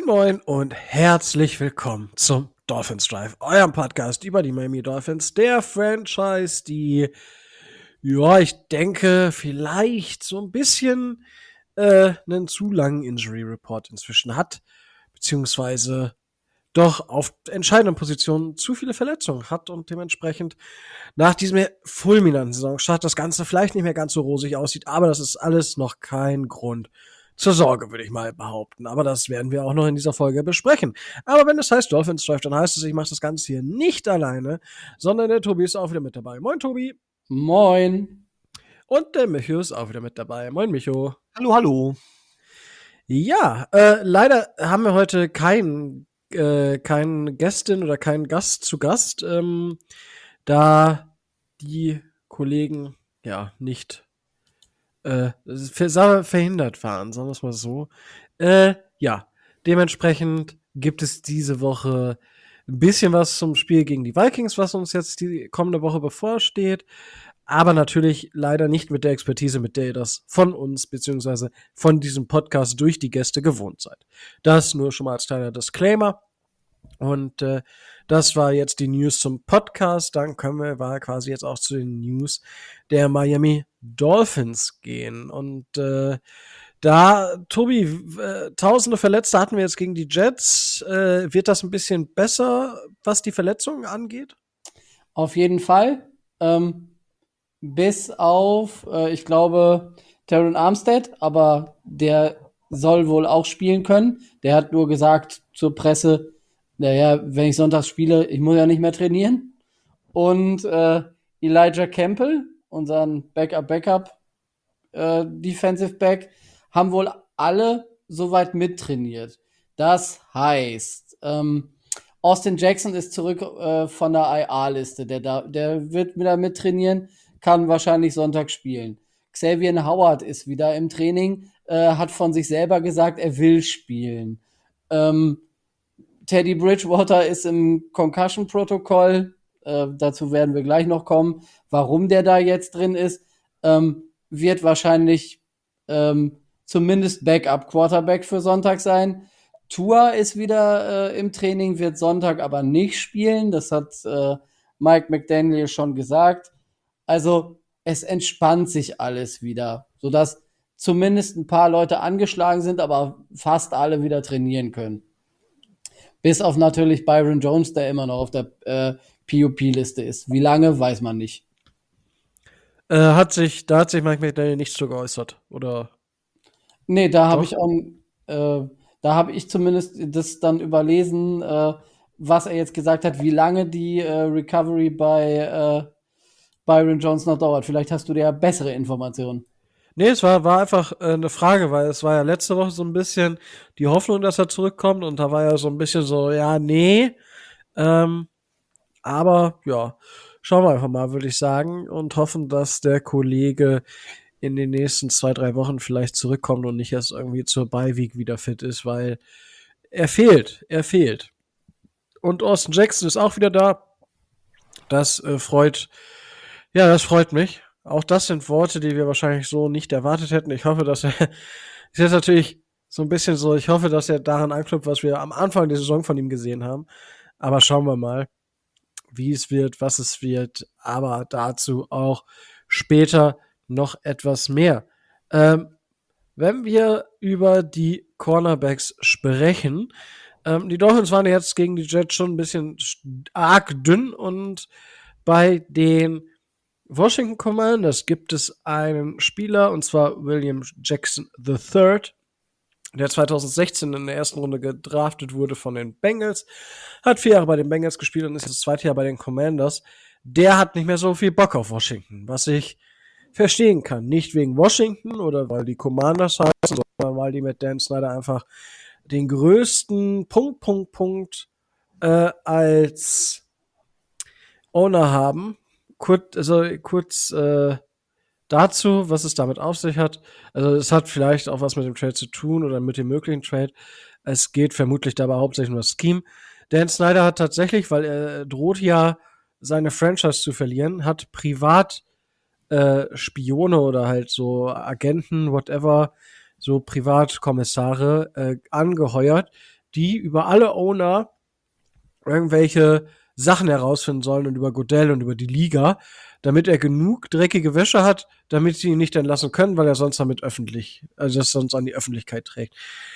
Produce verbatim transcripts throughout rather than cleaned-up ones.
Moin und herzlich willkommen zum Dolphins Drive, eurem Podcast über die Miami Dolphins, der Franchise, die, ja, ich denke, vielleicht so ein bisschen äh, einen zu langen Injury Report inzwischen hat, beziehungsweise doch auf entscheidenden Positionen zu viele Verletzungen hat und dementsprechend nach diesem fulminanten Saisonstart das Ganze vielleicht nicht mehr ganz so rosig aussieht, aber das ist alles noch kein Grund zur Sorge, würde ich mal behaupten. Aber das werden wir auch noch in dieser Folge besprechen. Aber wenn es heißt Dolphins Drive, dann heißt es, ich mache das Ganze hier nicht alleine, sondern der Tobi ist auch wieder mit dabei. Moin, Tobi. Moin. Und der Micho ist auch wieder mit dabei. Moin, Micho. Hallo, hallo. Ja, äh, leider haben wir heute keinen äh, keinen Gästin oder keinen Gast zu Gast, ähm, da die Kollegen ja nicht äh, ver verhindert waren, sagen wir es mal so. Äh, ja, dementsprechend gibt es diese Woche ein bisschen was zum Spiel gegen die Vikings, was uns jetzt die kommende Woche bevorsteht. Aber natürlich leider nicht mit der Expertise, mit der ihr das von uns beziehungsweise von diesem Podcast durch die Gäste gewohnt seid. Das nur schon mal als kleiner Disclaimer. Und äh, das war jetzt die News zum Podcast. Dann können wir war quasi jetzt auch zu den News der Miami Dolphins gehen. Und äh, da, Tobi, äh, tausende Verletzte hatten wir jetzt gegen die Jets. Äh, wird das ein bisschen besser, was die Verletzungen angeht? Auf jeden Fall. Ähm, bis auf, äh, ich glaube, Terron Armstead, aber der soll wohl auch spielen können. Der hat nur gesagt zur Presse, naja, wenn ich sonntags spiele, ich muss ja nicht mehr trainieren. Und äh, Elijah Campbell, unseren Backup-Backup äh, Defensive Back, haben wohl alle soweit mittrainiert. Das heißt, ähm, Austin Jackson ist zurück äh, von der I R-Liste. Der, da, der wird wieder mittrainieren, kann wahrscheinlich Sonntag spielen. Xavier Howard ist wieder im Training, äh, hat von sich selber gesagt, er will spielen. Ähm, Teddy Bridgewater ist im Concussion-Protokoll. Äh, dazu werden wir gleich noch kommen. Warum der da jetzt drin ist, ähm, wird wahrscheinlich ähm, zumindest Backup-Quarterback für Sonntag sein. Tua ist wieder äh, im Training, wird Sonntag aber nicht spielen. Das hat äh, Mike McDaniel schon gesagt. Also es entspannt sich alles wieder, sodass zumindest ein paar Leute angeschlagen sind, aber fast alle wieder trainieren können. Bis auf natürlich Byron Jones, der immer noch auf der äh, P U P-Liste ist. Wie lange, weiß man nicht. Äh, hat sich, da hat sich Mike McDaniel nicht so geäußert, oder? Nee, da habe ich auch, äh, da habe ich zumindest das dann überlesen, äh, was er jetzt gesagt hat, wie lange die äh, Recovery bei äh, Byron Jones noch dauert. Vielleicht hast du da ja bessere Informationen. Nee, es war, war einfach äh, eine Frage, weil es war ja letzte Woche so ein bisschen die Hoffnung, dass er zurückkommt und da war ja so ein bisschen so, ja, nee. Ähm, aber ja, schauen wir einfach mal, würde ich sagen, und hoffen, dass der Kollege in den nächsten zwei, drei Wochen vielleicht zurückkommt und nicht erst irgendwie zur Bye-Week wieder fit ist, weil er fehlt, er fehlt. Und Austin Jackson ist auch wieder da. Das äh, freut, ja, das freut mich. Auch das sind Worte, die wir wahrscheinlich so nicht erwartet hätten. Ich hoffe, dass er, ist jetzt natürlich so ein bisschen so, ich hoffe, dass er daran anknüpft, was wir am Anfang der Saison von ihm gesehen haben. Aber schauen wir mal, wie es wird, was es wird. Aber dazu auch später noch etwas mehr. Ähm, wenn wir über die Cornerbacks sprechen, ähm, die Dolphins waren jetzt gegen die Jets schon ein bisschen arg dünn und bei den Washington Commanders gibt es einen Spieler, und zwar William Jackson the Third, der zwanzig sechzehn in der ersten Runde gedraftet wurde von den Bengals, hat vier Jahre bei den Bengals gespielt und ist das zweite Jahr bei den Commanders. Der hat nicht mehr so viel Bock auf Washington, was ich verstehen kann. Nicht wegen Washington oder weil die Commanders heißen, sondern weil die mit Dan Snyder einfach den größten Punkt, Punkt, Punkt äh, als Owner haben. Kurz, also kurz äh, dazu, was es damit auf sich hat. Also es hat vielleicht auch was mit dem Trade zu tun oder mit dem möglichen Trade. Es geht vermutlich dabei hauptsächlich um das Scheme. Dan Snyder hat tatsächlich, weil er droht ja seine Franchise zu verlieren, hat privat äh, Spione oder halt so Agenten, whatever, so Privatkommissare äh, angeheuert, die über alle Owner irgendwelche Sachen herausfinden sollen und über Goodell und über die Liga, damit er genug dreckige Wäsche hat, damit sie ihn nicht entlassen können, weil er sonst damit öffentlich, also das sonst an die Öffentlichkeit trägt.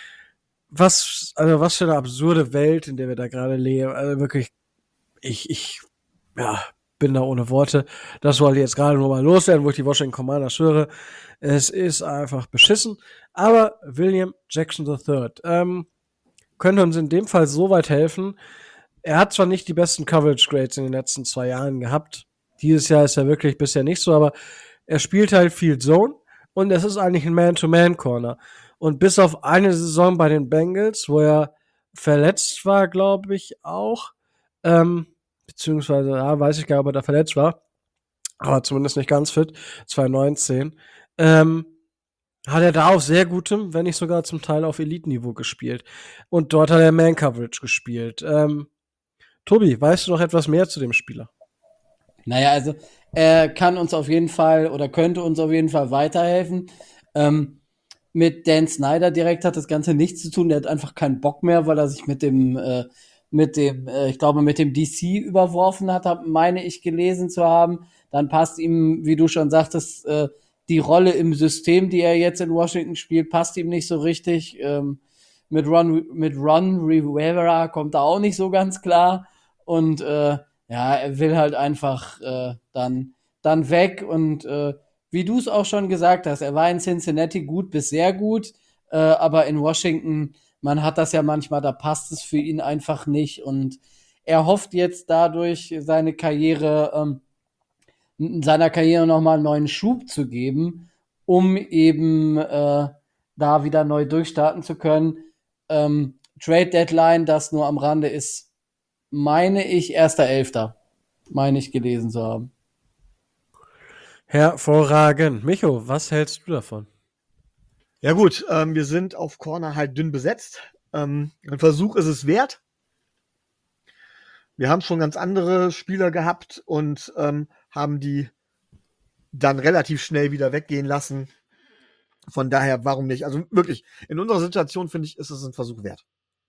Was, also was für eine absurde Welt, in der wir da gerade leben. Also wirklich, ich, ich, ja, bin da ohne Worte. Das wollte ich jetzt gerade nur mal loswerden, wo ich die Washington Commanders höre. Es ist einfach beschissen. Aber William Jackson der Dritte ähm, könnte uns in dem Fall so weit helfen. Er hat zwar nicht die besten Coverage Grades in den letzten zwei Jahren gehabt. Dieses Jahr ist er wirklich bisher nicht so, aber er spielt halt viel Zone und es ist eigentlich ein Man-to-Man-Corner. Und bis auf eine Saison bei den Bengals, wo er verletzt war, glaube ich auch, ähm, beziehungsweise, ja, weiß ich gar nicht, ob er da verletzt war, aber zumindest nicht ganz fit, zwanzig neunzehn, ähm, hat er da auf sehr gutem, wenn nicht sogar zum Teil auf Elite-Niveau gespielt. Und dort hat er Man-Coverage gespielt. Ähm, Tobi, weißt du noch etwas mehr zu dem Spieler? Naja, also er kann uns auf jeden Fall oder könnte uns auf jeden Fall weiterhelfen. Ähm, mit Dan Snyder direkt hat das Ganze nichts zu tun. Der hat einfach keinen Bock mehr, weil er sich mit dem, äh, mit dem, äh, ich glaube, mit dem D C überworfen hat, hab, meine ich gelesen zu haben. Dann passt ihm, wie du schon sagtest, äh, die Rolle im System, die er jetzt in Washington spielt, passt ihm nicht so richtig. Ähm, mit Ron, mit Ron Rivera kommt er auch nicht so ganz klar. Und äh, ja, er will halt einfach äh, dann, dann weg. Und äh, wie du es auch schon gesagt hast, er war in Cincinnati gut bis sehr gut, äh, aber in Washington, man hat das ja manchmal, da passt es für ihn einfach nicht. Und er hofft jetzt dadurch, seine Karriere, ähm, seiner Karriere nochmal einen neuen Schub zu geben, um eben äh, da wieder neu durchstarten zu können. Ähm, Trade Deadline, das nur am Rande ist, meine ich, erster Elfter meine ich gelesen zu haben. Hervorragend. Micho, was hältst du davon? Ja gut, ähm, wir sind auf Corner halt dünn besetzt. Ähm, ein Versuch ist es wert. Wir haben schon ganz andere Spieler gehabt und ähm, haben die dann relativ schnell wieder weggehen lassen. Von daher, warum nicht? Also wirklich, in unserer Situation, finde ich, ist es ein Versuch wert.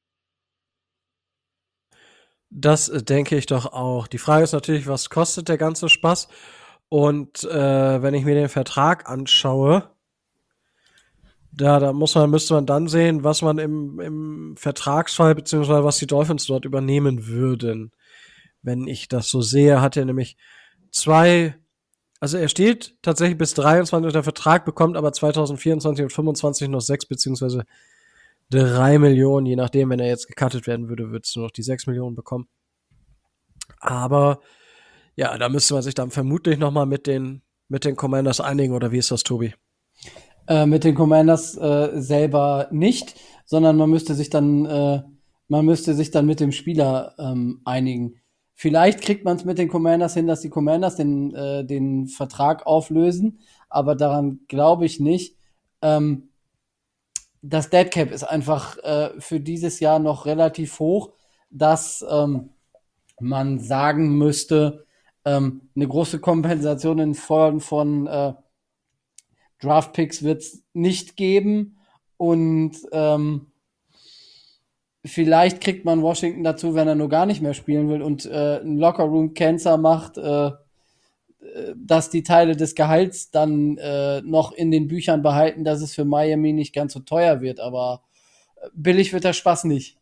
Das äh, denke ich doch auch. Die Frage ist natürlich, was kostet der ganze Spaß? Und äh, wenn ich mir den Vertrag anschaue, da, da muss man, müsste man dann sehen, was man im, im Vertragsfall, beziehungsweise was die Dolphins dort übernehmen würden. Wenn ich das so sehe, hat er nämlich zwei, also er steht tatsächlich bis dreiundzwanzig unter Vertrag, bekommt aber zwanzig vierundzwanzig und fünfundzwanzig noch sechs, beziehungsweise drei Millionen, je nachdem, wenn er jetzt gecuttet werden würde, würdest du noch die sechs Millionen bekommen. Aber ja, da müsste man sich dann vermutlich noch mal mit den, mit den Commanders einigen, oder wie ist das, Tobi? Äh, mit den Commanders äh, selber nicht, sondern man müsste sich dann, äh, man müsste sich dann mit dem Spieler ähm, einigen. Vielleicht kriegt man es mit den Commanders hin, dass die Commanders den, äh, den Vertrag auflösen, aber daran glaube ich nicht. Ähm, das Dead Cap ist einfach äh, für dieses Jahr noch relativ hoch, dass ähm, man sagen müsste, ähm, eine große Kompensation in Form von äh, Draftpicks wird es nicht geben und ähm, vielleicht kriegt man Washington dazu, wenn er nur gar nicht mehr spielen will und äh, einen Lockerroom-Cancer macht, äh, dass die Teile des Gehalts dann äh, noch in den Büchern behalten, dass es für Miami nicht ganz so teuer wird, aber billig wird der Spaß nicht.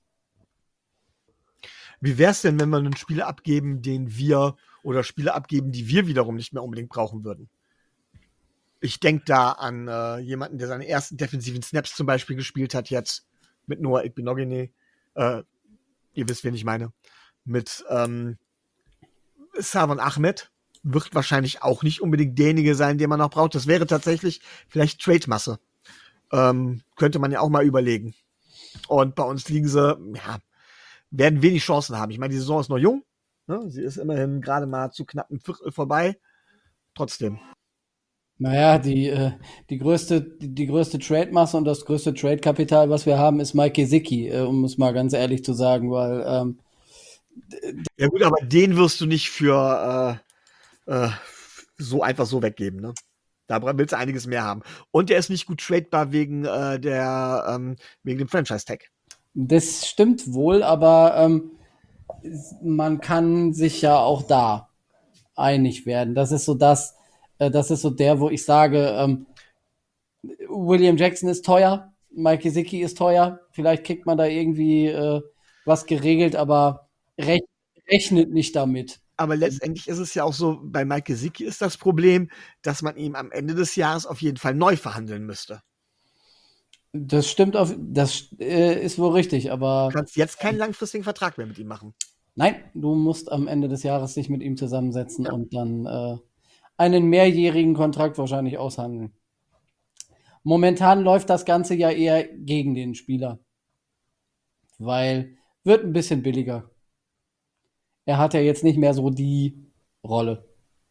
Wie wäre es denn, wenn wir einen Spieler abgeben, den wir oder Spieler abgeben, die wir wiederum nicht mehr unbedingt brauchen würden? Ich denke da an äh, jemanden, der seine ersten defensiven Snaps zum Beispiel gespielt hat jetzt mit Noah Igbinoghene. Äh, ihr wisst, wen ich meine. Mit ähm, Salvon Ahmed wird wahrscheinlich auch nicht unbedingt derjenige sein, den man noch braucht. Das wäre tatsächlich vielleicht Trade-Masse. Ähm, könnte man ja auch mal überlegen. Und bei uns liegen sie, ja, werden wenig Chancen haben. Ich meine, die Saison ist noch jung. Ne? Sie ist immerhin gerade mal zu knapp ein Viertel vorbei. Trotzdem. Naja, die, äh, die größte, die, die größte Trade-Masse und das größte Trade-Kapital, was wir haben, ist Mike Gesicki, äh, um es mal ganz ehrlich zu sagen, weil ähm, ja gut, aber den wirst du nicht für äh, äh, so einfach so weggeben, ne? Da willst du einiges mehr haben. Und der ist nicht gut tradebar wegen äh, der ähm, wegen dem Franchise-Tag. Das stimmt wohl, aber ähm, man kann sich ja auch da einig werden. Das ist so das, äh, das ist so der, wo ich sage, ähm, William Jackson ist teuer, Mike Gesicki ist teuer, vielleicht kriegt man da irgendwie äh, was geregelt, aber rech rechnet nicht damit. Aber letztendlich ist es ja auch so, bei Mike Gesicki ist das Problem, dass man ihm am Ende des Jahres auf jeden Fall neu verhandeln müsste. Das stimmt auf, das äh, ist wohl richtig, aber Du kannst jetzt keinen langfristigen Vertrag mehr mit ihm machen. nein, du musst am Ende des Jahres dich mit ihm zusammensetzen Ja. und dann äh, einen mehrjährigen Kontrakt wahrscheinlich aushandeln. Momentan läuft das Ganze ja eher gegen den Spieler, weil wird ein bisschen billiger. Er hat ja jetzt nicht mehr so die Rolle.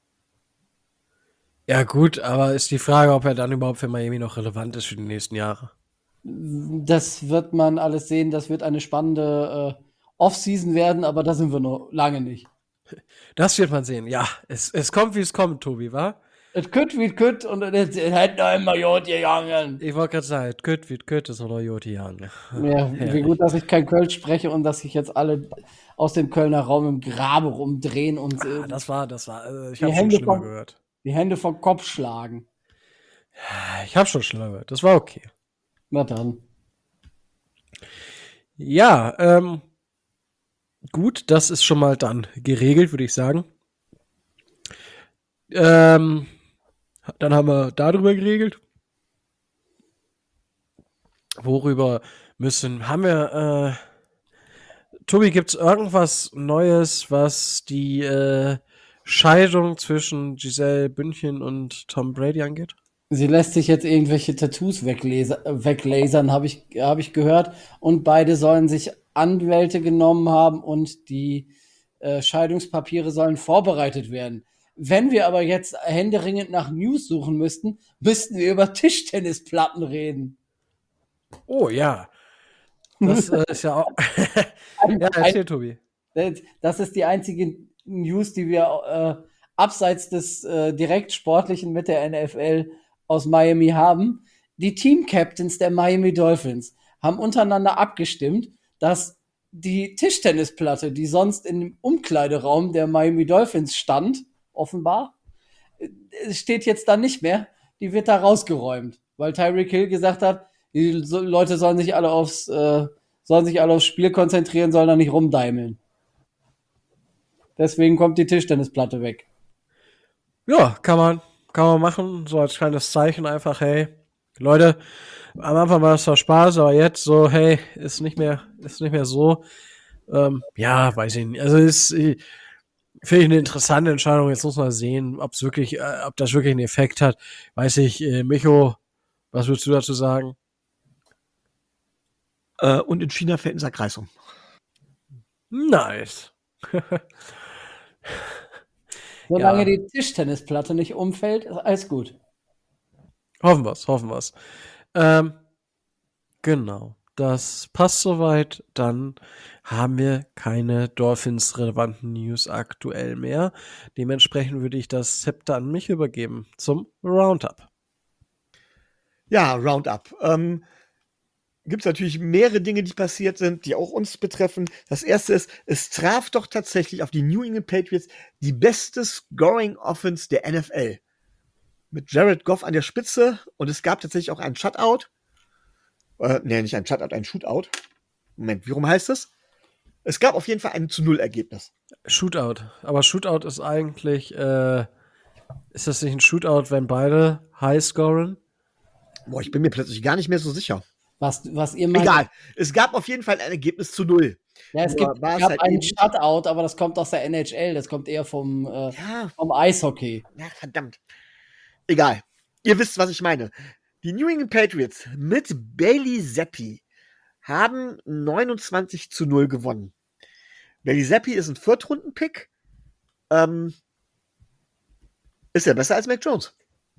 Ja, gut, aber ist die Frage, ob er dann überhaupt für Miami noch relevant ist für die nächsten Jahre. Das wird man alles sehen. Das wird eine spannende äh, Offseason werden, aber da sind wir noch lange nicht. Das wird man sehen. Ja, es, es kommt, wie es kommt, Tobi, wa? Es könnte wie es könnte und es hätte noch immer gut gegangen. Ich wollte gerade sagen, es könnte, wie es könnte, ist noch Joti Jan. Ja, wie gut, dass ich kein Kölsch spreche und dass sich jetzt alle aus dem Kölner Raum im Grabe rumdrehen und äh, Ah, das war, das war, äh, ich Die habe schon Hände schlimmer vom- gehört. die Hände vom Kopf schlagen. Ich habe schon schlimmer gehört. Das war okay. Na dann. Ja, ähm, gut, das ist schon mal dann geregelt, würde ich sagen. Ähm, dann haben wir darüber geregelt. Worüber müssen, haben wir, äh, Tobi, gibt's irgendwas Neues, was die äh, Scheidung zwischen Giselle Bündchen und Tom Brady angeht? Sie lässt sich jetzt irgendwelche Tattoos weglese- äh, weglasern, habe ich, hab ich gehört. Und beide sollen sich Anwälte genommen haben und die äh, Scheidungspapiere sollen vorbereitet werden. Wenn wir aber jetzt händeringend nach News suchen müssten, müssten wir über Tischtennisplatten reden. Oh ja, das äh, ist ja auch. Ja, erzähl, Tobi. Das das ist die einzige News, die wir äh, abseits des äh, direkt sportlichen mit der N F L aus Miami haben. Die Team-Captains der Miami Dolphins haben untereinander abgestimmt, dass die Tischtennisplatte, die sonst in dem Umkleideraum der Miami Dolphins stand, offenbar, äh, steht jetzt da nicht mehr. Die wird da rausgeräumt, weil Tyreek Hill gesagt hat, die so- Leute sollen sich alle aufs, äh, sollen sich alle aufs Spiel konzentrieren, sollen da nicht rumdeimeln. Deswegen kommt die Tischtennisplatte weg. Ja, kann man, kann man machen, so als kleines Zeichen einfach, hey, Leute, am Anfang war es zwar Spaß, aber jetzt so, hey, ist nicht mehr, ist nicht mehr so. Ähm, ja, weiß ich nicht. Also ist, äh, finde ich eine interessante Entscheidung. Jetzt muss man sehen, ob es wirklich, äh, ob das wirklich einen Effekt hat. Weiß ich, äh, Micho, was würdest du dazu sagen? Äh, und in China fällt ein Sack Reis um. Nice. Solange Ja. die Tischtennisplatte nicht umfällt, ist alles gut. Hoffen wir's, hoffen wir's. Ähm, genau. Das passt soweit. Dann haben wir keine Dolphins-relevanten News aktuell mehr. Dementsprechend würde ich das Zepter an mich übergeben zum Roundup. Ja, Roundup. Ähm, Gibt es natürlich mehrere Dinge, die passiert sind, die auch uns betreffen. Das erste ist, es traf doch tatsächlich auf die New England Patriots die beste Scoring Offense der N F L. Mit Jared Goff an der Spitze und es gab tatsächlich auch einen Shutout. Äh, nee, nicht ein Shutout, ein Shootout. Moment, wie rum heißt es? Es gab auf jeden Fall ein zu null Ergebnis. Shootout. Aber Shootout ist eigentlich, äh, ist das nicht ein Shootout, wenn beide high scoren? Boah, ich bin mir plötzlich gar nicht mehr so sicher. Was, was ihr meint. Egal, es gab auf jeden Fall ein Ergebnis zu null. Ja, es Nur gibt, war es gab halt einen eben- Shutout, aber das kommt aus der N H L. Das kommt eher vom, äh, Ja, vom Eishockey. ja, verdammt. Egal. Ihr wisst, was ich meine. Die New England Patriots mit Bailey Zappi haben neunundzwanzig zu null gewonnen. Bailey Zappi ist ein Viertrunden-Pick. Ähm, ist ja besser als Mac Jones.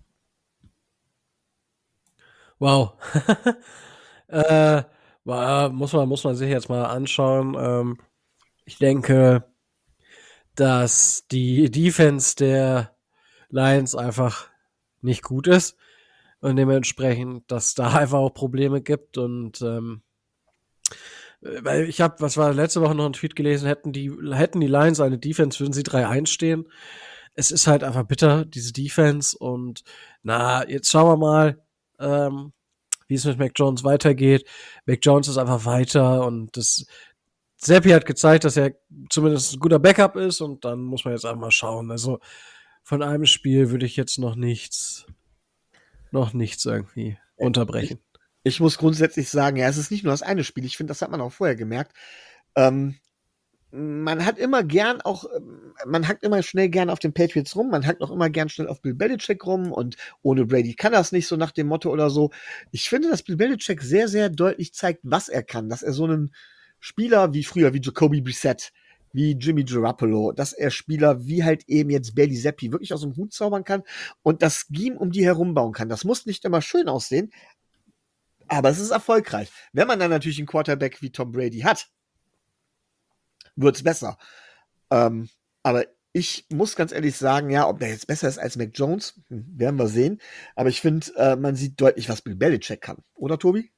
Wow. äh, war, muss, man, muss man sich jetzt mal anschauen. Ähm, ich denke, dass die Defense der Lions einfach nicht gut ist und dementsprechend, dass da einfach auch Probleme gibt und ähm, Weil ich habe, was war letzte Woche noch ein Tweet gelesen, hätten die, hätten die Lions eine Defense, würden sie drei eins stehen. Es ist halt einfach bitter, diese Defense. Und na, jetzt schauen wir mal, ähm, wie es mit Mac Jones weitergeht. Mac Jones ist einfach weiter und das Seppi hat gezeigt, dass er zumindest ein guter Backup ist und dann muss man jetzt einfach mal schauen. Also von einem Spiel würde ich jetzt noch nichts, noch nichts irgendwie unterbrechen. Ich muss grundsätzlich sagen, ja, es ist nicht nur das eine Spiel. Ich finde, das hat man auch vorher gemerkt. Ähm, man hat immer gern auch, man hackt immer schnell gern auf den Patriots rum, man hackt auch immer gern schnell auf Bill Belichick rum und ohne Brady kann das nicht, so nach dem Motto oder so. Ich finde, dass Bill Belichick sehr, sehr deutlich zeigt, was er kann, dass er so einen Spieler wie früher, wie Jacoby Brissett, wie Jimmy Garoppolo, dass er Spieler wie halt eben jetzt Bailey Zappi wirklich aus dem Hut zaubern kann und das Scheme um die herum bauen kann. Das muss nicht immer schön aussehen, aber es ist erfolgreich. Wenn man dann natürlich einen Quarterback wie Tom Brady hat, wird's besser. Ähm, aber ich muss ganz ehrlich sagen, ja, ob der jetzt besser ist als Mac Jones, hm, werden wir sehen. Aber ich finde, äh, man sieht deutlich, was Bill Belichick kann. Oder, Tobi?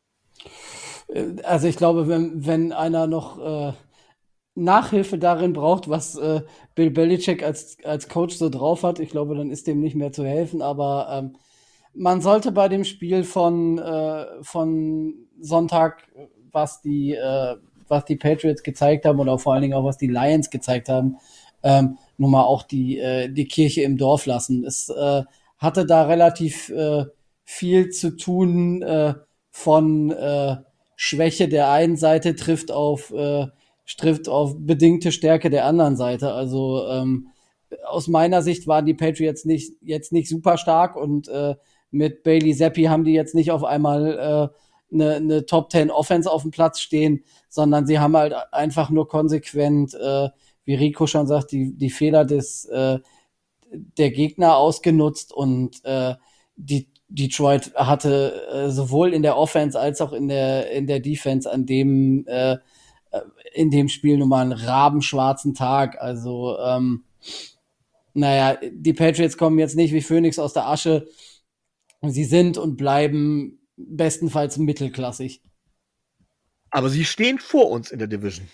Also ich glaube, wenn, wenn einer noch äh, Nachhilfe darin braucht, was äh, Bill Belichick als, als Coach so drauf hat, ich glaube, dann ist dem nicht mehr zu helfen. Aber ähm, man sollte bei dem Spiel von, äh, von Sonntag, was die, äh, was die Patriots gezeigt haben oder vor allen Dingen auch was die Lions gezeigt haben, ähm, nun mal auch die, äh, die Kirche im Dorf lassen. Es äh, hatte da relativ äh, viel zu tun äh, von äh, Schwäche der einen Seite trifft auf, äh, trifft auf bedingte Stärke der anderen Seite. Also ähm, aus meiner Sicht waren die Patriots nicht, jetzt nicht super stark und äh, mit Bailey Zappi haben die jetzt nicht auf einmal äh, eine, eine Top Ten Offense auf dem Platz stehen, sondern sie haben halt einfach nur konsequent, äh, wie Rico schon sagt, die, die Fehler des äh, der Gegner ausgenutzt und äh, die Detroit hatte äh, sowohl in der Offense als auch in der in der Defense an dem äh, in dem Spiel nun mal einen rabenschwarzen Tag. Also ähm, naja, die Patriots kommen jetzt nicht wie Phönix aus der Asche. Sie sind und bleiben bestenfalls mittelklassig. Aber sie stehen vor uns in der Division.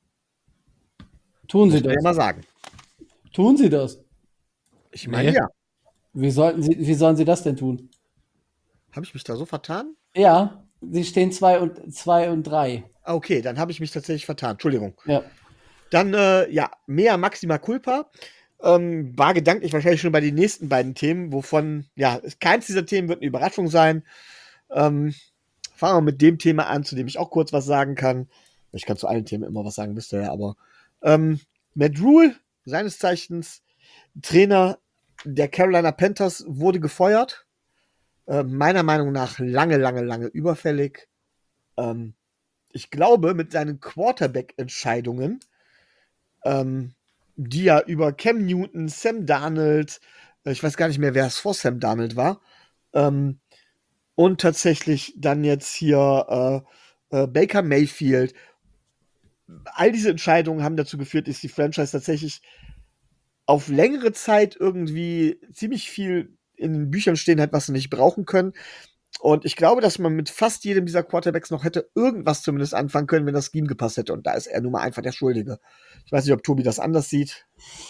Tun sie Muss man ja das? mal sagen. Tun sie das? Ich meine, Nee. ja. Wie sollten sie, wie sollen sie das denn tun? Habe ich mich da so vertan? Ja, sie stehen zwei und zwei und drei. Ah, okay, dann habe ich mich tatsächlich vertan. Entschuldigung. Ja. Dann, äh, ja, mehr Maxima Culpa. Ähm, war gedanklich wahrscheinlich schon bei den nächsten beiden Themen, wovon, ja, keins dieser Themen wird eine Überraschung sein. Ähm, fangen wir mit dem Thema an, zu dem ich auch kurz was sagen kann. Ich kann zu allen Themen immer was sagen, wisst ihr ja, aber ähm, Matt Rule, seines Zeichens Trainer der Carolina Panthers, wurde gefeuert. Äh, meiner Meinung nach lange, lange, lange überfällig. Ähm, ich glaube, mit seinen Quarterback-Entscheidungen, ähm, die ja über Cam Newton, Sam Darnold, äh, ich weiß gar nicht mehr, wer es vor Sam Darnold war, ähm, und tatsächlich dann jetzt hier äh, äh, Baker Mayfield. All diese Entscheidungen haben dazu geführt, dass die Franchise tatsächlich auf längere Zeit irgendwie ziemlich viel in den Büchern stehen hat, was sie nicht brauchen können. Und ich glaube, dass man mit fast jedem dieser Quarterbacks noch hätte irgendwas zumindest anfangen können, wenn das Scheme gepasst hätte. Und da ist er nun mal einfach der Schuldige. Ich weiß nicht, ob Tobi das anders sieht.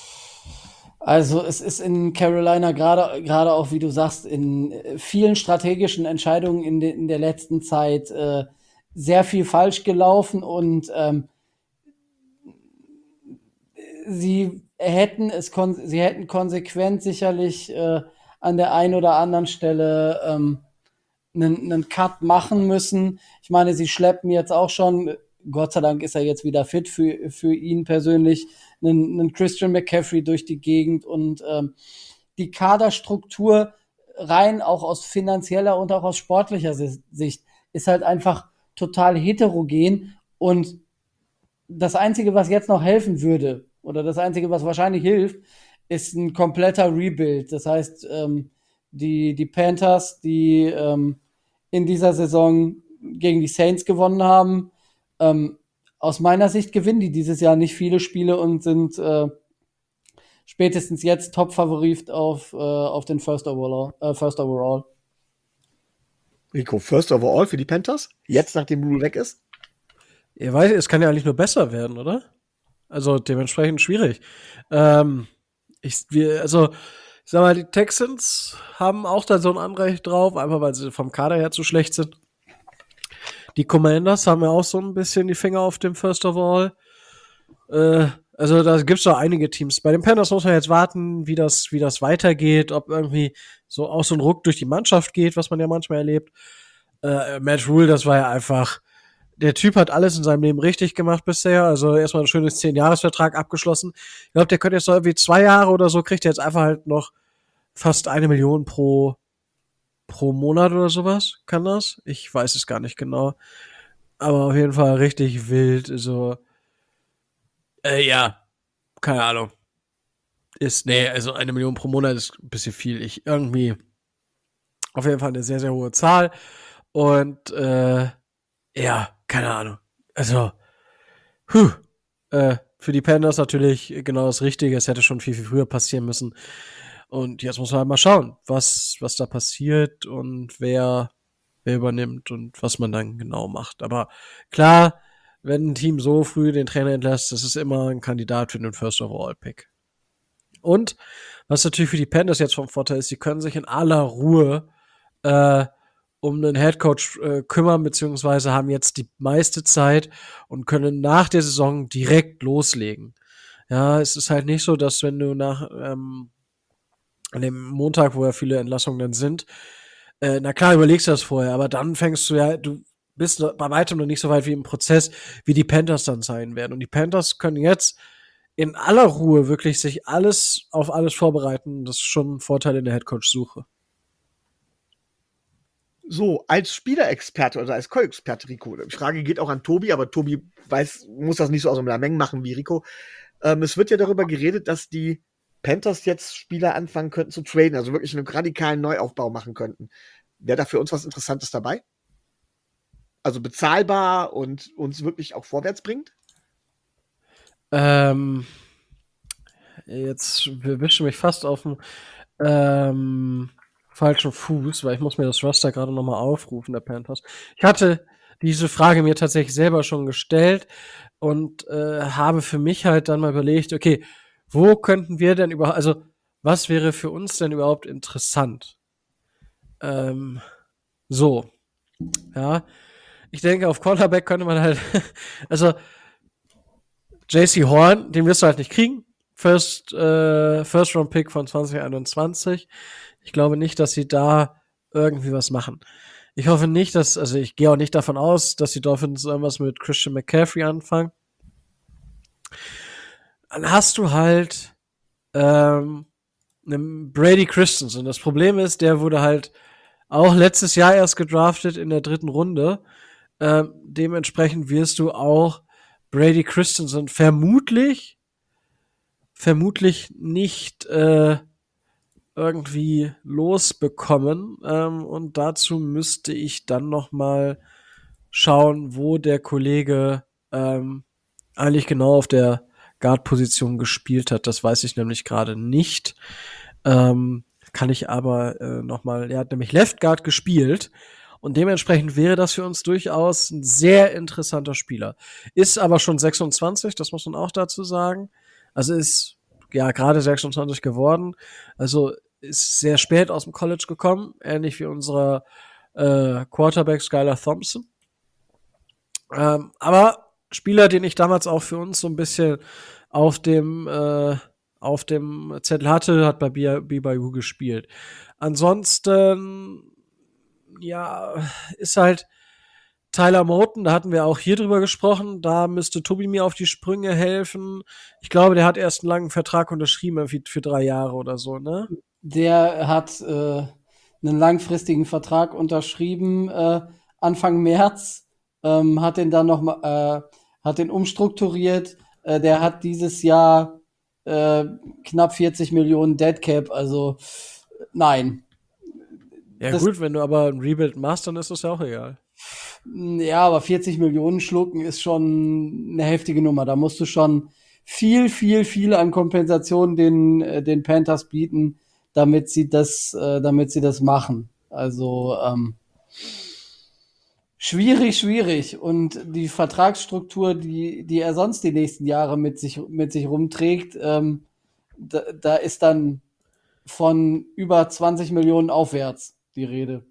Also es ist in Carolina gerade gerade auch, wie du sagst, in äh, vielen strategischen Entscheidungen in, de, in der letzten Zeit äh, sehr viel falsch gelaufen und ähm, sie hätten es kon sie hätten konsequent sicherlich äh, an der einen oder anderen Stelle ähm, einen, einen Cut machen müssen. Ich meine, sie schleppen jetzt auch schon, Gott sei Dank ist er jetzt wieder fit für, für ihn persönlich, einen, einen Christian McCaffrey durch die Gegend und ähm, die Kaderstruktur rein auch aus finanzieller und auch aus sportlicher Sicht ist halt einfach total heterogen und das Einzige, was jetzt noch helfen würde oder das Einzige, was wahrscheinlich hilft, ist ein kompletter Rebuild. Das heißt, ähm, die, die Panthers, die ähm, in dieser Saison gegen die Saints gewonnen haben. Ähm, aus meiner Sicht gewinnen die dieses Jahr nicht viele Spiele und sind äh, spätestens jetzt Top-Favorit auf, äh, auf den First Overall, äh, First Overall. Rico, First Overall für die Panthers? Jetzt, nachdem Rule weg ist? Ihr weiß, es kann ja eigentlich nur besser werden, oder? Also dementsprechend schwierig. Ähm, ich, wir, also, ich sag mal, die Texans haben auch da so ein Anrecht drauf, einfach weil sie vom Kader her zu schlecht sind. Die Commanders haben ja auch so ein bisschen die Finger auf dem First of All. Äh, also da gibt's doch einige Teams. Bei den Panthers muss man jetzt warten, wie das, wie das weitergeht, ob irgendwie so auch so ein Ruck durch die Mannschaft geht, was man ja manchmal erlebt. Äh, Matt Rule, das war ja einfach, der Typ hat alles in seinem Leben richtig gemacht bisher. Also erstmal ein schönes zehn-Jahres-Vertrag abgeschlossen. Ich glaube, der könnte jetzt noch irgendwie zwei Jahre oder so, kriegt er jetzt einfach halt noch fast eine Million pro, pro Monat oder sowas. Kann das? Ich weiß es gar nicht genau. Aber auf jeden Fall richtig wild. So, äh, ja, keine Ahnung. Ist, nee, also eine Million pro Monat ist ein bisschen viel. Ich irgendwie, auf jeden Fall eine sehr, sehr hohe Zahl. Und, äh, ja, keine Ahnung. Also, puh, äh, für die Panthers natürlich genau das Richtige. Es hätte schon viel, viel früher passieren müssen. Und jetzt muss man halt mal schauen, was, was da passiert und wer, wer übernimmt und was man dann genau macht. Aber klar, wenn ein Team so früh den Trainer entlässt, das ist immer ein Kandidat für den First Overall Pick. Und was natürlich für die Panthers jetzt vom Vorteil ist, sie können sich in aller Ruhe äh, um einen Headcoach äh, kümmern, beziehungsweise haben jetzt die meiste Zeit und können nach der Saison direkt loslegen. Ja, es ist halt nicht so, dass wenn du nach ähm, an dem Montag, wo ja viele Entlassungen dann sind, äh, na klar, überlegst du das vorher, aber dann fängst du ja, du bist bei weitem noch nicht so weit wie im Prozess, wie die Panthers dann sein werden. Und die Panthers können jetzt in aller Ruhe wirklich sich alles auf alles vorbereiten. Das ist schon ein Vorteil in der Headcoach-Suche. So, als Spielerexperte oder als Call-Experte, Rico, die Frage geht auch an Tobi, aber Tobi weiß, muss das nicht so aus dem Lameng machen wie Rico. Ähm, es wird ja darüber geredet, dass die Panthers jetzt Spieler anfangen könnten zu traden, also wirklich einen radikalen Neuaufbau machen könnten. Wäre da für uns was Interessantes dabei? Also bezahlbar und uns wirklich auch vorwärts bringt? Ähm, jetzt erwische mich fast auf dem ähm, falschen Fuß, weil ich muss mir das Roster gerade nochmal aufrufen, der Panthers. Ich hatte diese Frage mir tatsächlich selber schon gestellt und äh, habe für mich halt dann mal überlegt, okay, wo könnten wir denn überhaupt, also was wäre für uns denn überhaupt interessant? Ähm, so, ja. Ich denke, auf Quarterback könnte man halt, also J C Horn, den wirst du halt nicht kriegen. First, äh, First Round Pick von zwanzig einundzwanzig. Ich glaube nicht, dass sie da irgendwie was machen. Ich hoffe nicht, dass, also ich gehe auch nicht davon aus, dass die Dolphins irgendwas mit Christian McCaffrey anfangen. Dann hast du halt ähm, einen Brady Christensen. Das Problem ist, der wurde halt auch letztes Jahr erst gedraftet in der dritten Runde. Ähm, dementsprechend wirst du auch Brady Christensen vermutlich vermutlich nicht äh, irgendwie losbekommen. Ähm, und dazu müsste ich dann noch mal schauen, wo der Kollege ähm, eigentlich genau auf der Guard-Position gespielt hat. Das weiß ich nämlich gerade nicht. Ähm, kann ich aber äh, noch mal, er hat nämlich Left Guard gespielt. Und dementsprechend wäre das für uns durchaus ein sehr interessanter Spieler. Ist aber schon sechsundzwanzig, das muss man auch dazu sagen. Also ist ja gerade sechsundzwanzig geworden. Also ist sehr spät aus dem College gekommen, ähnlich wie unser äh, Quarterback Skylar Thompson. Ähm, aber Spieler, den ich damals auch für uns so ein bisschen auf dem äh, auf dem Zettel hatte, hat bei B Y U gespielt. Ansonsten ja, ist halt Tyler Moten, da hatten wir auch hier drüber gesprochen, da müsste Tobi mir auf die Sprünge helfen. Ich glaube, der hat erst einen langen Vertrag unterschrieben, irgendwie für drei Jahre oder so, ne? Der hat äh, einen langfristigen Vertrag unterschrieben äh, Anfang März, ähm, hat den dann noch mal, äh, hat den umstrukturiert. Äh, der hat dieses Jahr äh, knapp vierzig Millionen Dead Cap, also nein. Ja Das, gut, wenn du aber ein Rebuild machst, dann ist das ja auch egal. ja, aber vierzig Millionen schlucken ist schon eine heftige Nummer. Da musst du schon viel, viel, viel an Kompensation den, äh, den Panthers bieten, damit sie das, äh, damit sie das machen. Also ähm, Schwierig, schwierig. Und die Vertragsstruktur, die, die er sonst die nächsten Jahre mit sich, mit sich rumträgt, ähm, da, da ist dann von über zwanzig Millionen aufwärts die Rede.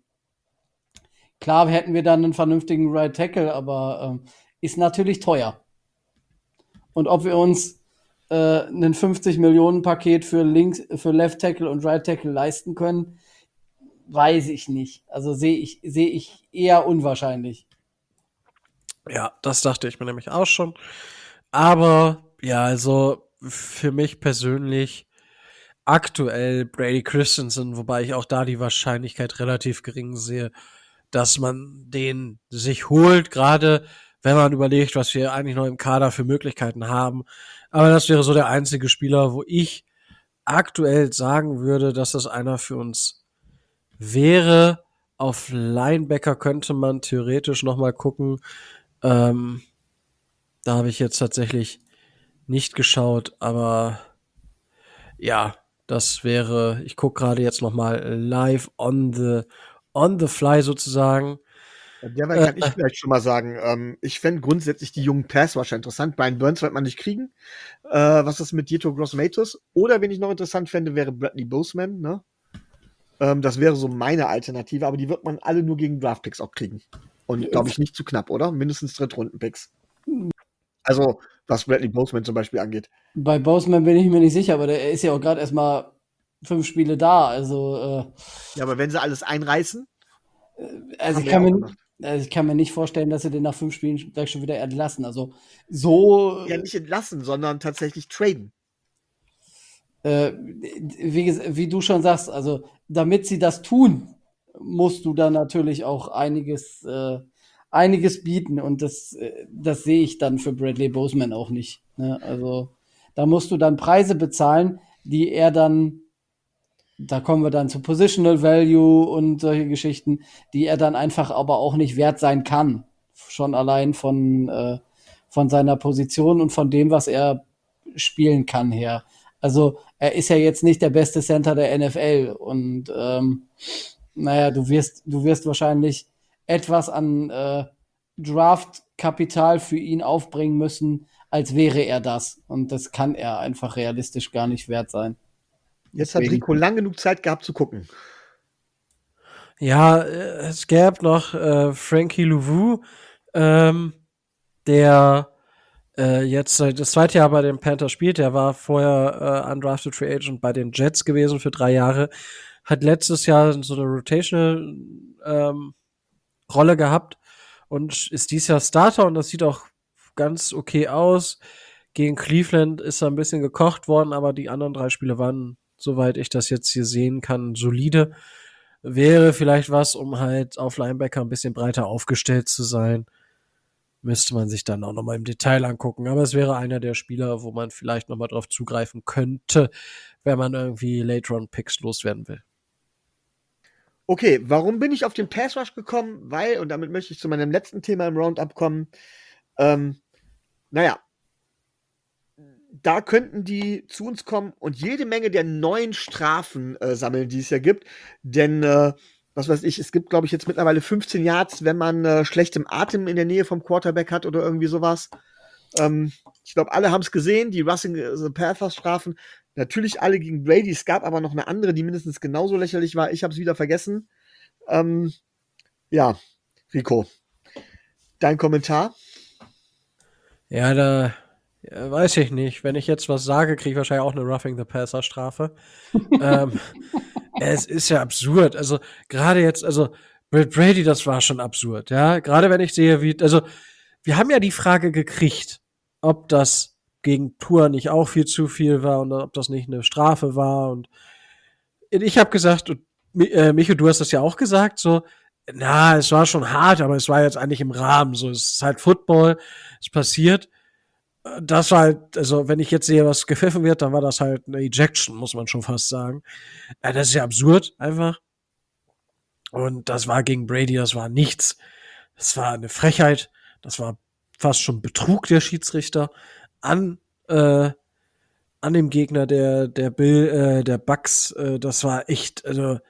Klar hätten wir dann einen vernünftigen Right Tackle, aber ähm, ist natürlich teuer. Und ob wir uns äh, ein fünfzig Millionen Paket für Links, für Left Tackle und Right Tackle leisten können, weiß ich nicht. Also sehe ich, sehe ich eher unwahrscheinlich. Ja, das dachte ich mir nämlich auch schon. Aber ja, also für mich persönlich aktuell Brady Christensen, wobei ich auch da die Wahrscheinlichkeit relativ gering sehe, dass man den sich holt, gerade wenn man überlegt, was wir eigentlich noch im Kader für Möglichkeiten haben. Aber das wäre so der einzige Spieler, wo ich aktuell sagen würde, dass das einer für uns wäre. Auf Linebacker könnte man theoretisch noch mal gucken. Ähm, da habe ich jetzt tatsächlich nicht geschaut, aber ja, das wäre, ich gucke gerade jetzt noch mal live on the on the fly sozusagen. Derweil kann ich vielleicht schon mal sagen, ähm, ich fände grundsätzlich die jungen Pass-Rusher interessant. Brian Burns wird man nicht kriegen. Äh, was ist mit Dieto Gross-Matos? Oder, wen ich noch interessant fände, wäre Bradley Boseman, ne? Ähm, das wäre so meine Alternative, aber die wird man alle nur gegen Draft-Picks auch kriegen. Und, glaube ich, nicht zu knapp, oder? Mindestens Drittrunden-Picks. Also, was Bradley Boseman zum Beispiel angeht. Bei Boseman bin ich mir nicht sicher, aber der ist ja auch gerade erst mal fünf Spiele da. Also, äh, Ja, aber wenn sie alles einreißen, also haben ich wir kann ja auch mir, gemacht. also ich kann mir nicht vorstellen, dass sie den nach fünf Spielen gleich schon wieder entlassen. Also so, Ja, nicht entlassen, sondern tatsächlich traden. äh, wie, ges- wie du schon sagst, also damit sie das tun, musst du dann natürlich auch einiges, äh, einiges bieten. Und das, äh, das sehe ich dann für Bradley Boseman auch nicht. Ne? Also da musst du dann Preise bezahlen, die er dann, da kommen wir dann zu Positional Value und solche Geschichten, die er dann einfach aber auch nicht wert sein kann. Schon allein von, äh, von seiner Position und von dem, was er spielen kann her. Also er ist ja jetzt nicht der beste Center der N F L und ähm, naja, du wirst, du wirst wahrscheinlich etwas an äh, Draft-Kapital für ihn aufbringen müssen, als wäre er das. Und das kann er einfach realistisch gar nicht wert sein. Jetzt hat Deswegen. Rico lang genug Zeit gehabt zu gucken. Ja, äh, es gäbe noch äh, Frankie Louvu, ähm, der äh, jetzt seit das zweite Jahr bei den Panthers spielt. Der war vorher äh, undrafted Free Agent bei den Jets gewesen für drei Jahre. Hat letztes Jahr so eine Rotational ähm, Rolle gehabt und ist dieses Jahr Starter und das sieht auch ganz okay aus. Gegen Cleveland ist er ein bisschen gekocht worden, aber die anderen drei Spiele waren, soweit ich das jetzt hier sehen kann, solide. Wäre vielleicht was, um halt auf Linebacker ein bisschen breiter aufgestellt zu sein. Müsste man sich dann auch nochmal im Detail angucken. Aber es wäre einer der Spieler, wo man vielleicht nochmal drauf zugreifen könnte, wenn man irgendwie Late-Round-Picks loswerden will. Okay, warum bin ich auf den Pass Rush gekommen? Weil, und damit möchte ich zu meinem letzten Thema im Roundup kommen, ähm, naja, da könnten die zu uns kommen und jede Menge der neuen Strafen äh, sammeln, die es ja gibt. Denn, äh, was weiß ich, es gibt, glaube ich, jetzt mittlerweile fünfzehn Yards, wenn man äh, schlechtem Atem in der Nähe vom Quarterback hat oder irgendwie sowas. Ähm, ich glaube, alle haben es gesehen, die Rushing the Pathers Strafen. Natürlich alle gegen Brady. Es gab aber noch eine andere, die mindestens genauso lächerlich war. Ich habe es wieder vergessen. Ähm, ja, Rico, dein Kommentar? Ja, da ja, weiß ich nicht. Wenn ich jetzt was sage, kriege ich wahrscheinlich auch eine Roughing the Passer Strafe. ähm, es ist ja absurd. Also gerade jetzt, also Brad Brady, das war schon absurd. Ja, gerade wenn ich sehe, wie, also wir haben ja die Frage gekriegt, ob das gegen Tour nicht auch viel zu viel war und ob das nicht eine Strafe war. Und ich habe gesagt, und äh, Micho, du hast das ja auch gesagt, so, na, es war schon hart, aber es war jetzt eigentlich im Rahmen. So, es ist halt Football, es passiert. Das war halt, also wenn ich jetzt sehe, was gepfiffen wird, dann war das halt eine Ejection, muss man schon fast sagen. Ja, das ist ja absurd, einfach. Und das war gegen Brady, das war nichts. Das war eine Frechheit. Das war fast schon Betrug der Schiedsrichter an, äh, an dem Gegner der, der Bill, äh, der Bucks. Äh, das war echt, also,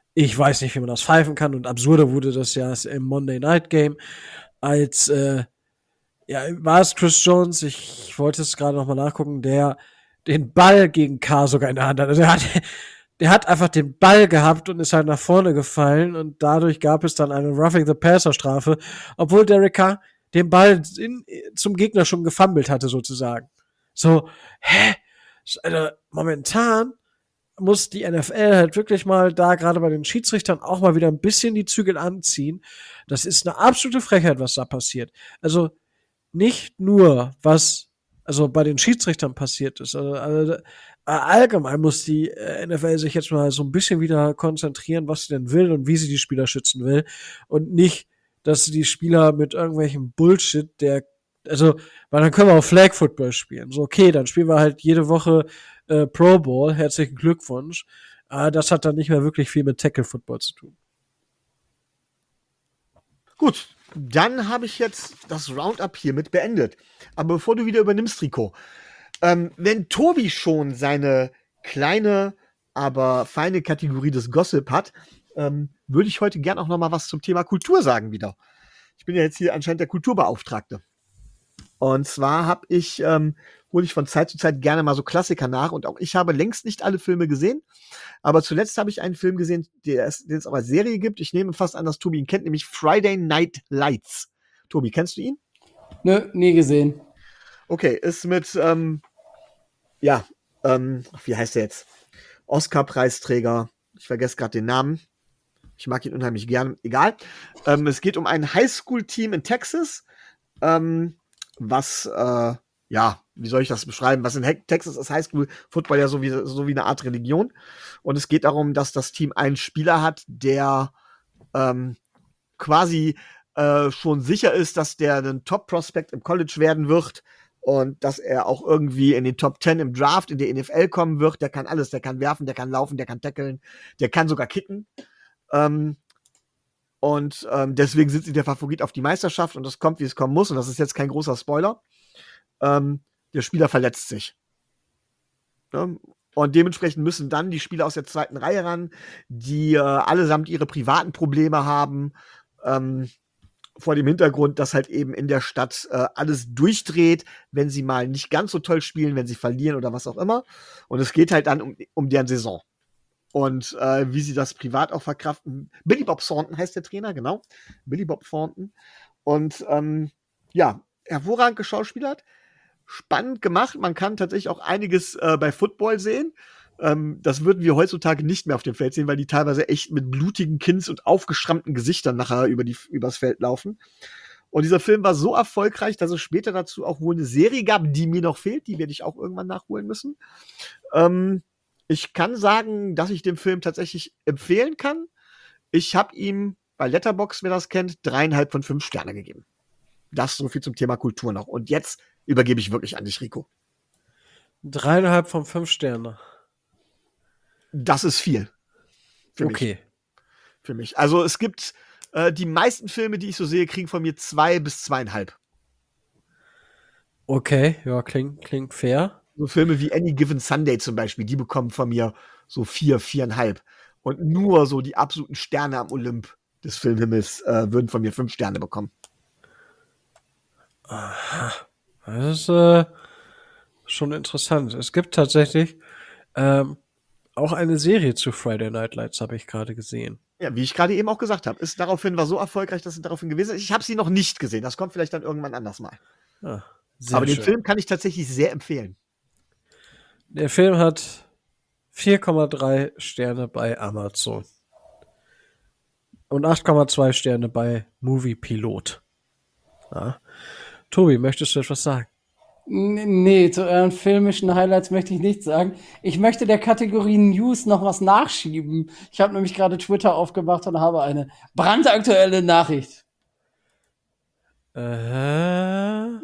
ich weiß nicht, wie man das pfeifen kann. Und absurder wurde das ja im Monday Night Game, als äh, ja, war es Chris Jones, ich wollte es gerade noch mal nachgucken, der den Ball gegen Carr sogar in der Hand hat. Also er hat, der hat einfach den Ball gehabt und ist halt nach vorne gefallen und dadurch gab es dann eine Roughing the Passer Strafe, obwohl Derek Carr den Ball in, zum Gegner schon gefummelt hatte sozusagen. So, hä? Also, momentan muss die N F L halt wirklich mal da gerade bei den Schiedsrichtern auch mal wieder ein bisschen die Zügel anziehen. Das ist eine absolute Frechheit, was da passiert. Also nicht nur, was also bei den Schiedsrichtern passiert ist. Also, also allgemein muss die N F L sich jetzt mal so ein bisschen wieder konzentrieren, was sie denn will und wie sie die Spieler schützen will. Und nicht, dass sie die Spieler mit irgendwelchem Bullshit, der also, weil dann können wir auch Flag Football spielen. So, okay, dann spielen wir halt jede Woche äh, Pro Bowl. Herzlichen Glückwunsch. Äh, das hat dann nicht mehr wirklich viel mit Tackle Football zu tun. Gut, dann habe ich jetzt das Roundup hiermit beendet. Aber bevor du wieder übernimmst, Rico, ähm, wenn Tobi schon seine kleine, aber feine Kategorie des Gossip hat, ähm, würde ich heute gern auch noch mal was zum Thema Kultur sagen wieder. Ich bin ja jetzt hier anscheinend der Kulturbeauftragte. Und zwar habe ich, ähm, hole ich von Zeit zu Zeit gerne mal so Klassiker nach. Und auch ich habe längst nicht alle Filme gesehen. Aber zuletzt habe ich einen Film gesehen, der es, den es auch als Serie gibt. Ich nehme fast an, dass Tobi ihn kennt, nämlich Friday Night Lights. Tobi, kennst du ihn? Nö, nie gesehen. Okay, ist mit, ähm, ja, ähm, wie heißt der jetzt? Oscar-Preisträger. Ich vergesse gerade den Namen. Ich mag ihn unheimlich gern. Egal. Ähm, es geht um ein Highschool-Team in Texas. Ähm, was, äh, ja, wie soll ich das beschreiben? Was in He- Texas ist Highschool-Football ja so wie, so wie eine Art Religion. Und es geht darum, dass das Team einen Spieler hat, der ähm, quasi äh, schon sicher ist, dass der ein Top-Prospect im College werden wird und dass er auch irgendwie in den Top Ten im Draft in der N F L kommen wird. Der kann alles, der kann werfen, der kann laufen, der kann tackeln, der kann sogar kicken. Ähm, Und ähm, deswegen sind sie der Favorit auf die Meisterschaft und das kommt, wie es kommen muss. Und das ist jetzt kein großer Spoiler. Ähm, der Spieler verletzt sich. Ja? Und dementsprechend müssen dann die Spieler aus der zweiten Reihe ran, die äh, allesamt ihre privaten Probleme haben. Ähm, vor dem Hintergrund, dass halt eben in der Stadt äh, alles durchdreht, wenn sie mal nicht ganz so toll spielen, wenn sie verlieren oder was auch immer. Und es geht halt dann um, um deren Saison. Und äh, wie sie das privat auch verkraften. Billy Bob Thornton heißt der Trainer, genau. Billy Bob Thornton. Und ähm, ja, hervorragend geschauspielert. Spannend gemacht. Man kann tatsächlich auch einiges äh, bei Football sehen. Ähm, das würden wir heutzutage nicht mehr auf dem Feld sehen, weil die teilweise echt mit blutigen Kinns und aufgeschrammten Gesichtern nachher über die, übers Feld laufen. Und dieser Film war so erfolgreich, dass es später dazu auch wohl eine Serie gab, die mir noch fehlt. Die werde ich auch irgendwann nachholen müssen. Ähm, Ich kann sagen, dass ich den Film tatsächlich empfehlen kann. Ich habe ihm bei Letterboxd, wer das kennt, dreieinhalb von fünf Sterne gegeben. Das so viel zum Thema Kultur noch. Und jetzt übergebe ich wirklich an dich, Rico. Dreieinhalb von fünf Sterne. Das ist viel. Für Okay. mich. Für mich. Also es gibt äh, die meisten Filme, die ich so sehe, kriegen von mir zwei bis zweieinhalb. Okay, ja, klingt, klingt fair. So Filme wie Any Given Sunday zum Beispiel, die bekommen von mir so vier, viereinhalb. Und nur so die absoluten Sterne am Olymp des Filmhimmels äh, würden von mir fünf Sterne bekommen. Aha. Das ist äh, schon interessant. Es gibt tatsächlich ähm, auch eine Serie zu Friday Night Lights, habe ich gerade gesehen. Ja, wie ich gerade eben auch gesagt habe, ist daraufhin war so erfolgreich, dass es daraufhin gewesen ist. Ich habe sie noch nicht gesehen. Das kommt vielleicht dann irgendwann anders mal. Ah, sehr Aber den schön. Film kann ich tatsächlich sehr empfehlen. Der Film hat vier Komma drei Sterne bei Amazon. Und acht Komma zwei Sterne bei Movie Pilot. Ja. Tobi, möchtest du etwas sagen? N- Nee, zu euren filmischen Highlights möchte ich nichts sagen. Ich möchte der Kategorie News noch was nachschieben. Ich habe nämlich gerade Twitter aufgemacht und habe eine brandaktuelle Nachricht. Äh.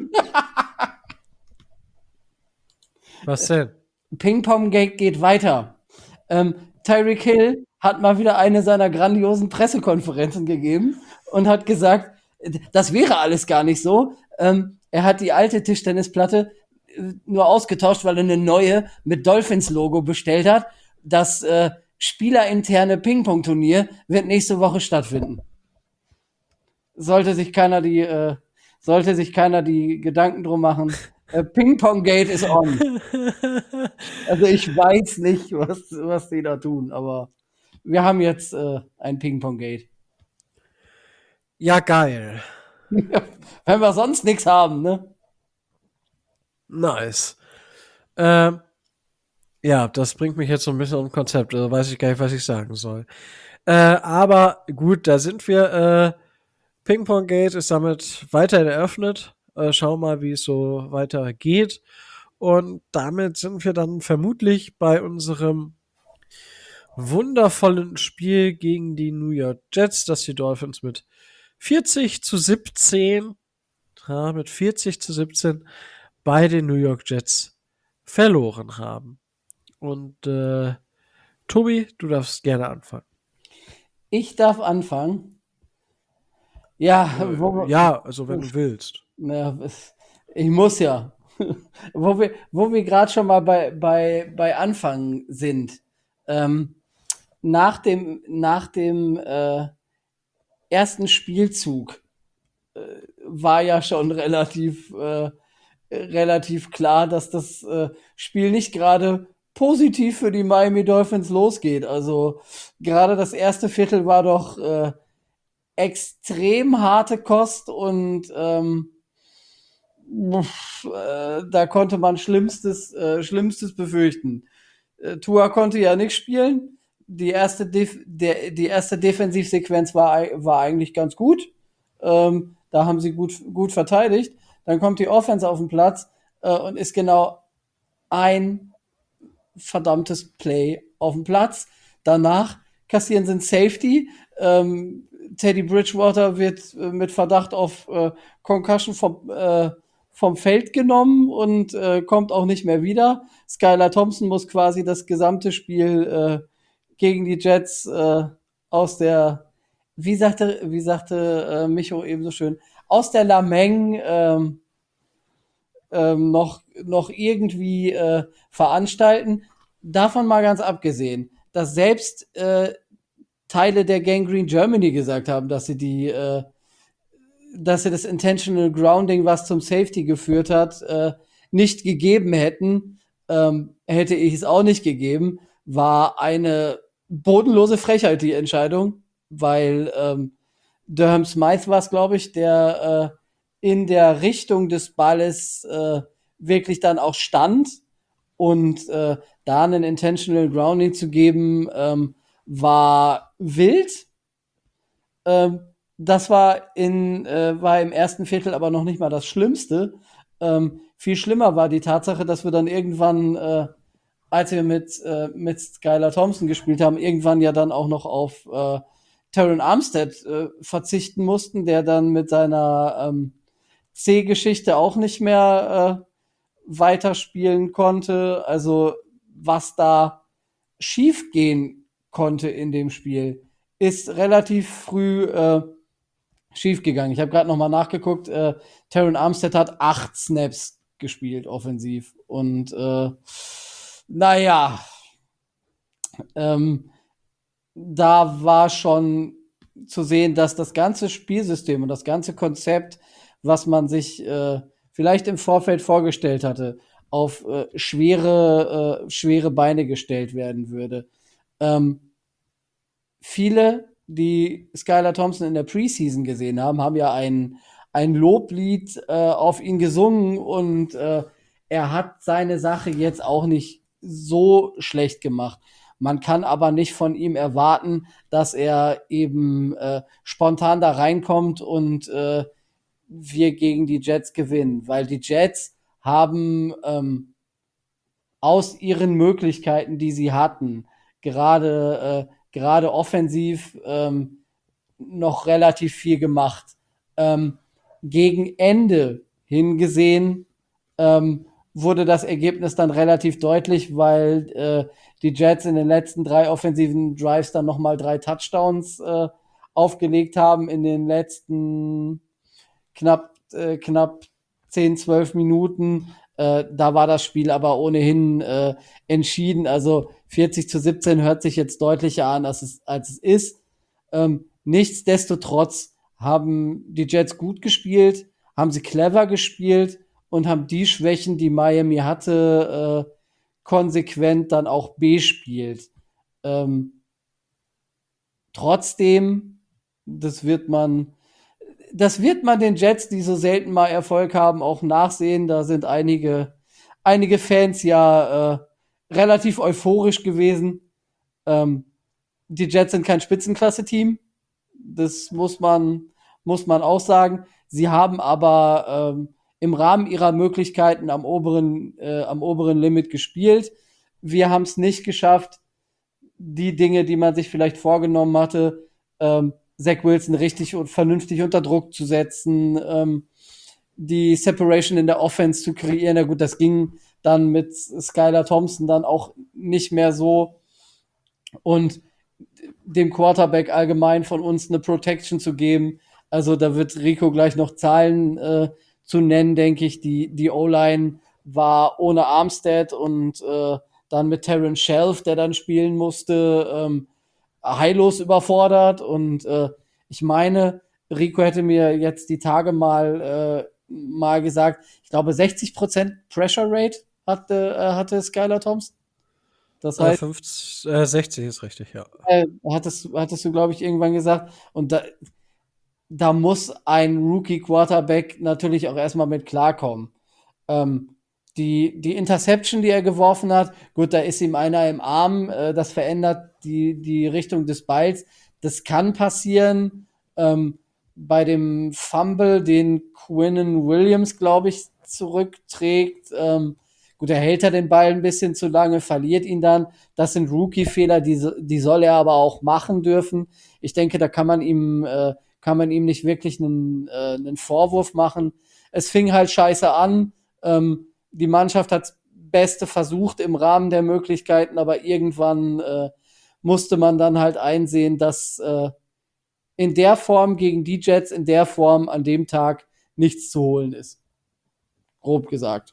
Was denn? Ping-Pong-Gate geht weiter. Ähm, Tyreek Hill hat mal wieder eine seiner grandiosen Pressekonferenzen gegeben und hat gesagt, das wäre alles gar nicht so. Ähm, er hat die alte Tischtennisplatte äh, nur ausgetauscht, weil er eine neue mit Dolphins-Logo bestellt hat. Das äh, spielerinterne Ping-Pong-Turnier wird nächste Woche stattfinden. Sollte sich keiner die, äh, sollte sich keiner die Gedanken drum machen. Äh, Ping-Pong-Gate is on. Also ich weiß nicht, was, was die da tun, aber wir haben jetzt äh, ein Ping-Pong-Gate. Ja, geil. Wenn wir sonst nichts haben, ne? Nice. Ähm, ja, das bringt mich jetzt so ein bisschen um Konzept. Also weiß ich gar nicht, was ich sagen soll. Äh, aber gut, da sind wir. Äh, Ping-Pong Gate ist damit weiterhin eröffnet. Äh, schauen mal, wie es so weiter geht. Und damit sind wir dann vermutlich bei unserem wundervollen Spiel gegen die New York Jets, das die Dolphins mit vierzig zu siebzehn, ja, mit vierzig zu siebzehn bei den New York Jets verloren haben. Und äh, Tobi, du darfst gerne anfangen. Ich darf anfangen. Ja, wo wir, Ja, also wenn du willst. na, ich muss ja. wo wir, wo wir gerade schon mal bei, bei, bei Anfang sind. Ähm, nach dem, nach dem äh, ersten Spielzug äh, war ja schon relativ, äh, relativ klar, dass das äh, Spiel nicht gerade positiv für die Miami Dolphins losgeht. Also gerade das erste Viertel war doch äh, extrem harte Kost und ähm, uff, äh, da konnte man Schlimmstes, äh, Schlimmstes befürchten. Äh, Tua konnte ja nicht spielen. Die erste, Def der, die erste Defensivsequenz war, ei- war eigentlich ganz gut. Ähm, da haben sie gut, gut verteidigt. Dann kommt die Offense auf den Platz äh, und ist genau ein verdammtes Play auf dem Platz. Danach kassieren sie ein Safety. Ähm, Teddy Bridgewater wird äh, mit Verdacht auf äh, Concussion vom, äh, vom Feld genommen und äh, kommt auch nicht mehr wieder. Skylar Thompson muss quasi das gesamte Spiel äh, gegen die Jets äh, aus der, wie sagte, wie sagte äh, Micho eben so schön, aus der Lameng ähm, ähm, noch, noch irgendwie äh, veranstalten. Davon mal ganz abgesehen, dass selbst äh, Teile der Gangrene Germany gesagt haben, dass sie die, äh, dass sie das Intentional Grounding, was zum Safety geführt hat, äh, nicht gegeben hätten, ähm, hätte ich es auch nicht gegeben, war eine bodenlose Frechheit, die Entscheidung, weil ähm, Durham Smythe war es, glaube ich, der äh, in der Richtung des Balles äh, wirklich dann auch stand und äh, da einen Intentional Grounding zu geben, ähm, war wild. Ähm, das war, in, äh, war im ersten Viertel aber noch nicht mal das Schlimmste. Ähm, viel schlimmer war die Tatsache, dass wir dann irgendwann, äh, als wir mit, äh, mit Skylar Thompson gespielt haben, irgendwann ja dann auch noch auf äh, Terran Armstead äh, verzichten mussten, der dann mit seiner ähm, C-Geschichte auch nicht mehr äh, weiterspielen konnte. Also was da schiefgehen konnte in dem Spiel, ist relativ früh äh, schiefgegangen. Ich habe gerade noch mal nachgeguckt. Äh, Terran Armstead hat acht Snaps gespielt offensiv und äh, naja, ähm, da war schon zu sehen, dass das ganze Spielsystem und das ganze Konzept, was man sich äh, vielleicht im Vorfeld vorgestellt hatte, auf äh, schwere, äh, schwere Beine gestellt werden würde. Ähm, viele, die Skylar Thompson in der Preseason gesehen haben, haben ja ein, ein Loblied äh, auf ihn gesungen und äh, er hat seine Sache jetzt auch nicht so schlecht gemacht. Man kann aber nicht von ihm erwarten, dass er eben äh, spontan da reinkommt und äh, wir gegen die Jets gewinnen, weil die Jets haben ähm, aus ihren Möglichkeiten, die sie hatten, gerade äh, gerade offensiv ähm, noch relativ viel gemacht. Ähm, gegen Ende hingesehen ähm, wurde das Ergebnis dann relativ deutlich, weil äh, die Jets in den letzten drei offensiven Drives dann nochmal drei Touchdowns äh, aufgelegt haben in den letzten knapp, äh, knapp zehn, zwölf Minuten. Äh, da war das Spiel aber ohnehin äh, entschieden. Also vierzig zu siebzehn hört sich jetzt deutlicher an, als es, als es ist. Ähm, nichtsdestotrotz haben die Jets gut gespielt, haben sie clever gespielt und haben die Schwächen, die Miami hatte, äh, konsequent dann auch bespielt. Ähm, trotzdem, das wird man, das wird man den Jets, die so selten mal Erfolg haben, auch nachsehen. Da sind einige, einige Fans ja äh, relativ euphorisch gewesen. Ähm, die Jets sind kein Spitzenklasse-Team. Das muss man, muss man auch sagen. Sie haben aber ähm, im Rahmen ihrer Möglichkeiten am oberen, äh, am oberen Limit gespielt. Wir haben es nicht geschafft, die Dinge, die man sich vielleicht vorgenommen hatte, ähm, Zach Wilson richtig und vernünftig unter Druck zu setzen, ähm, die Separation in der Offense zu kreieren. Ja gut, das ging dann mit Skylar Thompson dann auch nicht mehr so. Und dem Quarterback allgemein von uns eine Protection zu geben. Also da wird Rico gleich noch Zahlen äh, zu nennen, denke ich. Die, die O-Line war ohne Armstead und äh, dann mit Terrence Shelf, der dann spielen musste, ähm, heillos überfordert. Und äh, ich meine, Rico hätte mir jetzt die Tage mal, äh, mal gesagt, ich glaube sechzig Prozent Pressure Rate hatte, äh, hatte Skylar Thompson. Das Äh, heißt, fünfzig, äh, sechzig ist richtig, ja. äh, hattest, hattest du, glaube ich, irgendwann gesagt. Und da, da muss ein Rookie-Quarterback natürlich auch erstmal mit klarkommen. Ähm, die, die Interception, die er geworfen hat, gut, da ist ihm einer im Arm, äh, das verändert die, die Richtung des Balls. Das kann passieren. Ähm, bei dem Fumble, den Quinnen Williams, glaube ich, zurückträgt, ähm, gut, er hält er den Ball ein bisschen zu lange, verliert ihn dann. Das sind Rookie-Fehler, die, die soll er aber auch machen dürfen. Ich denke, da kann man ihm, äh, kann man ihm nicht wirklich einen, äh, einen Vorwurf machen. Es fing halt scheiße an. Ähm, die Mannschaft hat das Beste versucht im Rahmen der Möglichkeiten, aber irgendwann äh, musste man dann halt einsehen, dass äh, in der Form gegen die Jets, in der Form an dem Tag nichts zu holen ist. Grob gesagt.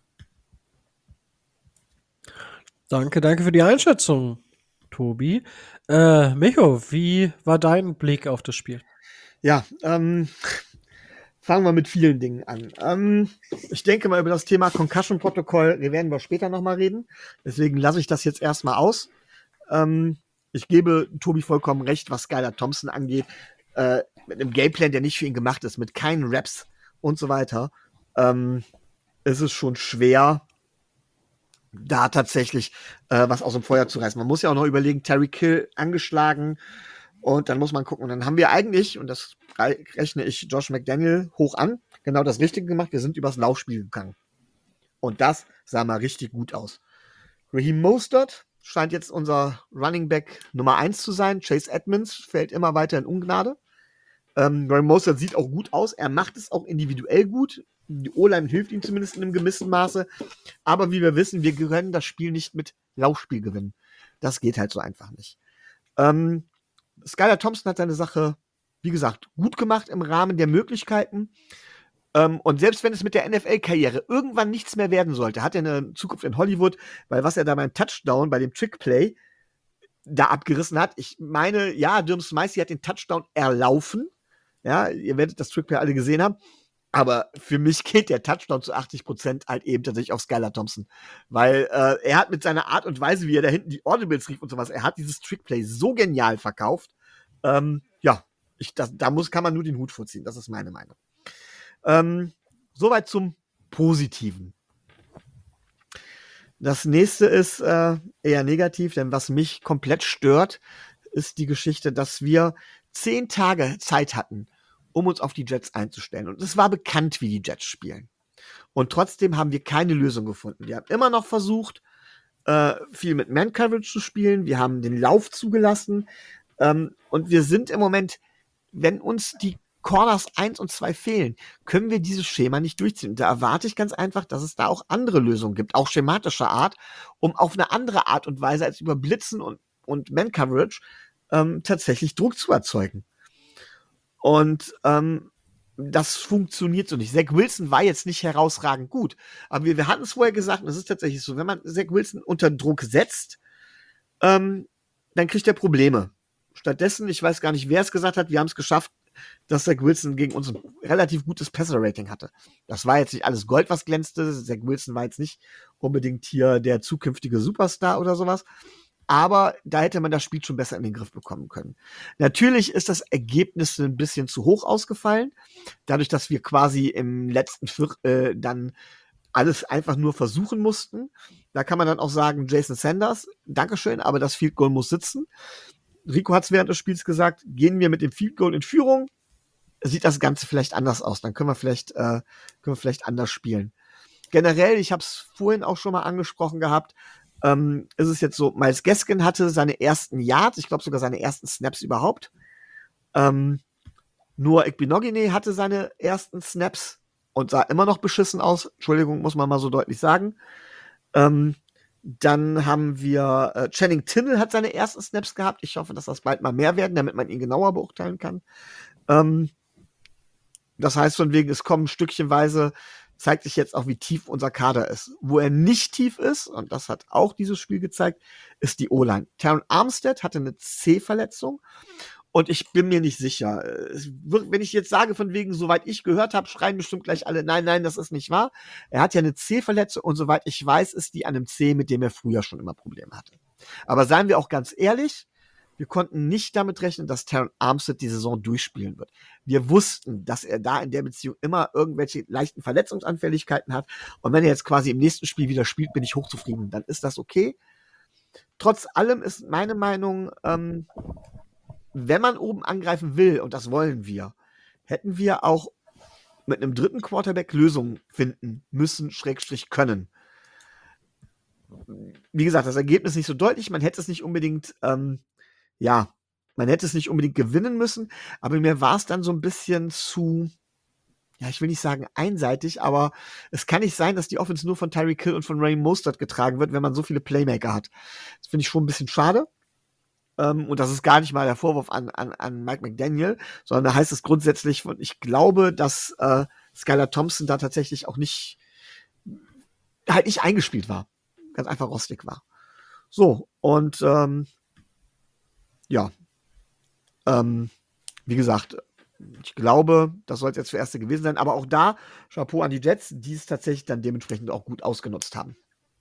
Danke, danke für die Einschätzung, Tobi. Äh, Micho, wie war dein Blick auf das Spiel? Ja, ähm, fangen wir mit vielen Dingen an. Ähm, ich denke mal über das Thema Concussion-Protokoll, wir werden wir später nochmal reden. Deswegen lasse ich das jetzt erstmal aus. Ähm, ich gebe Tobi vollkommen recht, was Skylar Thompson angeht. Äh, mit einem Gameplan, der nicht für ihn gemacht ist, mit keinen Raps und so weiter, ähm, ist es schon schwer, da tatsächlich äh, was aus dem Feuer zu reißen. Man muss ja auch noch überlegen, Terry Kill angeschlagen und dann muss man gucken. Und dann haben wir eigentlich, und das rechne ich Josh McDaniel hoch an, genau das Richtige gemacht. Wir sind übers Laufspiel gegangen. Und das sah mal richtig gut aus. Raheem Mostert scheint jetzt unser Running Back Nummer eins zu sein. Chase Edmonds fällt immer weiter in Ungnade. Ähm, Raheem Mostert sieht auch gut aus. Er macht es auch individuell gut. Die O-Line hilft ihm zumindest in einem gewissen Maße. Aber wie wir wissen, wir können das Spiel nicht mit Laufspiel gewinnen. Das geht halt so einfach nicht. Ähm, Skylar Thompson hat seine Sache, wie gesagt, gut gemacht im Rahmen der Möglichkeiten. Ähm, und selbst wenn es mit der N F L-Karriere irgendwann nichts mehr werden sollte, hat er eine Zukunft in Hollywood, weil was er da beim Touchdown, bei dem Trickplay da abgerissen hat, ich meine, ja, Durham Smythe hat den Touchdown erlaufen. Ja, ihr werdet das Trickplay alle gesehen haben. Aber für mich geht der Touchdown zu achtzig Prozent halt eben tatsächlich auf Skylar Thompson. Weil äh, er hat mit seiner Art und Weise, wie er da hinten die Audibles rief und sowas, er hat dieses Trickplay so genial verkauft. Ähm, ja, ich, das, da muss, kann man nur den Hut vorziehen. Das ist meine Meinung. Ähm, soweit zum Positiven. Das nächste ist äh, eher negativ, denn was mich komplett stört, ist die Geschichte, dass wir zehn Tage Zeit hatten, um uns auf die Jets einzustellen. Und es war bekannt, wie die Jets spielen. Und trotzdem haben wir keine Lösung gefunden. Wir haben immer noch versucht, äh, viel mit Man-Coverage zu spielen. Wir haben den Lauf zugelassen. Ähm, und wir sind im Moment, wenn uns die Corners eins und zwei fehlen, können wir dieses Schema nicht durchziehen. Und da erwarte ich ganz einfach, dass es da auch andere Lösungen gibt, auch schematischer Art, um auf eine andere Art und Weise als über Blitzen und, und Man-Coverage ähm, tatsächlich Druck zu erzeugen. Und ähm, das funktioniert so nicht. Zach Wilson war jetzt nicht herausragend gut. Aber wir, wir hatten es vorher gesagt, und es ist tatsächlich so, wenn man Zach Wilson unter Druck setzt, ähm, dann kriegt er Probleme. Stattdessen, ich weiß gar nicht, wer es gesagt hat, wir haben es geschafft, dass Zach Wilson gegen uns ein relativ gutes Passer-Rating hatte. Das war jetzt nicht alles Gold, was glänzte. Zach Wilson war jetzt nicht unbedingt hier der zukünftige Superstar oder sowas. Aber da hätte man das Spiel schon besser in den Griff bekommen können. Natürlich ist das Ergebnis ein bisschen zu hoch ausgefallen. Dadurch, dass wir quasi im letzten Viertel äh, dann alles einfach nur versuchen mussten. Da kann man dann auch sagen, Jason Sanders, Dankeschön, aber das Field Goal muss sitzen. Rico hat es während des Spiels gesagt, gehen wir mit dem Field Goal in Führung, sieht das Ganze vielleicht anders aus. Dann können wir vielleicht, äh, können wir vielleicht anders spielen. Generell, ich habe es vorhin auch schon mal angesprochen gehabt, ähm, ist es jetzt so, Myles Gaskin hatte seine ersten Yards, ich glaube sogar seine ersten Snaps überhaupt. Ähm, nur Ekpinogene hatte seine ersten Snaps und sah immer noch beschissen aus. Entschuldigung, muss man mal so deutlich sagen. Ähm, Dann haben wir äh, Channing Tindall hat seine ersten Snaps gehabt. Ich hoffe, dass das bald mal mehr werden, damit man ihn genauer beurteilen kann. Ähm, das heißt, von wegen, es kommen stückchenweise, zeigt sich jetzt auch, wie tief unser Kader ist. Wo er nicht tief ist, und das hat auch dieses Spiel gezeigt, ist die O-Line. Terron Armstead hatte eine C-Verletzung. Und ich bin mir nicht sicher. Es wird, wenn ich jetzt sage, von wegen, soweit ich gehört habe, schreien bestimmt gleich alle, nein, nein, das ist nicht wahr. Er hat ja eine C-Verletzung und soweit ich weiß, ist die an einem C, mit dem er früher schon immer Probleme hatte. Aber seien wir auch ganz ehrlich, wir konnten nicht damit rechnen, dass Terron Armstead die Saison durchspielen wird. Wir wussten, dass er da in der Beziehung immer irgendwelche leichten Verletzungsanfälligkeiten hat. Und wenn er jetzt quasi im nächsten Spiel wieder spielt, bin ich hochzufrieden. Dann ist das okay. Trotz allem ist meine Meinung, ähm, wenn man oben angreifen will, und das wollen wir, hätten wir auch mit einem dritten Quarterback Lösungen finden müssen, Schrägstrich können. Wie gesagt, das Ergebnis ist nicht so deutlich, man hätte es nicht unbedingt, ähm, ja, man hätte es nicht unbedingt gewinnen müssen, aber mir war es dann so ein bisschen zu, ja, ich will nicht sagen einseitig, aber es kann nicht sein, dass die Offense nur von Tyreek Hill und von Ray Mostert getragen wird, wenn man so viele Playmaker hat. Das finde ich schon ein bisschen schade. Um, und das ist gar nicht mal der Vorwurf an, an, an Mike McDaniel, sondern da heißt es grundsätzlich von, ich glaube, dass äh, Skylar Thompson da tatsächlich auch nicht, halt nicht eingespielt war. Ganz einfach rostig war. So, und ähm, ja, ähm, wie gesagt, ich glaube, das soll es jetzt für Erste gewesen sein, aber auch da, Chapeau an die Jets, die es tatsächlich dann dementsprechend auch gut ausgenutzt haben.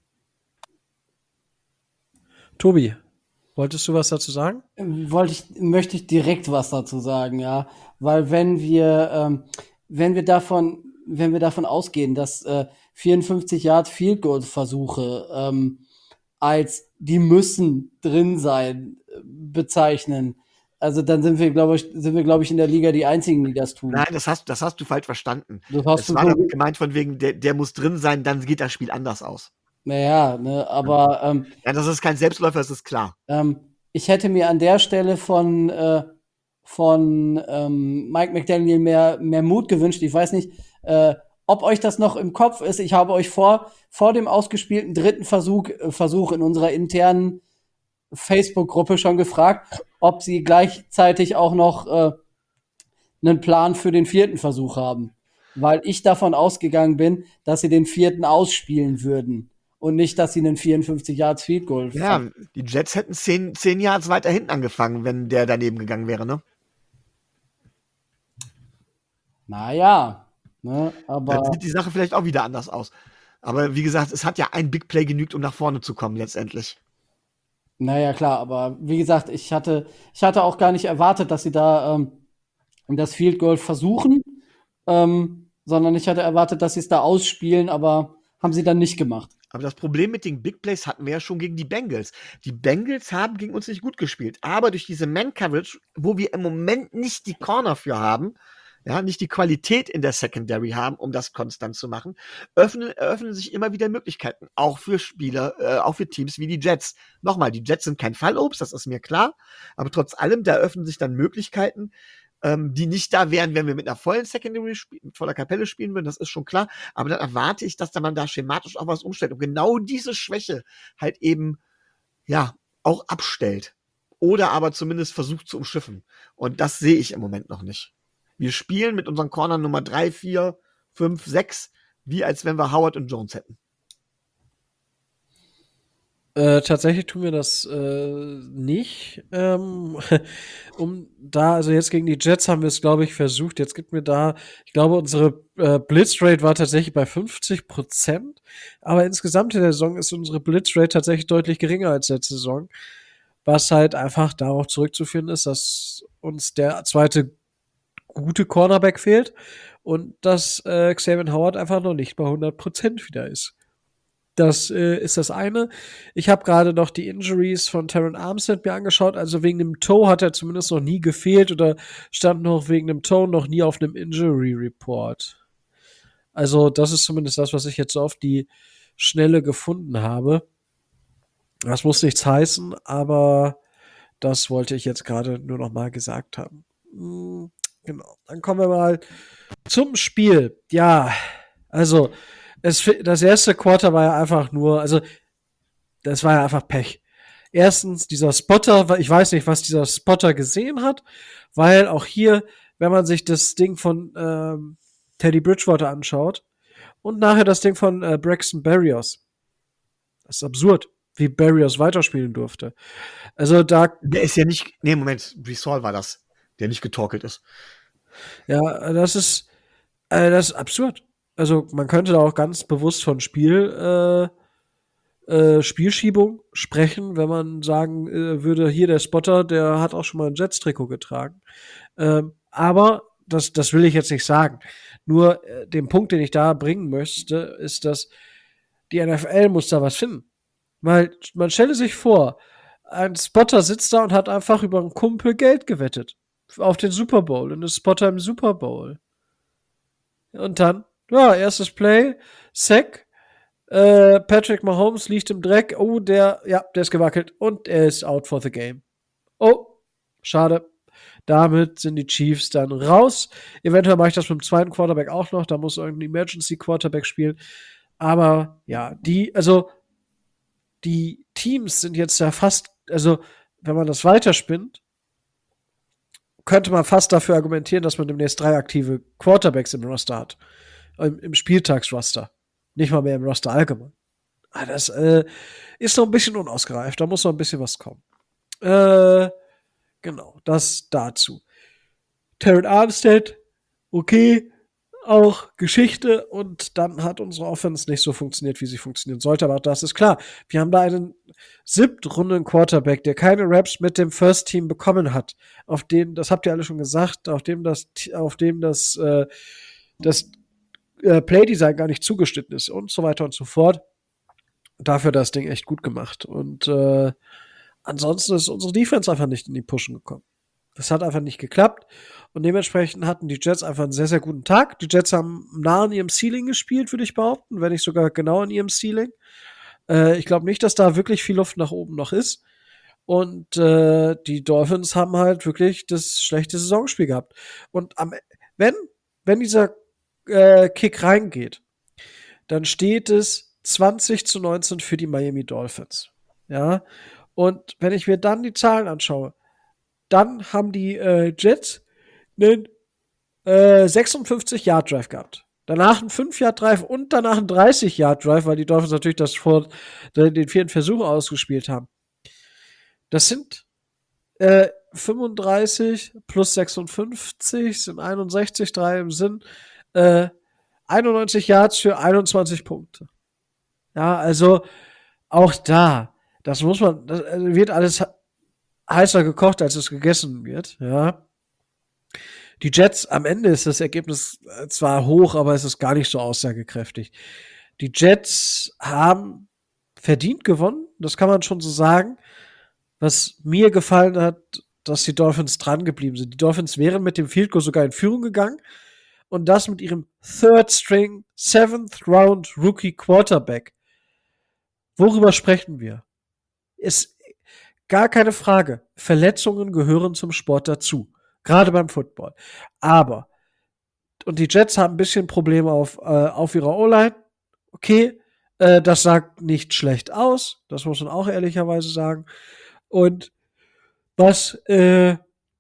Tobi, wolltest du was dazu sagen? Wollte ich, möchte ich direkt was dazu sagen, ja. Weil wenn wir, ähm, wenn wir davon, wenn wir davon ausgehen, dass äh, vierundfünfzig Yard Field Goal Versuche ähm, als die müssen drin sein äh, bezeichnen, also dann sind wir, glaube ich, sind wir, glaube ich, in der Liga die einzigen, die das tun. Nein, das hast, das hast du falsch verstanden. Das hast Es du war so- damit gemeint von wegen, der, der muss drin sein, dann geht das Spiel anders aus. Naja, ne, aber ähm, Ja, das ist kein Selbstläufer, das ist klar. Ähm, ich hätte mir an der Stelle von, äh, von ähm, Mike McDaniel mehr, mehr Mut gewünscht. Ich weiß nicht, äh, ob euch das noch im Kopf ist. Ich habe euch vor, vor dem ausgespielten dritten Versuch, äh, Versuch in unserer internen Facebook-Gruppe schon gefragt, ob sie gleichzeitig auch noch äh, einen Plan für den vierten Versuch haben. Weil ich davon ausgegangen bin, dass sie den vierten ausspielen würden. Und nicht, dass sie einen vierundfünfzig Yards Field Goal Ja, die Jets hätten zehn, zehn Yards weiter hinten angefangen, wenn der daneben gegangen wäre, ne? Naja, ne, aber Dann sieht die Sache vielleicht auch wieder anders aus. Aber wie gesagt, es hat ja ein Big Play genügt, um nach vorne zu kommen letztendlich. naja, klar, aber wie gesagt, ich hatte, ich hatte auch gar nicht erwartet, dass sie da ähm, das Field Goal versuchen, ähm, sondern ich hatte erwartet, dass sie es da ausspielen, aber haben sie dann nicht gemacht. Aber das Problem mit den Big Plays hatten wir ja schon gegen die Bengals. Die Bengals haben gegen uns nicht gut gespielt. Aber durch diese Man-Coverage, wo wir im Moment nicht die Corner für haben, ja, nicht die Qualität in der Secondary haben, um das konstant zu machen, öffnen, eröffnen sich immer wieder Möglichkeiten. Auch für Spieler, äh, auch für Teams wie die Jets. Nochmal, die Jets sind kein Fallobst, das ist mir klar. Aber trotz allem, da eröffnen sich dann Möglichkeiten, ähm, die nicht da wären, wenn wir mit einer vollen Secondary spiel- mit voller Kapelle spielen würden, das ist schon klar. Aber dann erwarte ich, dass da man da schematisch auch was umstellt und genau diese Schwäche halt eben, ja, auch abstellt. Oder aber zumindest versucht zu umschiffen. Und das sehe ich im Moment noch nicht. Wir spielen mit unseren Cornern Nummer drei, vier, fünf, sechs, wie als wenn wir Howard und Jones hätten. Äh, tatsächlich tun wir das äh, nicht. Ähm, um da, also jetzt gegen die Jets haben wir es, glaube ich, versucht. Jetzt gibt mir da, ich glaube, unsere äh, Blitzrate war tatsächlich bei fünfzig Prozent. Aber insgesamt in der Saison ist unsere Blitzrate tatsächlich deutlich geringer als letzte Saison. Was halt einfach darauf zurückzuführen ist, dass uns der zweite gute Cornerback fehlt und dass äh, Xavier Howard einfach noch nicht bei hundert Prozent wieder ist. Das äh, ist das eine. Ich habe gerade noch die Injuries von Terron Armstead mir angeschaut. Also wegen dem Toe hat er zumindest noch nie gefehlt oder stand noch wegen dem Toe noch nie auf einem Injury Report. Also das ist zumindest das, was ich jetzt so auf die Schnelle gefunden habe. Das muss nichts heißen, aber das wollte ich jetzt gerade nur noch mal gesagt haben. Hm, genau. Dann kommen wir mal zum Spiel. Ja, also es, das erste Quarter war ja einfach nur, also das war ja einfach Pech. Erstens, dieser Spotter, ich weiß nicht, was dieser Spotter gesehen hat, weil auch hier, wenn man sich das Ding von ähm, Teddy Bridgewater anschaut und nachher das Ding von äh, Braxton Berrios, das ist absurd, wie Berrios weiterspielen durfte. Also da. Der ist ja nicht. Nee, Moment, Brees Hall war das, der nicht getorkelt ist. Ja, das ist, äh, das ist absurd. Also man könnte da auch ganz bewusst von Spiel, äh, äh, Spielschiebung sprechen, wenn man sagen äh, würde, hier der Spotter, der hat auch schon mal ein Jets-Trikot getragen. Ähm, aber das, das will ich jetzt nicht sagen. Nur äh, den Punkt, den ich da bringen möchte, ist, dass die N F L muss da was finden. Weil man stelle sich vor, ein Spotter sitzt da und hat einfach über einen Kumpel Geld gewettet. Auf den Super Bowl. Und ist Spotter im Super Bowl. Und dann, ja, erstes Play, Sack. Äh, Patrick Mahomes liegt im Dreck. Oh, der, ja, der ist gewackelt. Und er ist out for the game. Oh, schade. Damit sind die Chiefs dann raus. Eventuell mache ich das mit dem zweiten Quarterback auch noch. Da muss irgendein Emergency Quarterback spielen. Aber ja, die, also die Teams sind jetzt ja fast, also wenn man das weiterspinnt, könnte man fast dafür argumentieren, dass man demnächst drei aktive Quarterbacks im Roster hat. Im, im Spieltagsroster. Nicht mal mehr im Roster allgemein. Ah, das äh, ist noch ein bisschen unausgereift. Da muss noch ein bisschen was kommen. Äh, genau, das dazu. Terran Armstead, okay, auch Geschichte und dann hat unsere Offense nicht so funktioniert, wie sie funktionieren sollte, aber das ist klar. Wir haben da einen siebtrunden Quarterback, der keine Raps mit dem First Team bekommen hat, auf dem, das habt ihr alle schon gesagt, auf dem das, auf dem das, äh, das äh, Playdesign gar nicht zugeschnitten ist und so weiter und so fort. Dafür das Ding echt gut gemacht und äh, ansonsten ist unsere Defense einfach nicht in die Pushen gekommen. Das hat einfach nicht geklappt. Und dementsprechend hatten die Jets einfach einen sehr, sehr guten Tag. Die Jets haben nah an ihrem Ceiling gespielt, würde ich behaupten, wenn nicht sogar genau an ihrem Ceiling. Äh, ich glaube nicht, dass da wirklich viel Luft nach oben noch ist. Und äh, die Dolphins haben halt wirklich das schlechte Saisonspiel gehabt. Und am, wenn, wenn dieser äh, Kick reingeht, dann steht es zwanzig zu neunzehn für die Miami Dolphins. Ja. Und wenn ich mir dann die Zahlen anschaue, dann haben die äh, Jets einen äh, sechsundfünfzig-Yard-Drive gehabt. Danach einen fünf-Yard-Drive und danach einen dreißig-Yard-Drive, weil die Dolphins natürlich das vor den vierten Versuch ausgespielt haben. Das sind äh, fünfunddreißig plus sechsundfünfzig sind einundsechzig, drei im Sinn, äh, einundneunzig Yards für einundzwanzig Punkte. Ja, also auch da, das muss man, das wird alles heißer gekocht, als es gegessen wird, ja. Die Jets, am Ende ist das Ergebnis zwar hoch, aber es ist gar nicht so aussagekräftig. Die Jets haben verdient gewonnen, das kann man schon so sagen. Was mir gefallen hat, dass die Dolphins dran geblieben sind. Die Dolphins wären mit dem Field Goal sogar in Führung gegangen und das mit ihrem Third String, Seventh Round Rookie Quarterback. Worüber sprechen wir? Ist gar keine Frage. Verletzungen gehören zum Sport dazu. Gerade beim Football. Aber, und die Jets haben ein bisschen Probleme auf, äh, auf ihrer O-Line. Okay, äh, das sagt nicht schlecht aus. Das muss man auch ehrlicherweise sagen. Und was, äh,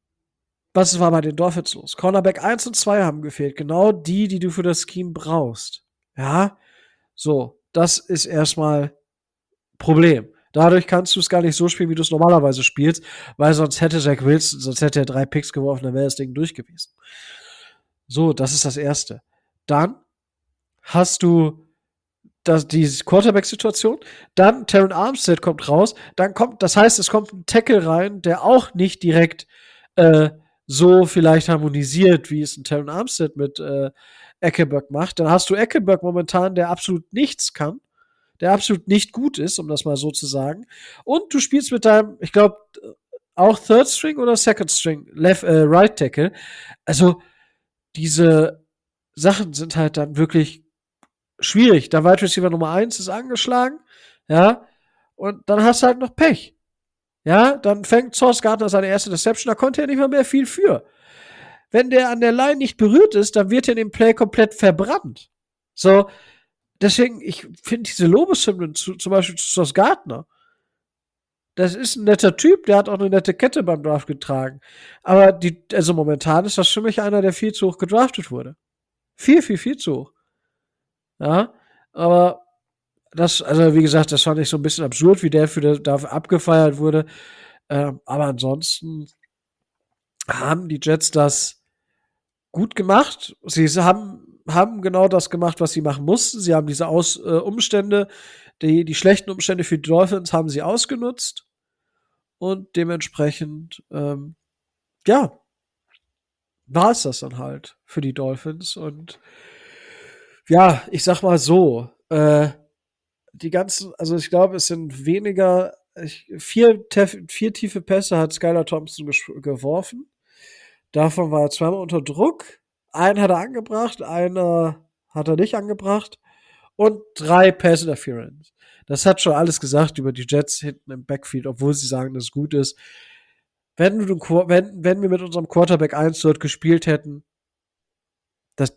was war bei den Dolphins los? Cornerback eins und zwei haben gefehlt. Genau die, die du für das Scheme brauchst. Ja, so, das ist erstmal Problem. Dadurch kannst du es gar nicht so spielen, wie du es normalerweise spielst, weil sonst hätte Zach Wilson, sonst hätte er drei Picks geworfen, dann wäre das Ding durch gewesen. So, das ist das Erste. Dann hast du das, die Quarterback-Situation, dann Terran Armstead kommt raus, dann kommt, das heißt, es kommt ein Tackle rein, der auch nicht direkt äh, so vielleicht harmonisiert, wie es ein Terran Armstead mit äh, Eckeberg macht. Dann hast du Eckeberg momentan, der absolut nichts kann, der absolut nicht gut ist, um das mal so zu sagen. Und du spielst mit deinem, ich glaube, auch Third String oder Second String, Left, äh, Right Tackle. Also diese Sachen sind halt dann wirklich schwierig. Der Wide Receiver Nummer eins ist angeschlagen, ja, und dann hast du halt noch Pech. Ja, dann fängt Sauce Gardner seine erste Deception, da konnte er nicht mal mehr viel für. Wenn der an der Line nicht berührt ist, dann wird er in dem Play komplett verbrannt. So, deswegen, ich finde diese Lobeshymnen zu, zum Beispiel zu Sauce Gardner, das ist ein netter Typ, der hat auch eine nette Kette beim Draft getragen. Aber die, also momentan ist das für mich einer, der viel zu hoch gedraftet wurde. Viel, viel, viel zu hoch. Ja, aber das, also wie gesagt, das fand ich so ein bisschen absurd, wie der für der, dafür abgefeiert wurde. Ähm, aber ansonsten haben die Jets das gut gemacht. Sie haben, haben genau das gemacht, was sie machen mussten. Sie haben diese Aus, äh, Umstände, die, die schlechten Umstände für die Dolphins haben sie ausgenutzt. Und dementsprechend, ähm, ja, war es das dann halt für die Dolphins. Und ja, ich sag mal so, äh, die ganzen, also ich glaube, es sind weniger, ich, vier, vier tiefe Pässe hat Skylar Thompson geworfen. Davon war er zweimal unter Druck. Einen hat er angebracht, einer hat er nicht angebracht. Und drei Pass Interference. Das hat schon alles gesagt über die Jets hinten im Backfield, obwohl sie sagen, dass es gut ist. Wenn, du, wenn, wenn wir mit unserem Quarterback eins dort gespielt hätten, das,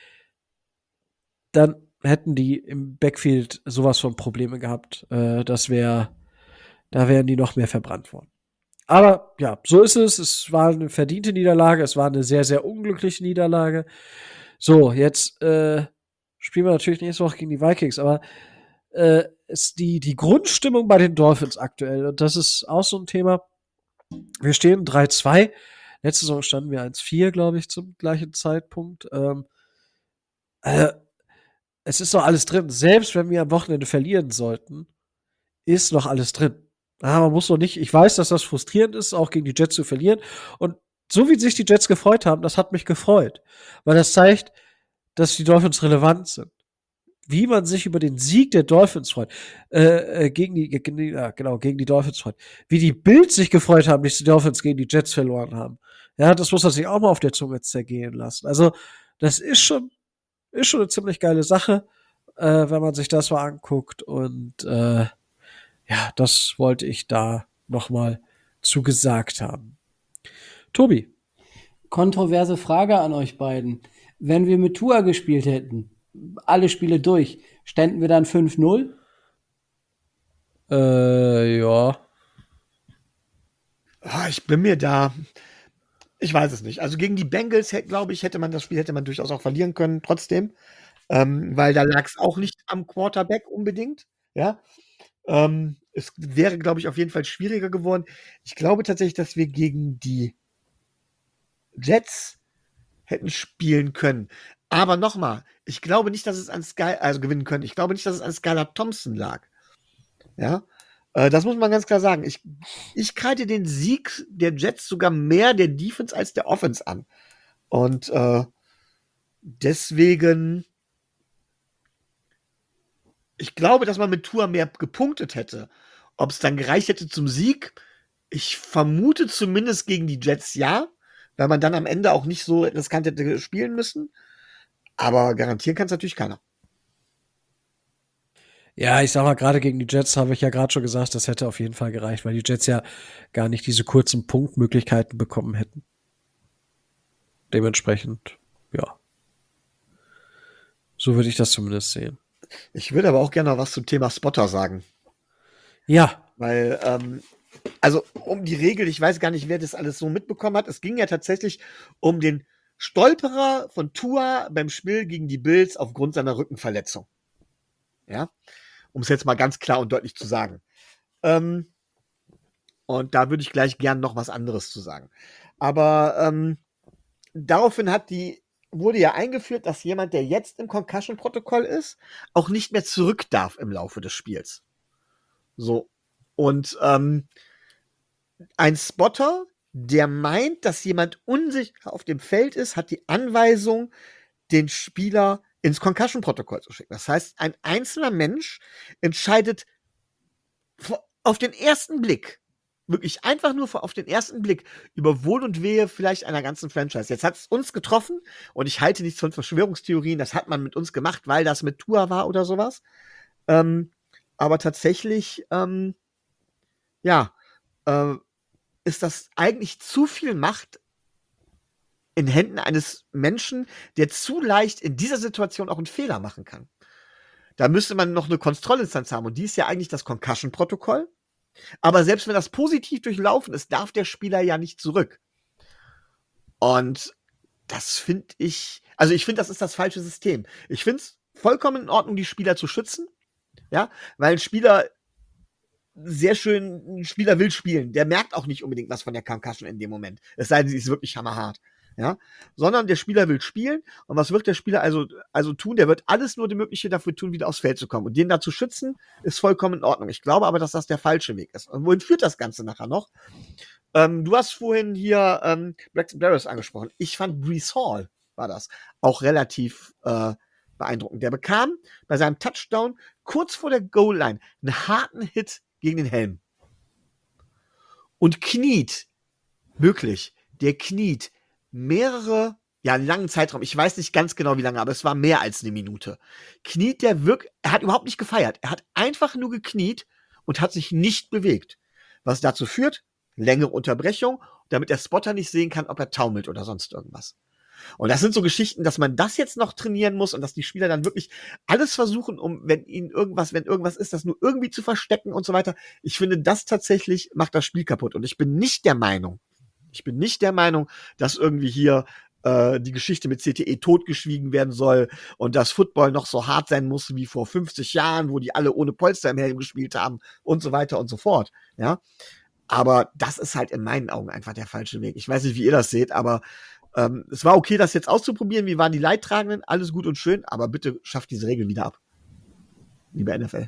dann hätten die im Backfield sowas von Probleme gehabt. Äh, das wäre, da wären die noch mehr verbrannt worden. Aber ja, so ist es. Es war eine verdiente Niederlage. Es war eine sehr, sehr unglückliche Niederlage. So, jetzt äh, spielen wir natürlich nächste Woche gegen die Vikings, aber äh, ist die, die Grundstimmung bei den Dolphins aktuell, und das ist auch so ein Thema. Wir stehen drei zwei. Letzte Saison standen wir eins vier, glaube ich, zum gleichen Zeitpunkt. Ähm, äh, es ist noch alles drin. Selbst wenn wir am Wochenende verlieren sollten, ist noch alles drin. Ah, man muss noch nicht, ich weiß, dass das frustrierend ist, auch gegen die Jets zu verlieren. Und so wie sich die Jets gefreut haben, das hat mich gefreut. Weil das zeigt, dass die Dolphins relevant sind. Wie man sich über den Sieg der Dolphins freut. Äh, äh, gegen die, gegen die, ja, genau, gegen die Dolphins freut. Wie die Bills sich gefreut haben, dass die Dolphins gegen die Jets verloren haben. Ja, das muss man sich auch mal auf der Zunge zergehen lassen. Also, das ist schon, ist schon eine ziemlich geile Sache, äh, wenn man sich das mal anguckt. Und äh, ja, das wollte ich da nochmal zugesagt haben. Tobi. Kontroverse Frage an euch beiden. Wenn wir mit Tua gespielt hätten, alle Spiele durch, ständen wir dann fünf null? Äh, ja. Ah, ich bin mir da. Ich weiß es nicht. Also gegen die Bengals, glaube ich, hätte man das Spiel hätte man durchaus auch verlieren können, trotzdem. Ähm, weil da lag es auch nicht am Quarterback unbedingt. Ja. Ähm, es wäre, glaube ich, auf jeden Fall schwieriger geworden. Ich glaube tatsächlich, dass wir gegen die Jets hätten spielen können. Aber nochmal, ich glaube nicht, dass es an Sky, also gewinnen können. Ich glaube nicht, dass es an Skylar Thompson lag. Ja, äh, das muss man ganz klar sagen. Ich, ich kreide den Sieg der Jets sogar mehr der Defense als der Offense an. Und äh, deswegen, ich glaube, dass man mit Tua mehr gepunktet hätte. Ob es dann gereicht hätte zum Sieg, ich vermute zumindest gegen die Jets ja, weil man dann am Ende auch nicht so riskant hätte spielen müssen. Aber garantieren kann es natürlich keiner. Ja, ich sag mal, gerade gegen die Jets habe ich ja gerade schon gesagt, das hätte auf jeden Fall gereicht, weil die Jets ja gar nicht diese kurzen Punktmöglichkeiten bekommen hätten. Dementsprechend, ja. So würde ich das zumindest sehen. Ich würde aber auch gerne noch was zum Thema Spotter sagen. Ja. Weil, ähm, also um die Regel, ich weiß gar nicht, wer das alles so mitbekommen hat. Es ging ja tatsächlich um den Stolperer von Tua beim Spiel gegen die Bills aufgrund seiner Rückenverletzung. Ja, um es jetzt mal ganz klar und deutlich zu sagen. Ähm, und da würde ich gleich gern noch was anderes zu sagen. Aber ähm, daraufhin hat die, wurde ja eingeführt, dass jemand, der jetzt im Concussion-Protokoll ist, auch nicht mehr zurück darf im Laufe des Spiels. So. Und ähm, ein Spotter, der meint, dass jemand unsicher auf dem Feld ist, hat die Anweisung, den Spieler ins Concussion-Protokoll zu schicken. Das heißt, ein einzelner Mensch entscheidet auf den ersten Blick, wirklich einfach nur auf den ersten Blick, über Wohl und Wehe vielleicht einer ganzen Franchise. Jetzt hat es uns getroffen und ich halte nichts von Verschwörungstheorien, das hat man mit uns gemacht, weil das mit Tua war oder sowas. Ähm, aber tatsächlich, ähm, ja, äh, ist das eigentlich zu viel Macht in Händen eines Menschen, der zu leicht in dieser Situation auch einen Fehler machen kann. Da müsste man noch eine Kontrollinstanz haben und die ist ja eigentlich das Concussion-Protokoll. Aber selbst wenn das positiv durchlaufen ist, darf der Spieler ja nicht zurück. Und das finde ich, also ich finde, das ist das falsche System. Ich finde es vollkommen in Ordnung, die Spieler zu schützen, ja, weil ein Spieler sehr schön, ein Spieler will spielen, der merkt auch nicht unbedingt was von der Concussion in dem Moment. Es sei denn, sie ist wirklich hammerhart. Ja, sondern der Spieler will spielen und was wird der Spieler also, also tun? Der wird alles nur die Mögliche dafür tun, wieder aufs Feld zu kommen. Und den da zu schützen, ist vollkommen in Ordnung. Ich glaube aber, dass das der falsche Weg ist. Und wohin führt das Ganze nachher noch? Ähm, du hast vorhin hier ähm, Braxton Berrios angesprochen. Ich fand Breece Hall, war das, auch relativ äh, beeindruckend. Der bekam bei seinem Touchdown kurz vor der Goal-Line einen harten Hit gegen den Helm. Und kniet, wirklich, der kniet mehrere, ja, einen langen Zeitraum, ich weiß nicht ganz genau wie lange, aber es war mehr als eine Minute, kniet der wirklich, er hat überhaupt nicht gefeiert, er hat einfach nur gekniet und hat sich nicht bewegt. Was dazu führt, längere Unterbrechung, damit der Spotter nicht sehen kann, ob er taumelt oder sonst irgendwas. Und das sind so Geschichten, dass man das jetzt noch trainieren muss und dass die Spieler dann wirklich alles versuchen, um, wenn ihnen irgendwas, wenn irgendwas ist, das nur irgendwie zu verstecken und so weiter. Ich finde, das tatsächlich macht das Spiel kaputt. Und ich bin nicht der Meinung, Ich bin nicht der Meinung, dass irgendwie hier äh, die Geschichte mit C T E totgeschwiegen werden soll und dass Football noch so hart sein muss wie vor fünfzig Jahren, wo die alle ohne Polster im Helm gespielt haben und so weiter und so fort. Ja, aber das ist halt in meinen Augen einfach der falsche Weg. Ich weiß nicht, wie ihr das seht, aber ähm, es war okay, das jetzt auszuprobieren. Wie waren die Leidtragenden? Alles gut und schön, aber bitte schafft diese Regel wieder ab. Liebe N F L.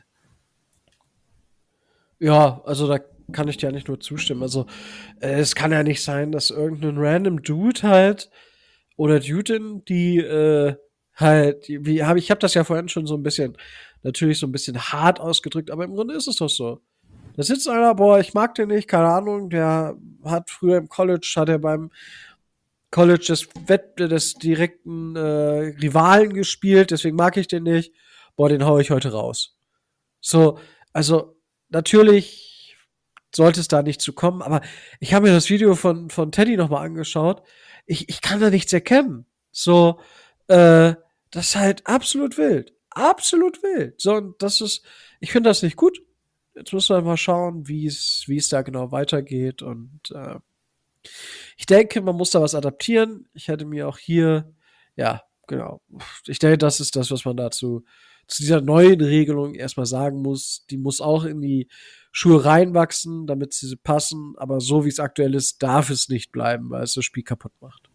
Ja, also da kann ich dir eigentlich nur zustimmen. Also äh, es kann ja nicht sein, dass irgendein random Dude halt oder Dudin, die äh, halt, die, wie habe ich habe das ja vorhin schon so ein bisschen, natürlich so ein bisschen hart ausgedrückt, aber im Grunde ist es doch so. Da sitzt einer, boah, ich mag den nicht, keine Ahnung, der hat früher im College, hat er beim College des Wett des direkten äh, Rivalen gespielt, deswegen mag ich den nicht. Boah, den hau ich heute raus. So, also natürlich sollte es da nicht zu kommen, aber ich habe mir das Video von von Teddy noch mal angeschaut. Ich ich kann da nichts erkennen. So, äh, das ist halt absolut wild. Absolut wild. So, und das ist, ich finde das nicht gut. Jetzt müssen wir mal schauen, wie es wie es da genau weitergeht und äh, ich denke, man muss da was adaptieren. Ich hätte mir auch hier, ja, genau. Ich denke, das ist das, was man dazu zu dieser neuen Regelung erstmal sagen muss. Die muss auch in die Schuhe reinwachsen, damit sie passen. Aber so wie es aktuell ist, darf es nicht bleiben, weil es das Spiel kaputt macht.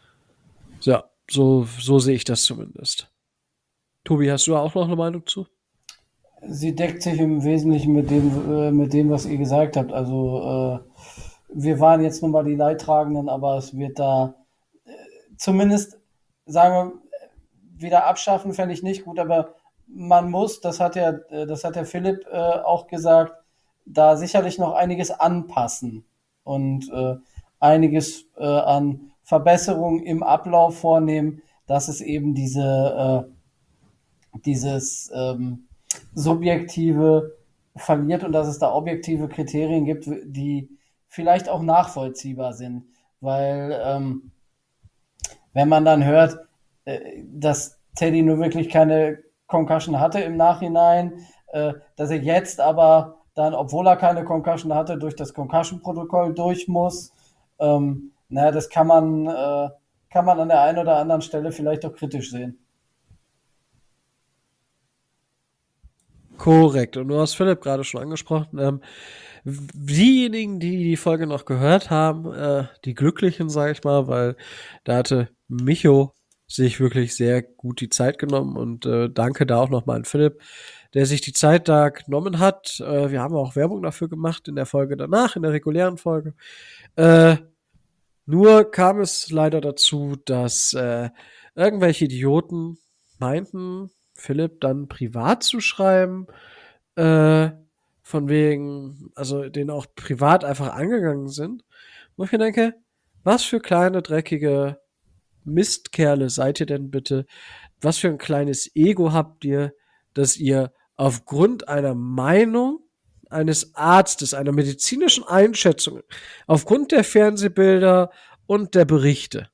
Ja, so, so sehe ich das zumindest. Tobi, hast du da auch noch eine Meinung zu? Sie deckt sich im Wesentlichen mit dem, äh, mit dem, was ihr gesagt habt. Also äh, wir waren jetzt nun mal die Leidtragenden, aber es wird da äh, zumindest, sagen wir, wieder abschaffen, fände ich nicht gut, aber man muss, das hat ja, äh, das hat der Philipp äh, auch gesagt, da sicherlich noch einiges anpassen und äh, einiges äh, an Verbesserungen im Ablauf vornehmen, dass es eben diese, äh, dieses ähm, subjektive verliert und dass es da objektive Kriterien gibt, die vielleicht auch nachvollziehbar sind. Weil ähm, wenn man dann hört, äh, dass Teddy nur wirklich keine Concussion hatte im Nachhinein, äh, dass er jetzt aber dann, obwohl er keine Concussion hatte, durch das Concussion-Protokoll durch muss, ähm, naja, das kann man, äh, kann man an der einen oder anderen Stelle vielleicht auch kritisch sehen. Korrekt. Und du hast Philipp gerade schon angesprochen. Ähm, diejenigen, die die Folge noch gehört haben, äh, die Glücklichen, sage ich mal, weil da hatte Micho sich wirklich sehr gut die Zeit genommen und äh, danke da auch nochmal an Philipp, der sich die Zeit da genommen hat. Äh, wir haben auch Werbung dafür gemacht in der Folge danach, in der regulären Folge. Äh, nur kam es leider dazu, dass äh, irgendwelche Idioten meinten, Philipp dann privat zu schreiben, äh, von wegen, also den auch privat einfach angegangen sind, wo ich mir denke, was für kleine, dreckige Mistkerle seid ihr denn bitte? Was für ein kleines Ego habt ihr, dass ihr aufgrund einer Meinung eines Arztes, einer medizinischen Einschätzung, aufgrund der Fernsehbilder und der Berichte,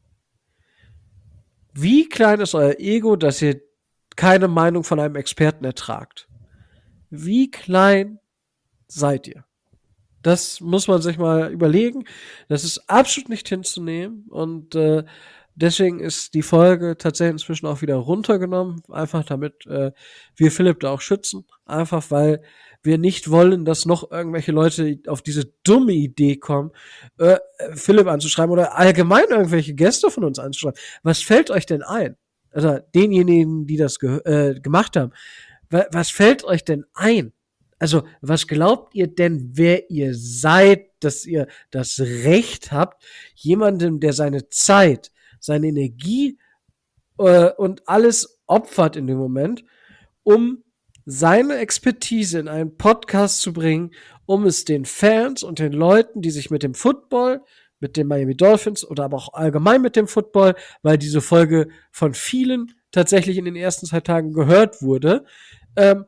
wie klein ist euer Ego, dass ihr keine Meinung von einem Experten ertragt? Wie klein seid ihr? Das muss man sich mal überlegen. Das ist absolut nicht hinzunehmen. Und äh, deswegen ist die Folge tatsächlich inzwischen auch wieder runtergenommen. Einfach damit äh, wir Philipp da auch schützen. Einfach weil wir nicht wollen, dass noch irgendwelche Leute auf diese dumme Idee kommen, äh, Philipp anzuschreiben oder allgemein irgendwelche Gäste von uns anzuschreiben. Was fällt euch denn ein? Also denjenigen, die das ge äh, gemacht haben. Was fällt euch denn ein? Also, was glaubt ihr denn, wer ihr seid, dass ihr das Recht habt, jemandem, der seine Zeit, seine Energie äh, und alles opfert in dem Moment, um seine Expertise in einen Podcast zu bringen, um es den Fans und den Leuten, die sich mit dem Football, mit den Miami Dolphins oder aber auch allgemein mit dem Football, weil diese Folge von vielen tatsächlich in den ersten zwei Tagen gehört wurde, ähm,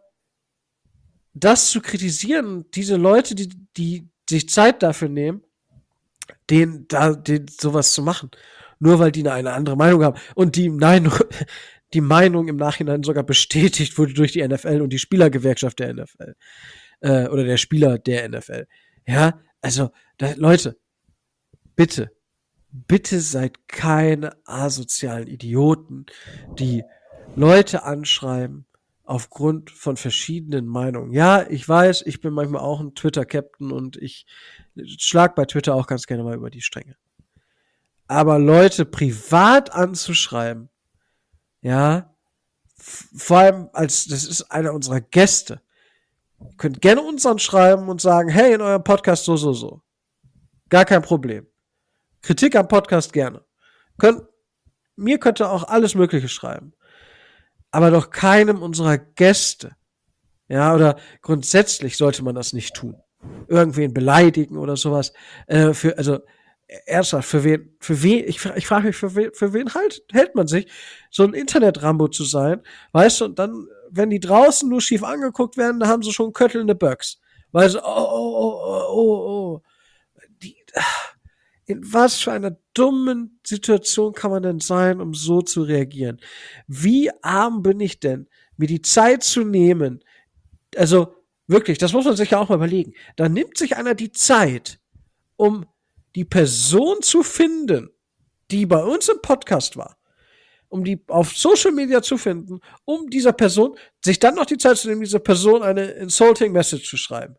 das zu kritisieren, diese Leute, die, die sich Zeit dafür nehmen, den, da, den sowas zu machen. Nur weil die eine andere Meinung haben. Und die, nein, die Meinung im Nachhinein sogar bestätigt wurde durch die N F L und die Spielergewerkschaft der N F L. Äh, oder der Spieler der N F L. Ja, also, da, Leute, bitte, bitte seid keine asozialen Idioten, die Leute anschreiben, aufgrund von verschiedenen Meinungen. Ja, ich weiß, ich bin manchmal auch ein Twitter-Captain und ich schlag bei Twitter auch ganz gerne mal über die Stränge. Aber Leute privat anzuschreiben, ja, vor allem als, das ist einer unserer Gäste. Ihr könnt gerne uns anschreiben und sagen, hey, in eurem Podcast so, so, so. Gar kein Problem. Kritik am Podcast gerne. Könnt, mir könnt ihr auch alles Mögliche schreiben. Aber doch keinem unserer Gäste. Ja, oder grundsätzlich sollte man das nicht tun. Irgendwen beleidigen oder sowas. Äh, für, also, ernsthaft, für wen, für wen, ich, ich frage mich, für wen, für wen halt, hält man sich, so ein Internet-Rambo zu sein, weißt du, und dann, wenn die draußen nur schief angeguckt werden, dann haben sie schon Köttel in the Bugs. Weil sie, oh, oh, oh, oh, oh, oh. Die, in was für einer dummen Situation kann man denn sein, um so zu reagieren? Wie arm bin ich denn, mir die Zeit zu nehmen? Also wirklich, das muss man sich ja auch mal überlegen. Da nimmt sich einer die Zeit, um die Person zu finden, die bei uns im Podcast war, um die auf Social Media zu finden, um dieser Person, sich dann noch die Zeit zu nehmen, dieser Person eine insulting Message zu schreiben.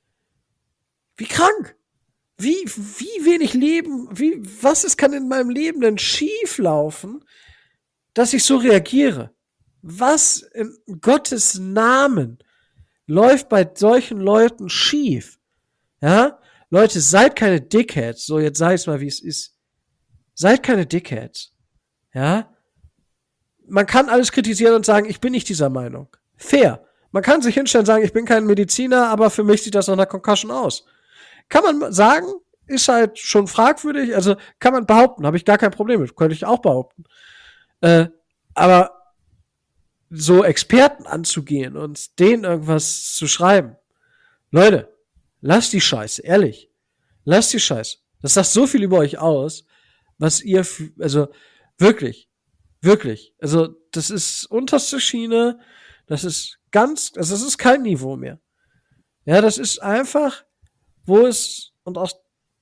Wie krank! Wie, wie wenig Leben, wie, was ist, kann in meinem Leben denn schief laufen, dass ich so reagiere? Was in Gottes Namen läuft bei solchen Leuten schief? Ja? Leute, seid keine Dickheads. So, jetzt sag ich's mal, wie es ist. Seid keine Dickheads. Ja? Man kann alles kritisieren und sagen, ich bin nicht dieser Meinung. Fair. Man kann sich hinstellen und sagen, ich bin kein Mediziner, aber für mich sieht das nach einer Concussion aus. Kann man sagen, ist halt schon fragwürdig, also kann man behaupten, habe ich gar kein Problem mit, könnte ich auch behaupten. Äh, aber so Experten anzugehen und denen irgendwas zu schreiben, Leute, lasst die Scheiße, ehrlich. Lasst die Scheiße. Das sagt so viel über euch aus, was ihr, also wirklich, wirklich, also das ist unterste Schiene, das ist ganz, also das ist kein Niveau mehr. Ja, das ist einfach, wo es, und auch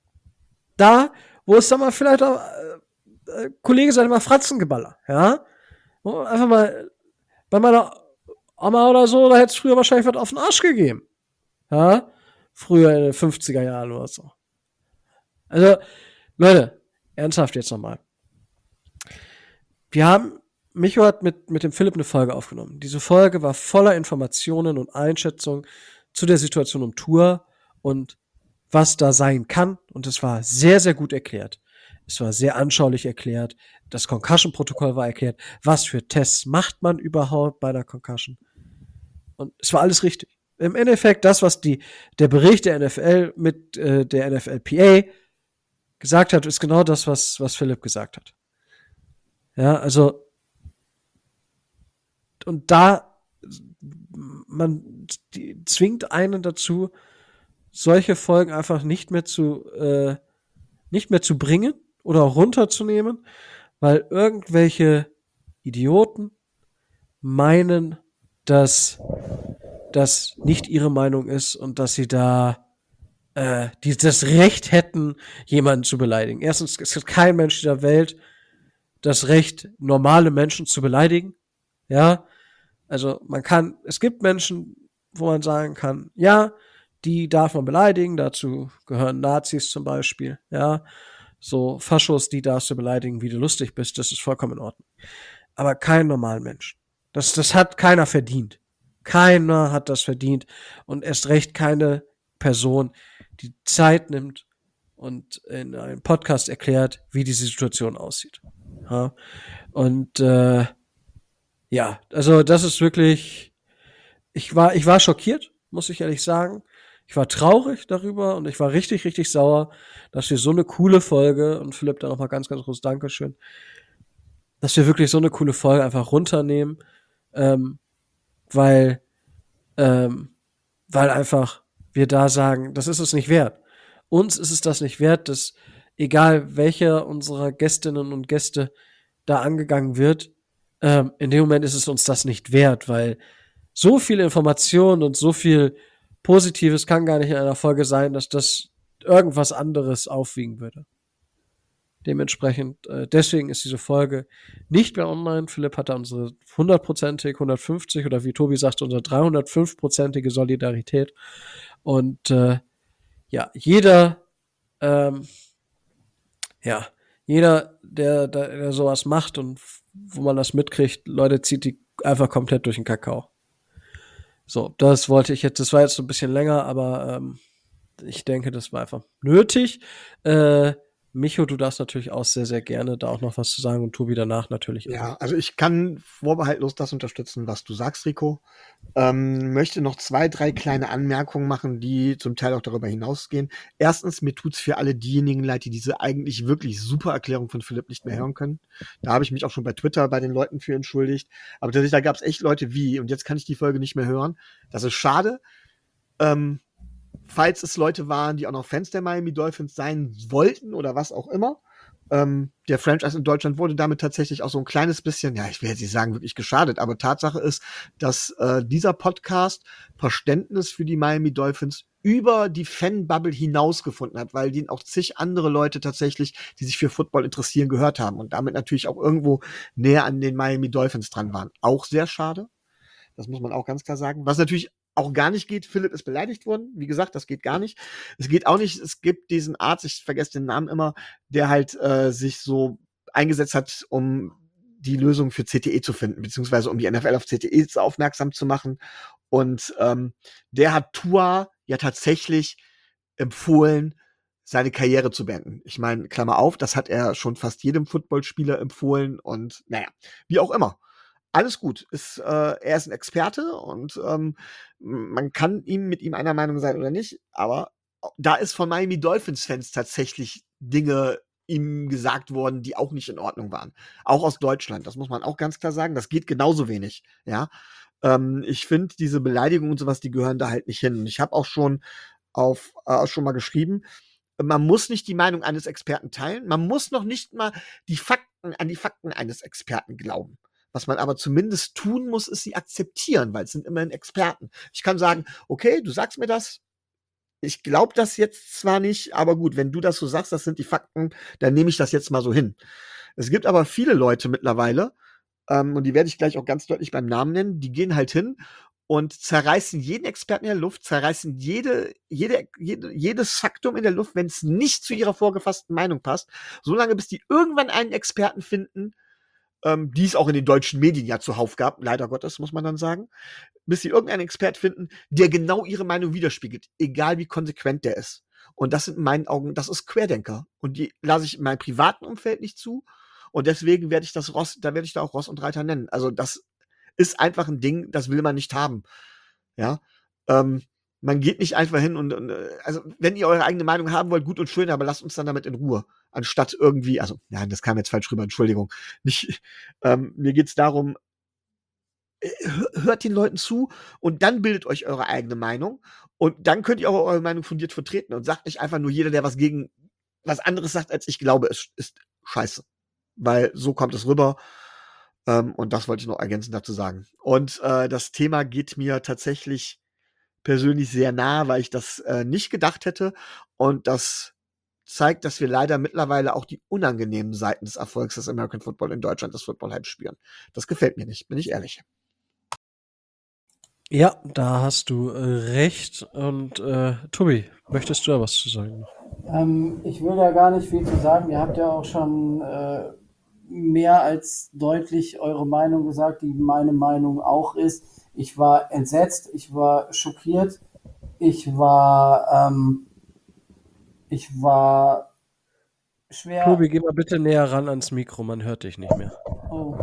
da, wo es dann mal vielleicht auch, äh, Kollege sagt immer Fratzengeballer, ja? Wo einfach mal bei meiner Oma oder so, da hätte es früher wahrscheinlich was auf den Arsch gegeben. Ja? Früher in den fünfziger Jahren oder so. Also, Leute, ernsthaft jetzt nochmal. Wir haben, Micho hat mit, mit dem Philipp eine Folge aufgenommen. Diese Folge war voller Informationen und Einschätzungen zu der Situation um Tour und was da sein kann. Und es war sehr, sehr gut erklärt. Es war sehr anschaulich erklärt. Das Concussion-Protokoll war erklärt. Was für Tests macht man überhaupt bei einer Concussion? Und es war alles richtig. Im Endeffekt, das, was die, der Bericht der N F L mit äh, der N F L P A gesagt hat, ist genau das, was, was Philipp gesagt hat. Ja, also, und da, man die, zwingt einen dazu, solche Folgen einfach nicht mehr zu, äh, nicht mehr zu bringen oder runterzunehmen, weil irgendwelche Idioten meinen, dass das nicht ihre Meinung ist und dass sie da äh, die das Recht hätten, jemanden zu beleidigen. Erstens, es gibt kein Mensch dieser Welt das Recht, normale Menschen zu beleidigen. Ja, also man kann, es gibt Menschen, wo man sagen kann, ja, die darf man beleidigen, dazu gehören Nazis zum Beispiel, ja, so Faschos, die darfst du beleidigen, wie du lustig bist, das ist vollkommen in Ordnung. Aber kein normalen Mensch. Das, das hat keiner verdient. Keiner hat das verdient und erst recht keine Person, die Zeit nimmt und in einem Podcast erklärt, wie diese Situation aussieht. Ja? Und äh, ja, also das ist wirklich, ich war, ich war schockiert, muss ich ehrlich sagen. Ich war traurig darüber und ich war richtig, richtig sauer, dass wir so eine coole Folge, und Philipp, da nochmal ganz, ganz großes Dankeschön, dass wir wirklich so eine coole Folge einfach runternehmen, ähm, weil, ähm, weil einfach wir da sagen, das ist es nicht wert. Uns ist es das nicht wert, dass egal welcher unserer Gästinnen und Gäste da angegangen wird, ähm, in dem Moment ist es uns das nicht wert, weil so viel Information und so viel Positives kann gar nicht in einer Folge sein, dass das irgendwas anderes aufwiegen würde. Dementsprechend, äh, deswegen ist diese Folge nicht mehr online. Philipp hat da unsere hundertprozentig, hundertfünfzig oder wie Tobi sagt, unsere dreihundertfünf-prozentige Solidarität. Und äh, ja, jeder, ähm, ja, jeder, der, der, der sowas macht und wo man das mitkriegt, Leute, zieht die einfach komplett durch den Kakao. So, das wollte ich jetzt, das war jetzt so ein bisschen länger, aber ähm, ich denke, das war einfach nötig. Äh, Micho, du darfst natürlich auch sehr, sehr gerne da auch noch was zu sagen und Tobi danach natürlich auch. Ja, also ich kann vorbehaltlos das unterstützen, was du sagst, Rico. Ähm, möchte noch zwei, drei kleine Anmerkungen machen, die zum Teil auch darüber hinausgehen. Erstens, mir tut's für alle diejenigen leid, die diese eigentlich wirklich super Erklärung von Philipp nicht mehr hören können. Da habe ich mich auch schon bei Twitter bei den Leuten für entschuldigt. Aber tatsächlich, da gab's echt Leute wie, und jetzt kann ich die Folge nicht mehr hören. Das ist schade. Ähm, falls es Leute waren, die auch noch Fans der Miami Dolphins sein wollten oder was auch immer. Ähm, der Franchise in Deutschland wurde damit tatsächlich auch so ein kleines bisschen, ja, ich will jetzt nicht sagen, wirklich geschadet, aber Tatsache ist, dass äh, dieser Podcast Verständnis für die Miami Dolphins über die Fanbubble hinausgefunden hat, weil den auch zig andere Leute tatsächlich, die sich für Football interessieren, gehört haben und damit natürlich auch irgendwo näher an den Miami Dolphins dran waren. Auch sehr schade. Das muss man auch ganz klar sagen. Was natürlich auch gar nicht geht, Philipp ist beleidigt worden. Wie gesagt, das geht gar nicht. Es geht auch nicht, es gibt diesen Arzt, ich vergesse den Namen immer, der halt äh, sich so eingesetzt hat, um die Lösung für C T E zu finden, beziehungsweise um die N F L auf C T E aufmerksam zu machen. Und ähm, der hat Tua ja tatsächlich empfohlen, seine Karriere zu beenden. Ich meine, Klammer auf, das hat er schon fast jedem Footballspieler empfohlen und naja, wie auch immer. Alles gut. Ist, äh, er ist ein Experte und ähm, man kann ihm mit ihm einer Meinung sein oder nicht, aber da ist von Miami Dolphins-Fans tatsächlich Dinge ihm gesagt worden, die auch nicht in Ordnung waren. Auch aus Deutschland, das muss man auch ganz klar sagen. Das geht genauso wenig, ja. Ähm, ich finde, diese Beleidigungen und sowas, die gehören da halt nicht hin. Und ich habe auch schon auf äh, schon mal geschrieben, man muss nicht die Meinung eines Experten teilen, man muss noch nicht mal die Fakten an die Fakten eines Experten glauben. Was man aber zumindest tun muss, ist sie akzeptieren, weil es sind immerhin Experten. Ich kann sagen, okay, du sagst mir das, ich glaube das jetzt zwar nicht, aber gut, wenn du das so sagst, das sind die Fakten, dann nehme ich das jetzt mal so hin. Es gibt aber viele Leute mittlerweile, ähm, und die werde ich gleich auch ganz deutlich beim Namen nennen, die gehen halt hin und zerreißen jeden Experten in der Luft, zerreißen jede, jede, jede, jedes Faktum in der Luft, wenn es nicht zu ihrer vorgefassten Meinung passt, solange bis die irgendwann einen Experten finden, ähm, die es auch in den deutschen Medien ja zuhauf gab, leider Gottes, muss man dann sagen, bis sie irgendeinen Experten finden, der genau ihre Meinung widerspiegelt, egal wie konsequent der ist. Und das sind in meinen Augen, das ist Querdenker. Und die lasse ich in meinem privaten Umfeld nicht zu. Und deswegen werde ich das Ross, da werde ich da auch Ross und Reiter nennen. Also das ist einfach ein Ding, das will man nicht haben. Ja. Ähm, man geht nicht einfach hin und, und, also wenn ihr eure eigene Meinung haben wollt, gut und schön, aber lasst uns dann damit in Ruhe. Anstatt irgendwie, also, ja, das kam jetzt falsch rüber, Entschuldigung. Nicht, ähm, mir geht's darum, hört den Leuten zu und dann bildet euch eure eigene Meinung und dann könnt ihr auch eure Meinung fundiert vertreten und sagt nicht einfach nur jeder, der was gegen was anderes sagt, als ich glaube, ist, ist scheiße. Weil so kommt es rüber. Ähm, und das wollte ich noch ergänzend dazu sagen. Und äh, das Thema geht mir tatsächlich persönlich sehr nah, weil ich das äh, nicht gedacht hätte. Und das zeigt, dass wir leider mittlerweile auch die unangenehmen Seiten des Erfolgs des American Football in Deutschland, des Football-Hype spüren. Das gefällt mir nicht, bin ich ehrlich. Ja, da hast du äh, recht. Und äh, Tobi, möchtest du da was zu sagen? Ähm, ich will da gar nicht viel zu sagen. Ihr habt ja auch schon äh, mehr als deutlich eure Meinung gesagt, die meine Meinung auch ist. Ich war entsetzt, ich war schockiert, ich war, ähm, ich war schwer. Tobi, geh mal bitte näher ran ans Mikro, man hört dich nicht mehr. Oh.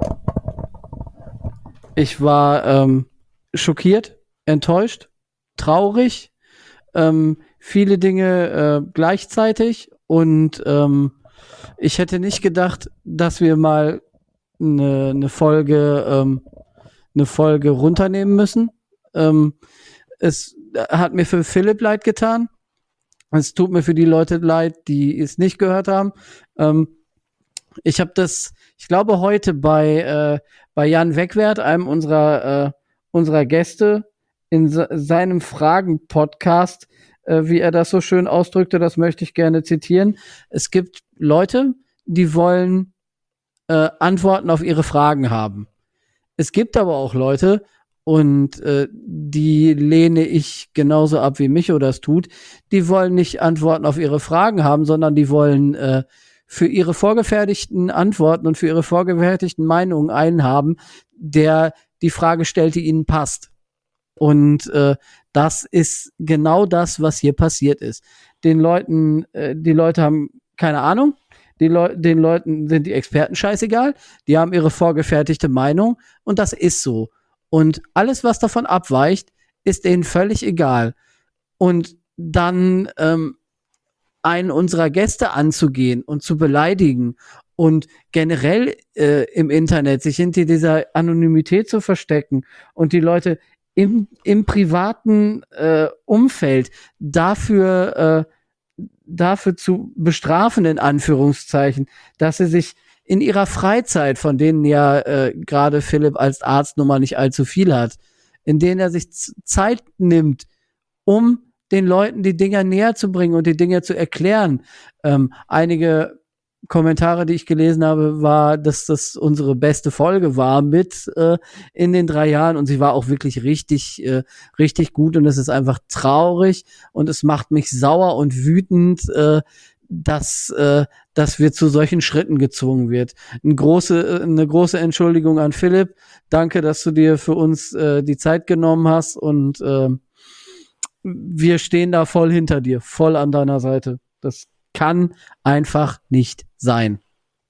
Ich war ähm, schockiert, enttäuscht, traurig, ähm, viele Dinge äh, gleichzeitig und ähm, ich hätte nicht gedacht, dass wir mal eine, eine Folge ähm, eine Folge runternehmen müssen. Ähm, es hat mir für Philipp leid getan. Es tut mir für die Leute leid, die es nicht gehört haben. Ähm, ich habe das, ich glaube, heute bei, äh, bei Jan Wegwert, einem unserer, äh, unserer Gäste, in se- seinem Fragen-Podcast, äh, wie er das so schön ausdrückte, das möchte ich gerne zitieren. Es gibt Leute, die wollen äh, Antworten auf ihre Fragen haben. Es gibt aber auch Leute, und äh, die lehne ich genauso ab, wie Micho das tut, die wollen nicht Antworten auf ihre Fragen haben, sondern die wollen äh, für ihre vorgefertigten Antworten und für ihre vorgefertigten Meinungen einen haben, der die Frage stellt, die ihnen passt. Und äh, das ist genau das, was hier passiert ist. Den Leuten, äh, die Leute haben keine Ahnung, die Leu- den Leuten sind die Experten scheißegal, die haben ihre vorgefertigte Meinung und das ist so. Und alles, was davon abweicht, ist denen völlig egal. Und dann ähm, einen unserer Gäste anzugehen und zu beleidigen und generell äh, im Internet sich hinter dieser Anonymität zu verstecken und die Leute im, im privaten äh, Umfeld dafür, äh, dafür zu bestrafen, in Anführungszeichen, dass sie sich in ihrer Freizeit, von denen ja äh, gerade Philipp als Arztnummer nicht allzu viel hat, in denen er sich Z- Zeit nimmt, um den Leuten die Dinger näher zu bringen und die Dinge zu erklären. Ähm, einige Kommentare, die ich gelesen habe, war, dass das unsere beste Folge war mit äh, in den drei Jahren und sie war auch wirklich richtig, äh, richtig gut und es ist einfach traurig und es macht mich sauer und wütend, äh, dass, äh, dass wir zu solchen Schritten gezwungen wird. Eine große, eine große Entschuldigung an Philipp. Danke, dass du dir für uns äh, die Zeit genommen hast und äh, wir stehen da voll hinter dir, voll an deiner Seite. Das kann einfach nicht sein.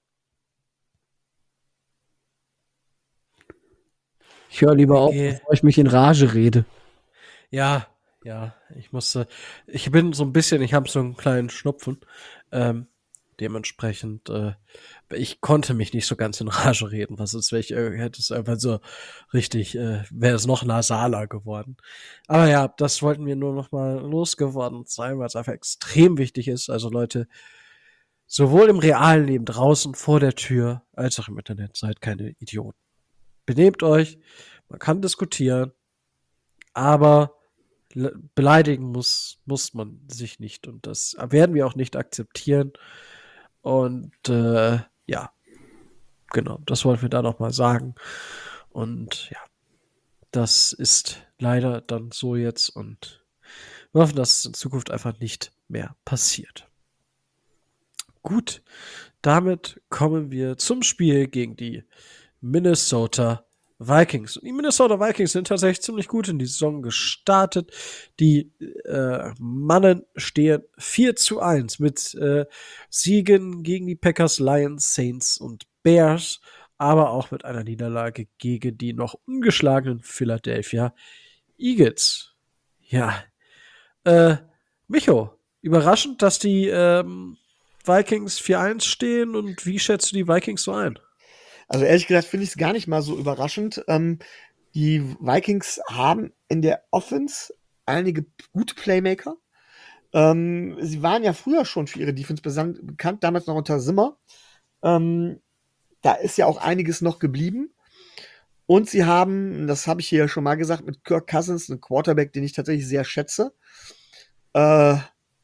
Ich höre lieber auf, Okay. bevor ich mich in Rage rede. Ja, ja, ich musste, ich bin so ein bisschen, ich habe so einen kleinen Schnupfen. Ähm, dementsprechend, äh, ich konnte mich nicht so ganz in Rage reden, was ist, wenn ich äh, hätte es einfach so richtig, äh, wäre es noch nasaler geworden. Aber ja, das wollten wir nur noch mal losgeworden sein, weil es einfach extrem wichtig ist. Also Leute, sowohl im realen Leben draußen vor der Tür als auch im Internet, seid keine Idioten. Benehmt euch, man kann diskutieren, aber le- beleidigen muss, muss man sich nicht. Und das werden wir auch nicht akzeptieren. Und äh, ja, genau, das wollten wir da noch mal sagen. Und ja, das ist leider dann so jetzt und wir hoffen, dass es in Zukunft einfach nicht mehr passiert. Gut, damit kommen wir zum Spiel gegen die Minnesota Vikings. Und die Minnesota Vikings sind tatsächlich ziemlich gut in die Saison gestartet. Die äh, Mannen stehen vier zu eins mit äh, Siegen gegen die Packers, Lions, Saints und Bears, aber auch mit einer Niederlage gegen die noch ungeschlagenen Philadelphia Eagles. Ja, äh, Micho, überraschend, dass die ähm, Vikings vier eins stehen und wie schätzt du die Vikings so ein? Also ehrlich gesagt finde ich es gar nicht mal so überraschend. Ähm, die Vikings haben in der Offense einige gute Playmaker. Ähm, sie waren ja früher schon für ihre Defense besan- bekannt, damals noch unter Zimmer. Ähm, da ist ja auch einiges noch geblieben. Und sie haben, das habe ich hier ja schon mal gesagt, mit Kirk Cousins einen Quarterback, den ich tatsächlich sehr schätze. Äh,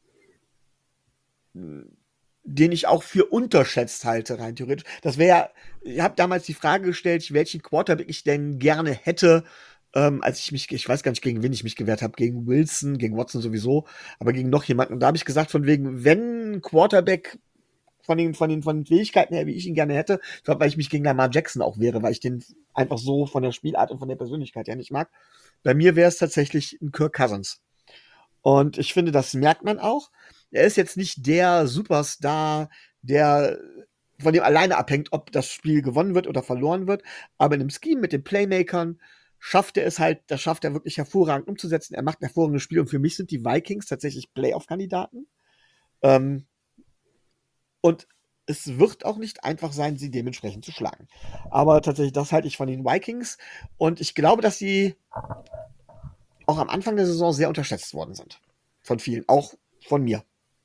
den ich auch für unterschätzt halte, rein theoretisch. Das wäre ja, ich habe damals die Frage gestellt, welchen Quarterback ich denn gerne hätte, ähm, als ich mich, ich weiß gar nicht, gegen wen ich mich gewehrt habe, gegen Wilson, gegen Watson sowieso, aber gegen noch jemanden. Und da habe ich gesagt, von wegen, wenn ein Quarterback von den, von den, von den Fähigkeiten her, wie ich ihn gerne hätte, ich glaube, weil ich mich gegen Lamar Jackson auch wehre, weil ich den einfach so von der Spielart und von der Persönlichkeit her nicht mag. Bei mir wäre es tatsächlich ein Kirk Cousins. Und ich finde, das merkt man auch. Er ist jetzt nicht der Superstar, der von dem alleine abhängt, ob das Spiel gewonnen wird oder verloren wird. Aber in dem Scheme mit den Playmakern schafft er es halt, das schafft er wirklich hervorragend umzusetzen. Er macht ein hervorragendes Spiel und für mich sind die Vikings tatsächlich Playoff-Kandidaten. Ähm, und es wird auch nicht einfach sein, sie dementsprechend zu schlagen. Aber tatsächlich, das halte ich von den Vikings. Und ich glaube, dass sie auch am Anfang der Saison sehr unterschätzt worden sind. Von vielen, auch von mir.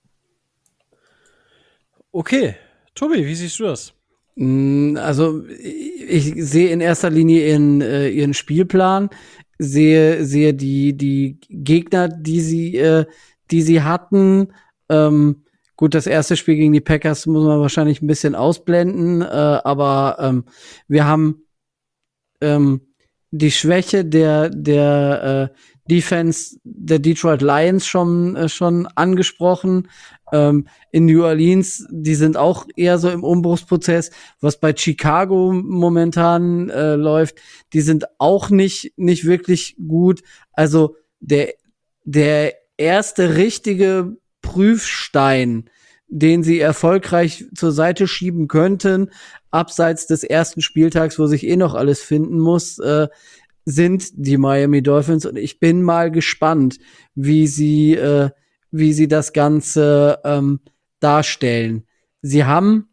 Okay, Tobi, wie siehst du das? Mm, Also ich sehe in erster Linie ihren, äh, ihren Spielplan, sehe, sehe die, die Gegner, die sie, äh, die sie hatten. Ähm, gut, das erste Spiel gegen die Packers muss man wahrscheinlich ein bisschen ausblenden, äh, aber ähm, wir haben ähm, die Schwäche der, der äh, Defense der Detroit Lions schon, äh, schon angesprochen. Ähm, in New Orleans, die sind auch eher so im Umbruchsprozess. Was bei Chicago momentan äh, läuft, die sind auch nicht, nicht wirklich gut. Also der, der erste richtige Prüfstein, den sie erfolgreich zur Seite schieben könnten, abseits des ersten Spieltags, wo sich eh noch alles finden muss, äh, sind die Miami Dolphins. Und ich bin mal gespannt, wie sie, äh, wie sie das Ganze ähm, darstellen. Sie haben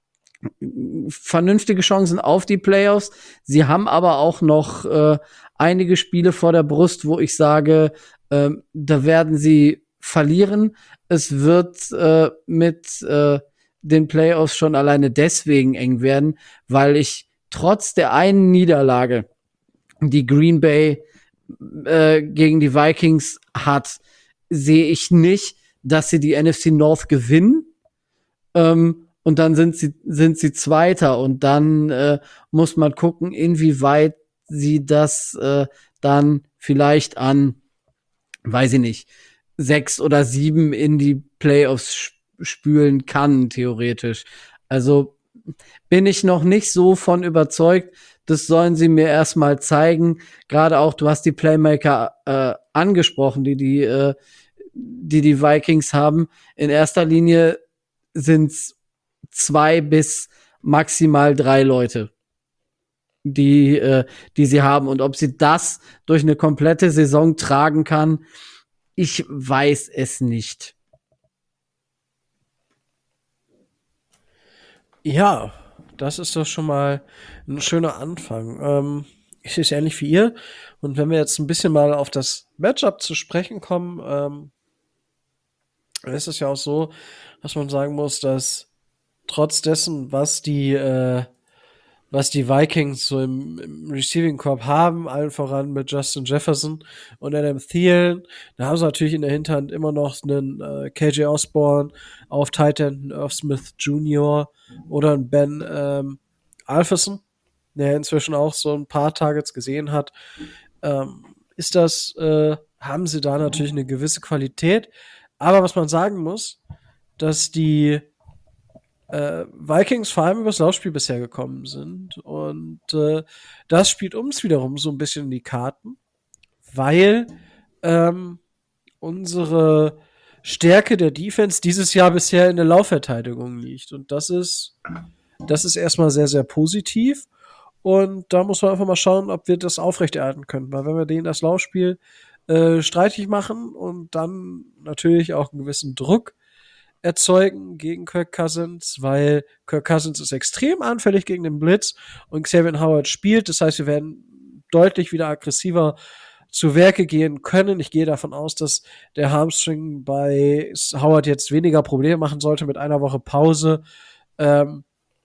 vernünftige Chancen auf die Playoffs. Sie haben aber auch noch äh, einige Spiele vor der Brust, wo ich sage, äh, da werden sie verlieren. Es wird äh, mit äh, den Playoffs schon alleine deswegen eng werden, weil ich trotz der einen Niederlage, die Green Bay äh, gegen die Vikings hat, sehe ich nicht, dass sie die N F C North gewinnen. Ähm, und dann sind sie, sind sie Zweiter. Und dann äh, muss man gucken, inwieweit sie das äh, dann vielleicht an, weiß ich nicht, sechs oder sieben in die Playoffs spülen kann, theoretisch. Also bin ich noch nicht so von überzeugt. Das sollen sie mir erstmal zeigen. Gerade auch, du hast die Playmaker äh, angesprochen, die die, äh, die die Vikings haben. In erster Linie sind's zwei bis maximal drei Leute, die, äh, die sie haben. Und ob sie das durch eine komplette Saison tragen kann, ich weiß es nicht. Ja, das ist doch schon mal ein schöner Anfang. Ähm, ich sehe es ähnlich wie ihr. Und wenn wir jetzt ein bisschen mal auf das Matchup zu sprechen kommen, ähm, dann ist es ja auch so, dass man sagen muss, dass trotz dessen, was die, äh, was die Vikings so im, im Receiving Corps haben, allen voran mit Justin Jefferson und Adam Thielen, da haben sie natürlich in der Hinterhand immer noch einen äh, K J Osborne auf Tight End, Irv Smith Junior oder einen Ben ähm, Alpherson, der inzwischen auch so ein paar Targets gesehen hat, ähm, ist das, äh, haben sie da natürlich eine gewisse Qualität. Aber was man sagen muss, dass die äh, Vikings vor allem übers Laufspiel bisher gekommen sind. Und äh, das spielt uns wiederum so ein bisschen in die Karten, weil ähm, unsere Stärke der Defense dieses Jahr bisher in der Laufverteidigung liegt. Und das ist, das ist erstmal sehr, sehr positiv. Und da muss man einfach mal schauen, ob wir das aufrechterhalten können. Weil wenn wir denen das Laufspiel äh, streitig machen und dann natürlich auch einen gewissen Druck erzeugen gegen Kirk Cousins, weil Kirk Cousins ist extrem anfällig gegen den Blitz und Xavier Howard spielt. Das heißt, wir werden deutlich wieder aggressiver zu Werke gehen können. Ich gehe davon aus, dass der Hamstring bei Howard jetzt weniger Probleme machen sollte mit einer Woche Pause. Ähm,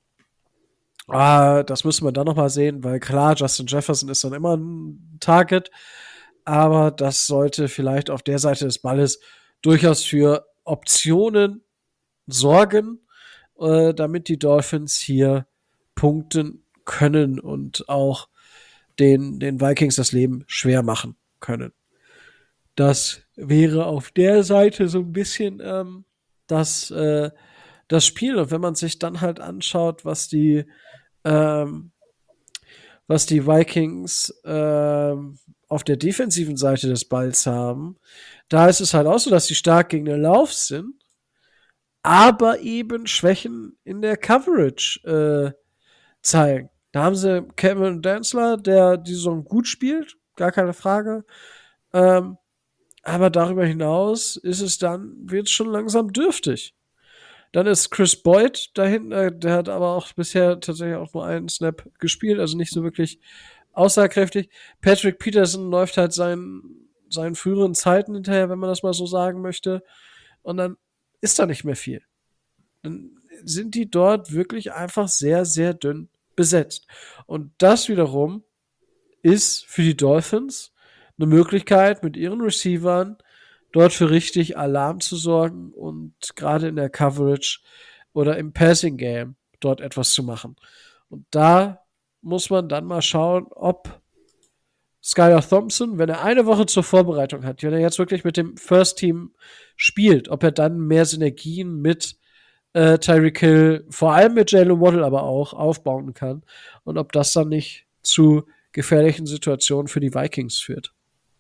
ah, das müssen wir dann noch mal sehen, weil klar, Justin Jefferson ist dann immer ein Target, aber das sollte vielleicht auf der Seite des Balles durchaus für Optionen sorgen, äh, damit die Dolphins hier punkten können und auch den, den Vikings das Leben schwer machen können. Das wäre auf der Seite so ein bisschen ähm, das, äh, das Spiel. Und wenn man sich dann halt anschaut, was die ähm, was die Vikings ähm, auf der defensiven Seite des Balls haben, da ist es halt auch so, dass sie stark gegen den Lauf sind, aber eben Schwächen in der Coverage äh, zeigen. Da haben sie Cameron Dantzler, der die Saison gut spielt, gar keine Frage. Ähm, aber darüber hinaus ist es dann, wird es schon langsam dürftig. Dann ist Chris Boyd da hinten, äh, der hat aber auch bisher tatsächlich auch nur einen Snap gespielt, also nicht so wirklich aussagekräftig. Patrick Peterson läuft halt seinen, seinen früheren Zeiten hinterher, wenn man das mal so sagen möchte. Und dann ist da nicht mehr viel. Dann sind die dort wirklich einfach sehr, sehr dünn besetzt. Und das wiederum ist für die Dolphins eine Möglichkeit, mit ihren Receivern dort für richtig Alarm zu sorgen und gerade in der Coverage oder im Passing Game dort etwas zu machen. Und da muss man dann mal schauen, ob Skylar Thompson, wenn er eine Woche zur Vorbereitung hat, wenn er jetzt wirklich mit dem First Team spielt, ob er dann mehr Synergien mit äh, Tyreek Hill, vor allem mit Jalen Waddle aber auch, aufbauen kann und ob das dann nicht zu gefährlichen Situationen für die Vikings führt.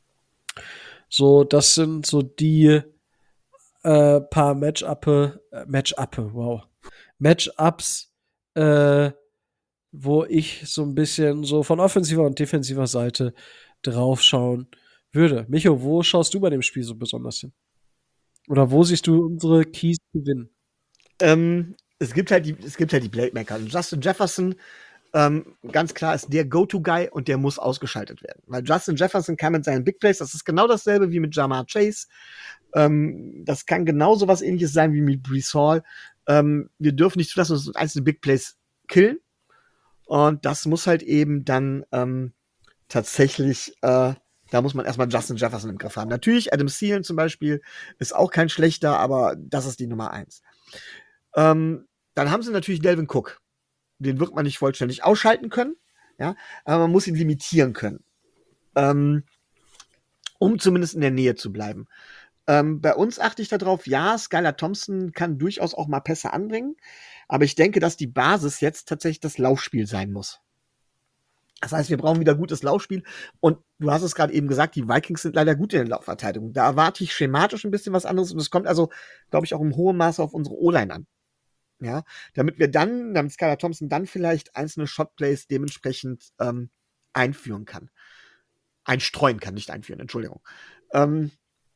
So, das sind so die äh, paar Matchup, äh, Matchup, wow, Matchups, äh, wo ich so ein bisschen so von offensiver und defensiver Seite draufschauen würde. Micho, wo schaust du bei dem Spiel so besonders hin? Oder wo siehst du unsere Keys gewinnen? Ähm, es gibt halt die, es gibt halt die Playmaker. Und Justin Jefferson, ähm, ganz klar, ist der Go-To-Guy und der muss ausgeschaltet werden. Weil Justin Jefferson kann mit seinen Big Plays, das ist genau dasselbe wie mit Jamar Chase. Ähm, das kann genauso was Ähnliches sein wie mit Breece Hall. Ähm, wir dürfen nicht zulassen, dass uns einzelne Big Plays killen. Und das muss halt eben dann ähm, tatsächlich, äh, da muss man erstmal Justin Jefferson im Griff haben. Natürlich, Adam Thielen zum Beispiel ist auch kein schlechter, aber das ist die Nummer eins. Ähm, dann haben sie natürlich Delvin Cook. Den wird man nicht vollständig ausschalten können, ja, aber man muss ihn limitieren können, ähm, um zumindest in der Nähe zu bleiben. Ähm, bei uns achte ich darauf, ja, Skylar Thompson kann durchaus auch mal Pässe anbringen, aber ich denke, dass die Basis jetzt tatsächlich das Laufspiel sein muss. Das heißt, wir brauchen wieder gutes Laufspiel. Und du hast es gerade eben gesagt, die Vikings sind leider gut in der Laufverteidigung. Da erwarte ich schematisch ein bisschen was anderes. Und es kommt also, glaube ich, auch im hohen Maße auf unsere O-Line an. Ja, damit wir dann, damit Skylar Thompson dann vielleicht einzelne Shotplays dementsprechend ähm, einführen kann. Einstreuen kann, nicht einführen, Entschuldigung. Ähm,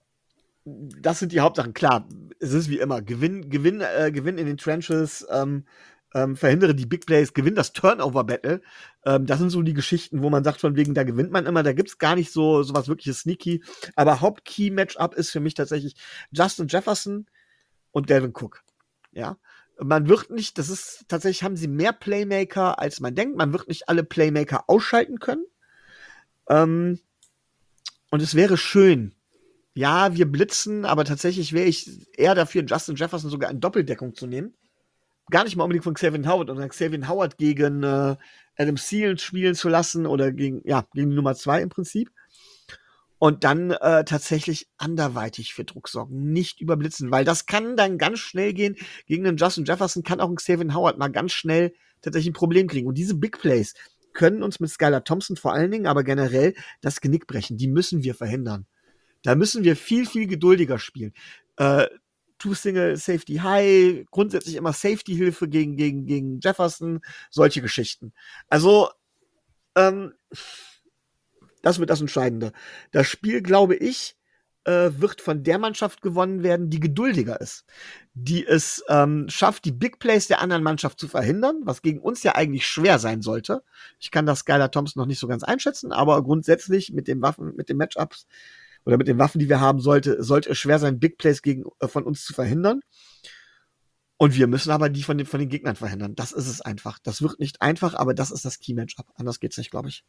das sind die Hauptsachen. Klar, es ist wie immer. Gewinn, Gewinn, äh, Gewinn in den Trenches, ähm, ähm, verhindere die Big Plays, gewinn das Turnover-Battle. Ähm, das sind so die Geschichten, wo man sagt, von wegen, da gewinnt man immer. Da gibt's gar nicht so, so was wirkliches sneaky. Aber Haupt-Key-Matchup ist für mich tatsächlich Justin Jefferson und Delvin Cook. Ja. Man wird nicht, das ist tatsächlich, haben sie mehr Playmaker, als man denkt. Man wird nicht alle Playmaker ausschalten können. Ähm, und es wäre schön. Ja, wir blitzen, aber tatsächlich wäre ich eher dafür, Justin Jefferson sogar in Doppeldeckung zu nehmen. gar nicht mal unbedingt von Xavier Howard, sondern Xavier Howard gegen äh, Adam Thielen spielen zu lassen oder gegen, ja, gegen die Nummer zwei im Prinzip. Und dann äh, tatsächlich anderweitig für Druck sorgen, nicht überblitzen, weil das kann dann ganz schnell gehen. Gegen einen Justin Jefferson kann auch ein Xavier Howard mal ganz schnell tatsächlich ein Problem kriegen. Und diese Big Plays können uns mit Skylar Thompson vor allen Dingen, aber generell das Genick brechen. Die müssen wir verhindern. Da müssen wir viel, viel geduldiger spielen. Äh, Two-Single, Safety High, grundsätzlich immer Safety-Hilfe gegen, gegen, gegen Jefferson, solche Geschichten. Also, ähm, das wird das Entscheidende. Das Spiel, glaube ich, äh, wird von der Mannschaft gewonnen werden, die geduldiger ist. Die es ähm, schafft, die Big Plays der anderen Mannschaft zu verhindern, was gegen uns ja eigentlich schwer sein sollte. Ich kann das Skylar Thompson noch nicht so ganz einschätzen, aber grundsätzlich mit den Waffen, mit den Matchups oder mit den Waffen, die wir haben, sollte, sollte es schwer sein, Big Plays gegen, äh, von uns zu verhindern. Und wir müssen aber die von den, von den Gegnern verhindern. Das ist es einfach. Das wird nicht einfach, aber das ist das Key-Matchup. Anders geht's nicht, glaube ich.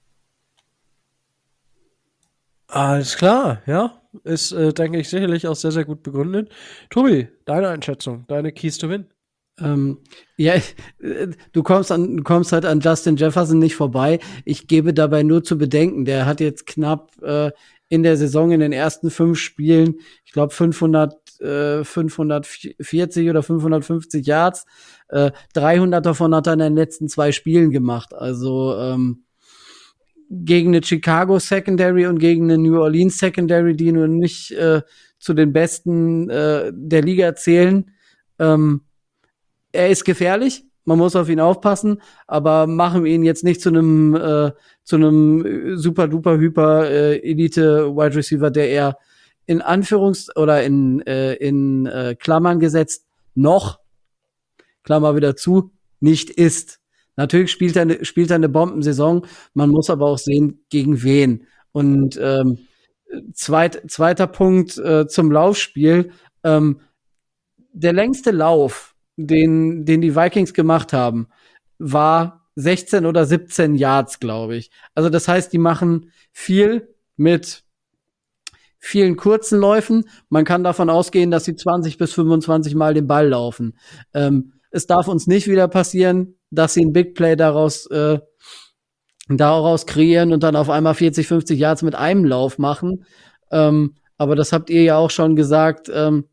Alles klar, ja. Ist, äh, denke ich, sicherlich auch sehr, sehr gut begründet. Tobi, deine Einschätzung, deine Keys to Win. Ähm, ja, äh, du kommst an, du kommst halt an Justin Jefferson nicht vorbei. Ich gebe dabei nur zu bedenken, der hat jetzt knapp äh, in der Saison in den ersten fünf Spielen, ich glaube fünfhundert, äh, fünfhundertvierzig oder fünfhundertfünfzig Yards, äh, dreihundert davon hat er in den letzten zwei Spielen gemacht. Also ähm, gegen eine Chicago Secondary und gegen eine New Orleans Secondary, die nun nicht äh, zu den besten äh, der Liga zählen. Ähm, er ist gefährlich, man muss auf ihn aufpassen, aber machen wir ihn jetzt nicht zu einem äh, zu einem super duper hyper äh, Elite Wide Receiver, der er in Anführungs- oder in äh, in äh, Klammern gesetzt noch, Klammer wieder zu, nicht ist. Natürlich spielt er, eine, spielt er eine Bombensaison, man muss aber auch sehen, gegen wen. Und ähm, zweit, zweiter Punkt äh, zum Laufspiel. Ähm, der längste Lauf, den, den die Vikings gemacht haben, war sechzehn oder siebzehn Yards, glaube ich. Also das heißt, die machen viel mit vielen kurzen Läufen. Man kann davon ausgehen, dass sie zwanzig bis fünfundzwanzig Mal den Ball laufen. Ähm, es darf uns nicht wieder passieren, dass sie ein Big Play daraus, äh, daraus kreieren und dann auf einmal vierzig, fünfzig Yards mit einem Lauf machen. Ähm, aber das habt ihr ja auch schon gesagt. Ähm,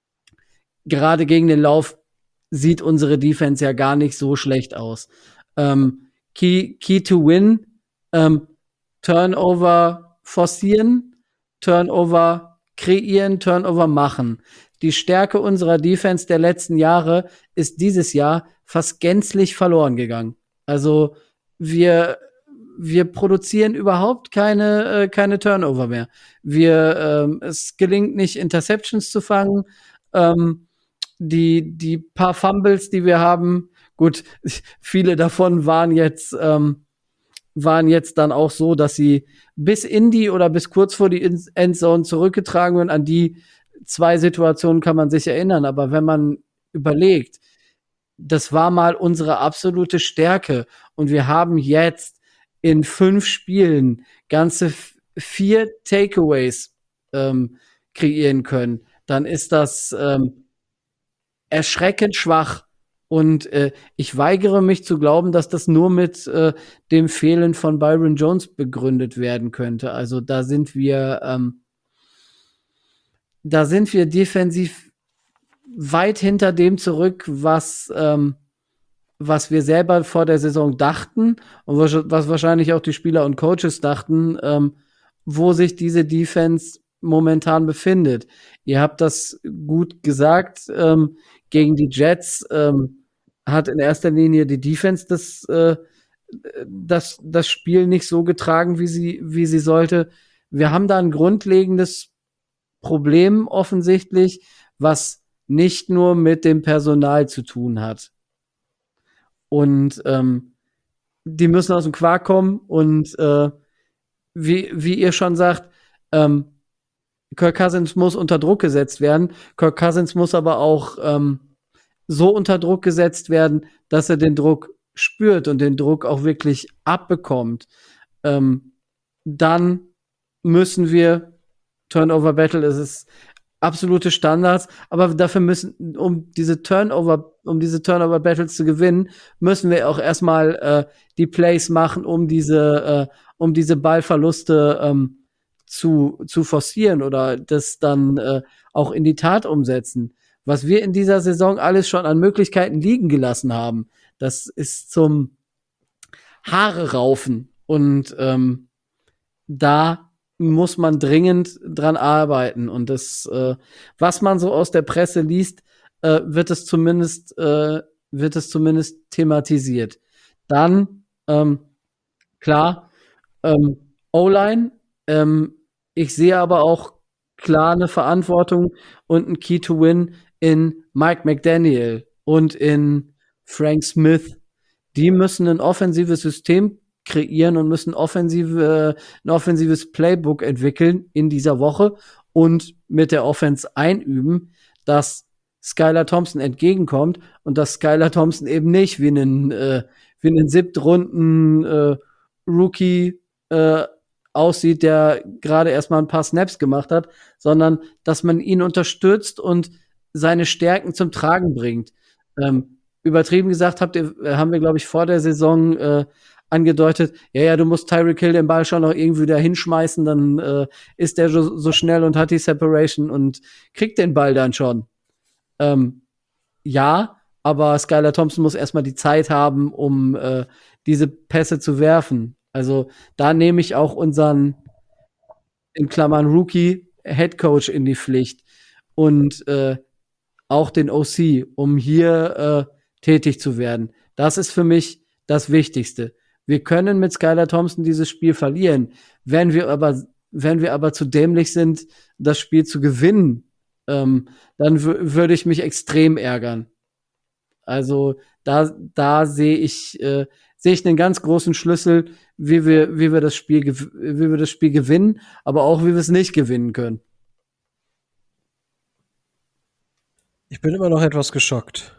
gerade gegen den Lauf sieht unsere Defense ja gar nicht so schlecht aus. Ähm, key, key to win, ähm, Turnover forcieren, Turnover kreieren, Turnover machen. Die Stärke unserer Defense der letzten Jahre ist dieses Jahr fast gänzlich verloren gegangen. Also wir wir produzieren überhaupt keine äh, keine Turnover mehr. Wir ähm, es gelingt nicht, Interceptions zu fangen. Ähm, die die paar Fumbles, die wir haben, gut, viele davon waren jetzt ähm, waren jetzt dann auch so, dass sie bis in die oder bis kurz vor die Endzone zurückgetragen werden. An die zwei Situationen kann man sich erinnern. Aber wenn man überlegt, das war mal unsere absolute Stärke. Und wir haben jetzt in fünf Spielen ganze f- vier Takeaways ähm, kreieren können. Dann ist das ähm, erschreckend schwach. Und äh, ich weigere mich zu glauben, dass das nur mit äh, dem Fehlen von Byron Jones begründet werden könnte. Also da sind wir, ähm, da sind wir defensiv weit hinter dem zurück, was, ähm, was wir selber vor der Saison dachten und was, was wahrscheinlich auch die Spieler und Coaches dachten, ähm, wo sich diese Defense momentan befindet. Ihr habt das gut gesagt, ähm, gegen die Jets ähm, hat in erster Linie die Defense das, äh, das, das Spiel nicht so getragen, wie sie, wie sie sollte. Wir haben da ein grundlegendes Problem offensichtlich, was nicht nur mit dem Personal zu tun hat. Und ähm, die müssen aus dem Quark kommen und äh, wie, wie ihr schon sagt, ähm, Kirk Cousins muss unter Druck gesetzt werden. Kirk Cousins muss aber auch ähm, so unter Druck gesetzt werden, dass er den Druck spürt und den Druck auch wirklich abbekommt. Ähm, dann müssen wir Turnover Battle ist es absolute Standards, aber dafür müssen, um diese Turnover, um diese Turnover-Battles zu gewinnen, müssen wir auch erstmal äh, die Plays machen, um diese, äh, um diese Ballverluste ähm, zu, zu forcieren oder das dann äh, auch in die Tat umsetzen. Was wir in dieser Saison alles schon an Möglichkeiten liegen gelassen haben, das ist zum Haare raufen. Und ähm, da muss man dringend dran arbeiten. Und das, äh, was man so aus der Presse liest, äh, wird es zumindest, äh, wird es zumindest thematisiert. Dann, ähm, klar, ähm, O-Line. Ähm, ich sehe aber auch klar eine Verantwortung und ein Key to Win in Mike McDaniel und in Frank Smith. Die müssen ein offensives System kreieren und müssen offensive, ein offensives Playbook entwickeln in dieser Woche und mit der Offense einüben, dass Skylar Thompson entgegenkommt und dass Skylar Thompson eben nicht wie einen, äh, wie einen siebtrunden äh, Rookie äh, aussieht, der gerade erstmal ein paar Snaps gemacht hat, sondern dass man ihn unterstützt und seine Stärken zum Tragen bringt. Ähm, übertrieben gesagt habt ihr, haben wir, glaube ich, vor der Saison äh, angedeutet, ja, ja, du musst Tyreek Hill den Ball schon noch irgendwie da hinschmeißen, dann äh, ist der so, so schnell und hat die Separation und kriegt den Ball dann schon. Ähm, ja, aber Skylar Thompson muss erstmal die Zeit haben, um äh, diese Pässe zu werfen. Also da nehme ich auch unseren, in Klammern Rookie, Head Coach in die Pflicht und äh, auch den O C, um hier äh, tätig zu werden. Das ist für mich das Wichtigste. Wir können mit Skylar Thompson dieses Spiel verlieren. Wenn wir aber, wenn wir aber zu dämlich sind, das Spiel zu gewinnen, ähm, dann w- würde ich mich extrem ärgern. Also da, da sehe ich, äh, sehe ich einen ganz großen Schlüssel, wie wir, wie wir das Spiel, gew- wie wir das Spiel gewinnen, aber auch wie wir es nicht gewinnen können. Ich bin immer noch etwas geschockt.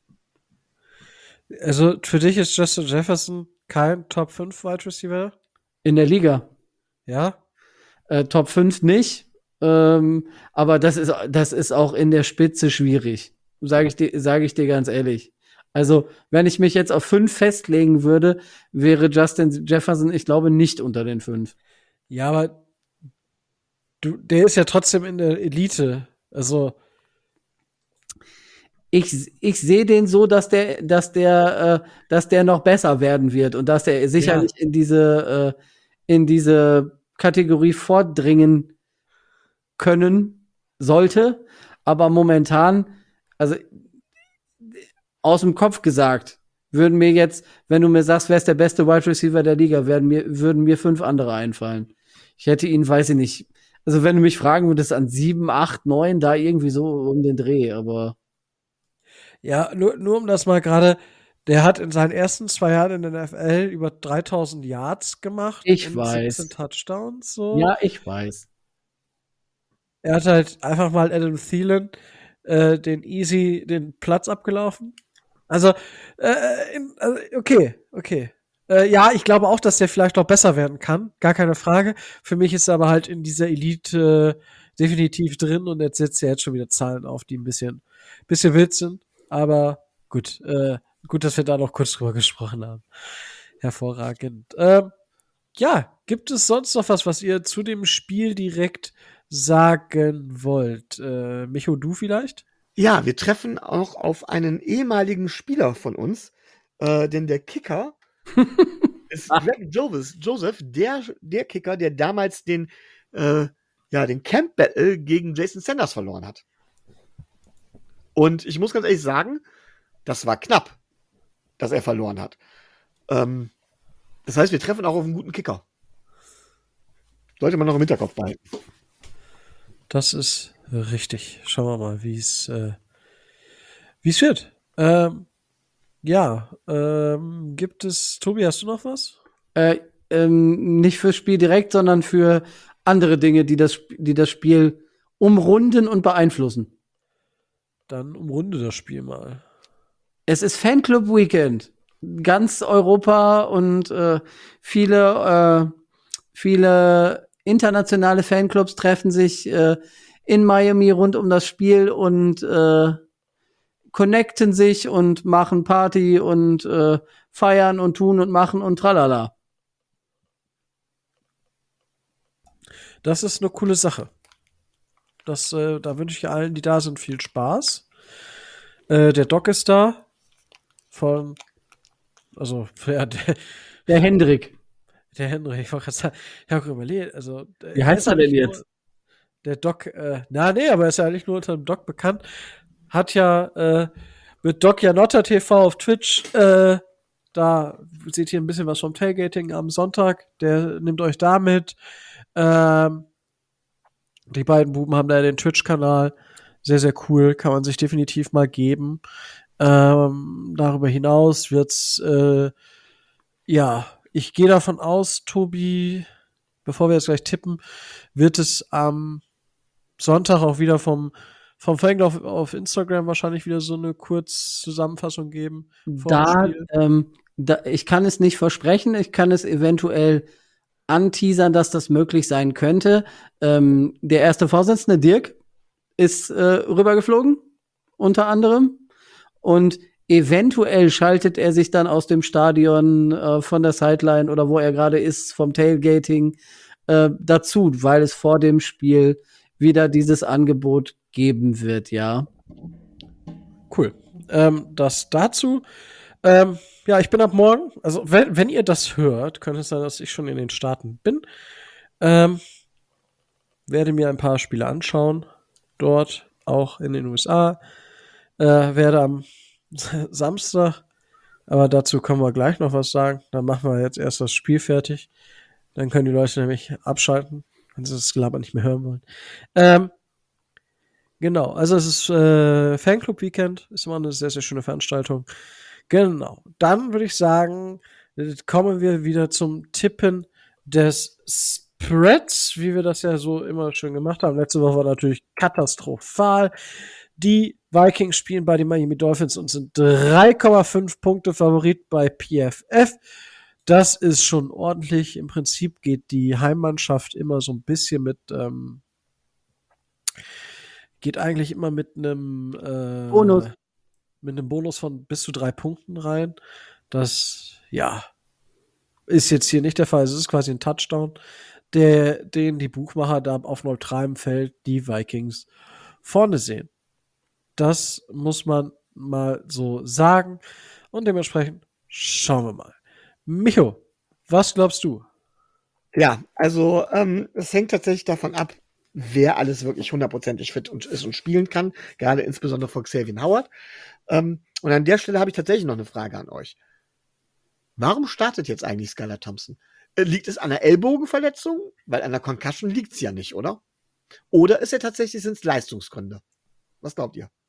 Also für dich ist Justin Jefferson kein Top fünf Wide Receiver? In der Liga. Ja? Äh, Top fünf nicht. Ähm, aber das ist, das ist auch in der Spitze schwierig. Sage ich dir, sage ich dir ganz ehrlich. Also, wenn ich mich jetzt auf fünf festlegen würde, wäre Justin Jefferson, ich glaube, nicht unter den fünf. Ja, aber du, der ist ja trotzdem in der Elite. Also, Ich, ich sehe den so, dass der, dass der, äh, dass der noch besser werden wird und dass er sicherlich in diese, äh, in diese Kategorie vordringen können sollte. Aber momentan, also aus dem Kopf gesagt, würden mir jetzt, wenn du mir sagst, wer ist der beste Wide Receiver der Liga, werden mir, würden mir fünf andere einfallen. Ich hätte ihn, weiß ich nicht, also wenn du mich fragen würdest, an sieben, acht, neun, da irgendwie so um den Dreh, aber ja, nur, nur um das mal gerade, der hat in seinen ersten zwei Jahren in der N F L über dreitausend Yards gemacht ich und weiß. siebzehn Touchdowns. So. Ja, ich weiß. Er hat halt einfach mal Adam Thielen äh, den easy den Platz abgelaufen. Also, äh, in, also okay, okay. Äh, ja, ich glaube auch, dass der vielleicht noch besser werden kann. Gar keine Frage. Für mich ist er aber halt in dieser Elite äh, definitiv drin und jetzt setzt er jetzt schon wieder Zahlen auf, die ein bisschen, bisschen wild sind. Aber gut, äh, gut, dass wir da noch kurz drüber gesprochen haben. Hervorragend. Ähm, ja, gibt es sonst noch was, was ihr zu dem Spiel direkt sagen wollt? Äh, Micho, du vielleicht? Ja, wir treffen auch auf einen ehemaligen Spieler von uns, äh, denn der Kicker ist Greg Joseph, Joseph der, der Kicker, der damals den, äh, ja, den Camp Battle gegen Jason Sanders verloren hat. Und ich muss ganz ehrlich sagen, das war knapp, dass er verloren hat. Ähm, das heißt, wir treffen auch auf einen guten Kicker. Sollte man noch im Hinterkopf behalten. Das ist richtig. Schauen wir mal, wie es äh, wie es wird. Ähm, ja, ähm, gibt es, Tobi, hast du noch was? Äh, ähm, nicht fürs Spiel direkt, sondern für andere Dinge, die das, die das Spiel umrunden und beeinflussen. Dann umrunde das Spiel mal. Es ist Fanclub Weekend. Ganz Europa und äh, viele, äh, viele internationale Fanclubs treffen sich äh, in Miami rund um das Spiel und äh, connecten sich und machen Party und äh, feiern und tun und machen und tralala. Das ist eine coole Sache. Das, äh, da wünsche ich allen, die da sind, viel Spaß. Äh, der Doc ist da. Von, also, ja, der, Der Hendrik. der Henry, ich wollte gerade sagen, ich habe überlegt, also. Wie heißt er denn nicht jetzt? Nur, der Doc, äh, na, nee, aber er ist ja eigentlich nur unter dem Doc bekannt. Hat ja, äh, mit Doc Janotta T V auf Twitch, äh, da seht ihr ein bisschen was vom Tailgating am Sonntag. Der nimmt euch da mit. Ähm, die beiden Buben haben da den Twitch-Kanal. Sehr, sehr cool. Kann man sich definitiv mal geben. Ähm, darüber hinaus wird's, äh, ja, ich gehe davon aus, Tobi, bevor wir jetzt gleich tippen, wird es am Sonntag auch wieder vom, vom Fanglauf auf Instagram wahrscheinlich wieder so eine Kurzzusammenfassung geben. Vor dem Da, Spiel. ähm, da, ich kann es nicht versprechen, ich kann es eventuell anteasern, dass das möglich sein könnte. Ähm, der erste Vorsitzende, Dirk, ist äh, rübergeflogen, unter anderem. Und eventuell schaltet er sich dann aus dem Stadion, äh, von der Sideline oder wo er gerade ist, vom Tailgating äh, dazu, weil es vor dem Spiel wieder dieses Angebot geben wird, ja. Cool. Ähm, das dazu. Ähm, ja, ich bin ab morgen, also wenn, wenn ihr das hört, könnte es sein, dass ich schon in den Staaten bin. Ähm, werde mir ein paar Spiele anschauen. Dort, auch in den U S A. Äh, werde am Samstag, aber dazu können wir gleich noch was sagen. Dann machen wir jetzt erst das Spiel fertig. Dann können die Leute nämlich abschalten, wenn sie das Gelaber nicht mehr hören wollen. Ähm, genau, also es ist äh, Fanclub-Weekend, ist immer eine sehr, sehr schöne Veranstaltung. Genau, dann würde ich sagen, kommen wir wieder zum Tippen des Spreads, wie wir das ja so immer schön gemacht haben. Letzte Woche war natürlich katastrophal. Die Vikings spielen bei den Miami Dolphins und sind drei Komma fünf Punkte Favorit bei P F F. Das ist schon ordentlich. Im Prinzip geht die Heimmannschaft immer so ein bisschen mit, ähm, geht eigentlich immer mit einem äh, Bonus. mit einem Bonus von bis zu drei Punkten rein. Das, ja, ist jetzt hier nicht der Fall. Es ist quasi ein Touchdown, der, den die Buchmacher da auf neutralem Feld die Vikings vorne sehen. Das muss man mal so sagen. Und dementsprechend schauen wir mal. Micho, was glaubst du? Ja, also ähm, es hängt tatsächlich davon ab, wer alles wirklich hundertprozentig fit und ist und spielen kann, gerade insbesondere von Xavier Howard. Ähm, und an der Stelle habe ich tatsächlich noch eine Frage an euch. Warum startet jetzt eigentlich Skylar Thompson? Äh, liegt es an einer Ellbogenverletzung? Weil an der Concussion liegt es ja nicht, oder? Oder ist er tatsächlich sind's Leistungsgründe? Was glaubt ihr?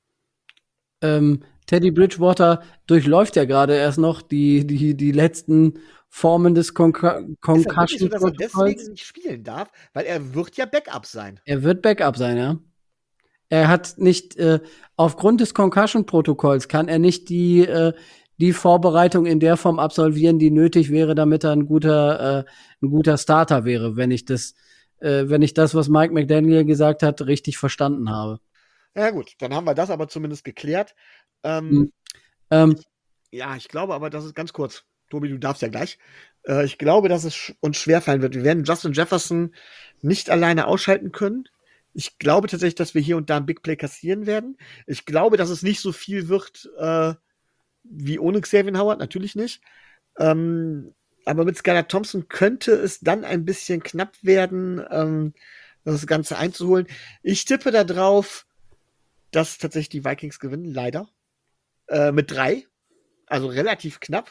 Ähm, Teddy Bridgewater durchläuft ja gerade erst noch die, die, die letzten Formen des Conca- Ist das wirklich so, dass er Concussion-Protokolls. deswegen nicht spielen darf? Weil er wird ja Backup sein. Er wird Backup sein, ja. Er hat nicht, äh, aufgrund des Concussion-Protokolls kann er nicht die, äh, die Vorbereitung in der Form absolvieren, die nötig wäre, damit er ein guter, äh, ein guter Starter wäre, wenn ich das, äh, wenn ich das, was Mike McDaniel gesagt hat, richtig verstanden habe. Ja gut, dann haben wir das aber zumindest geklärt. Ähm, Hm. Ähm, Ja, ich glaube aber, dass es ganz kurz. Tobi, du darfst ja gleich. Äh, ich glaube, dass es sch- uns schwerfallen wird. Wir werden Justin Jefferson nicht alleine ausschalten können. Ich glaube tatsächlich, dass wir hier und da ein Big Play kassieren werden. Ich glaube, dass es nicht so viel wird äh, wie ohne Xavier Howard, natürlich nicht. Ähm, aber mit Skylar Thompson könnte es dann ein bisschen knapp werden, ähm, das Ganze einzuholen. Ich tippe da drauf, dass tatsächlich die Vikings gewinnen, leider. Äh, mit drei. Also relativ knapp.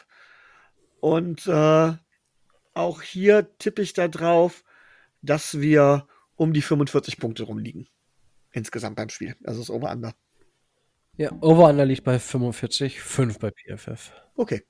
Und äh, auch hier tippe ich da drauf, dass wir um die fünfundvierzig Punkte rumliegen. Insgesamt beim Spiel. Also das Over-Under. Ja, Over-Under liegt bei fünfundvierzig, fünf bei P F F. Okay.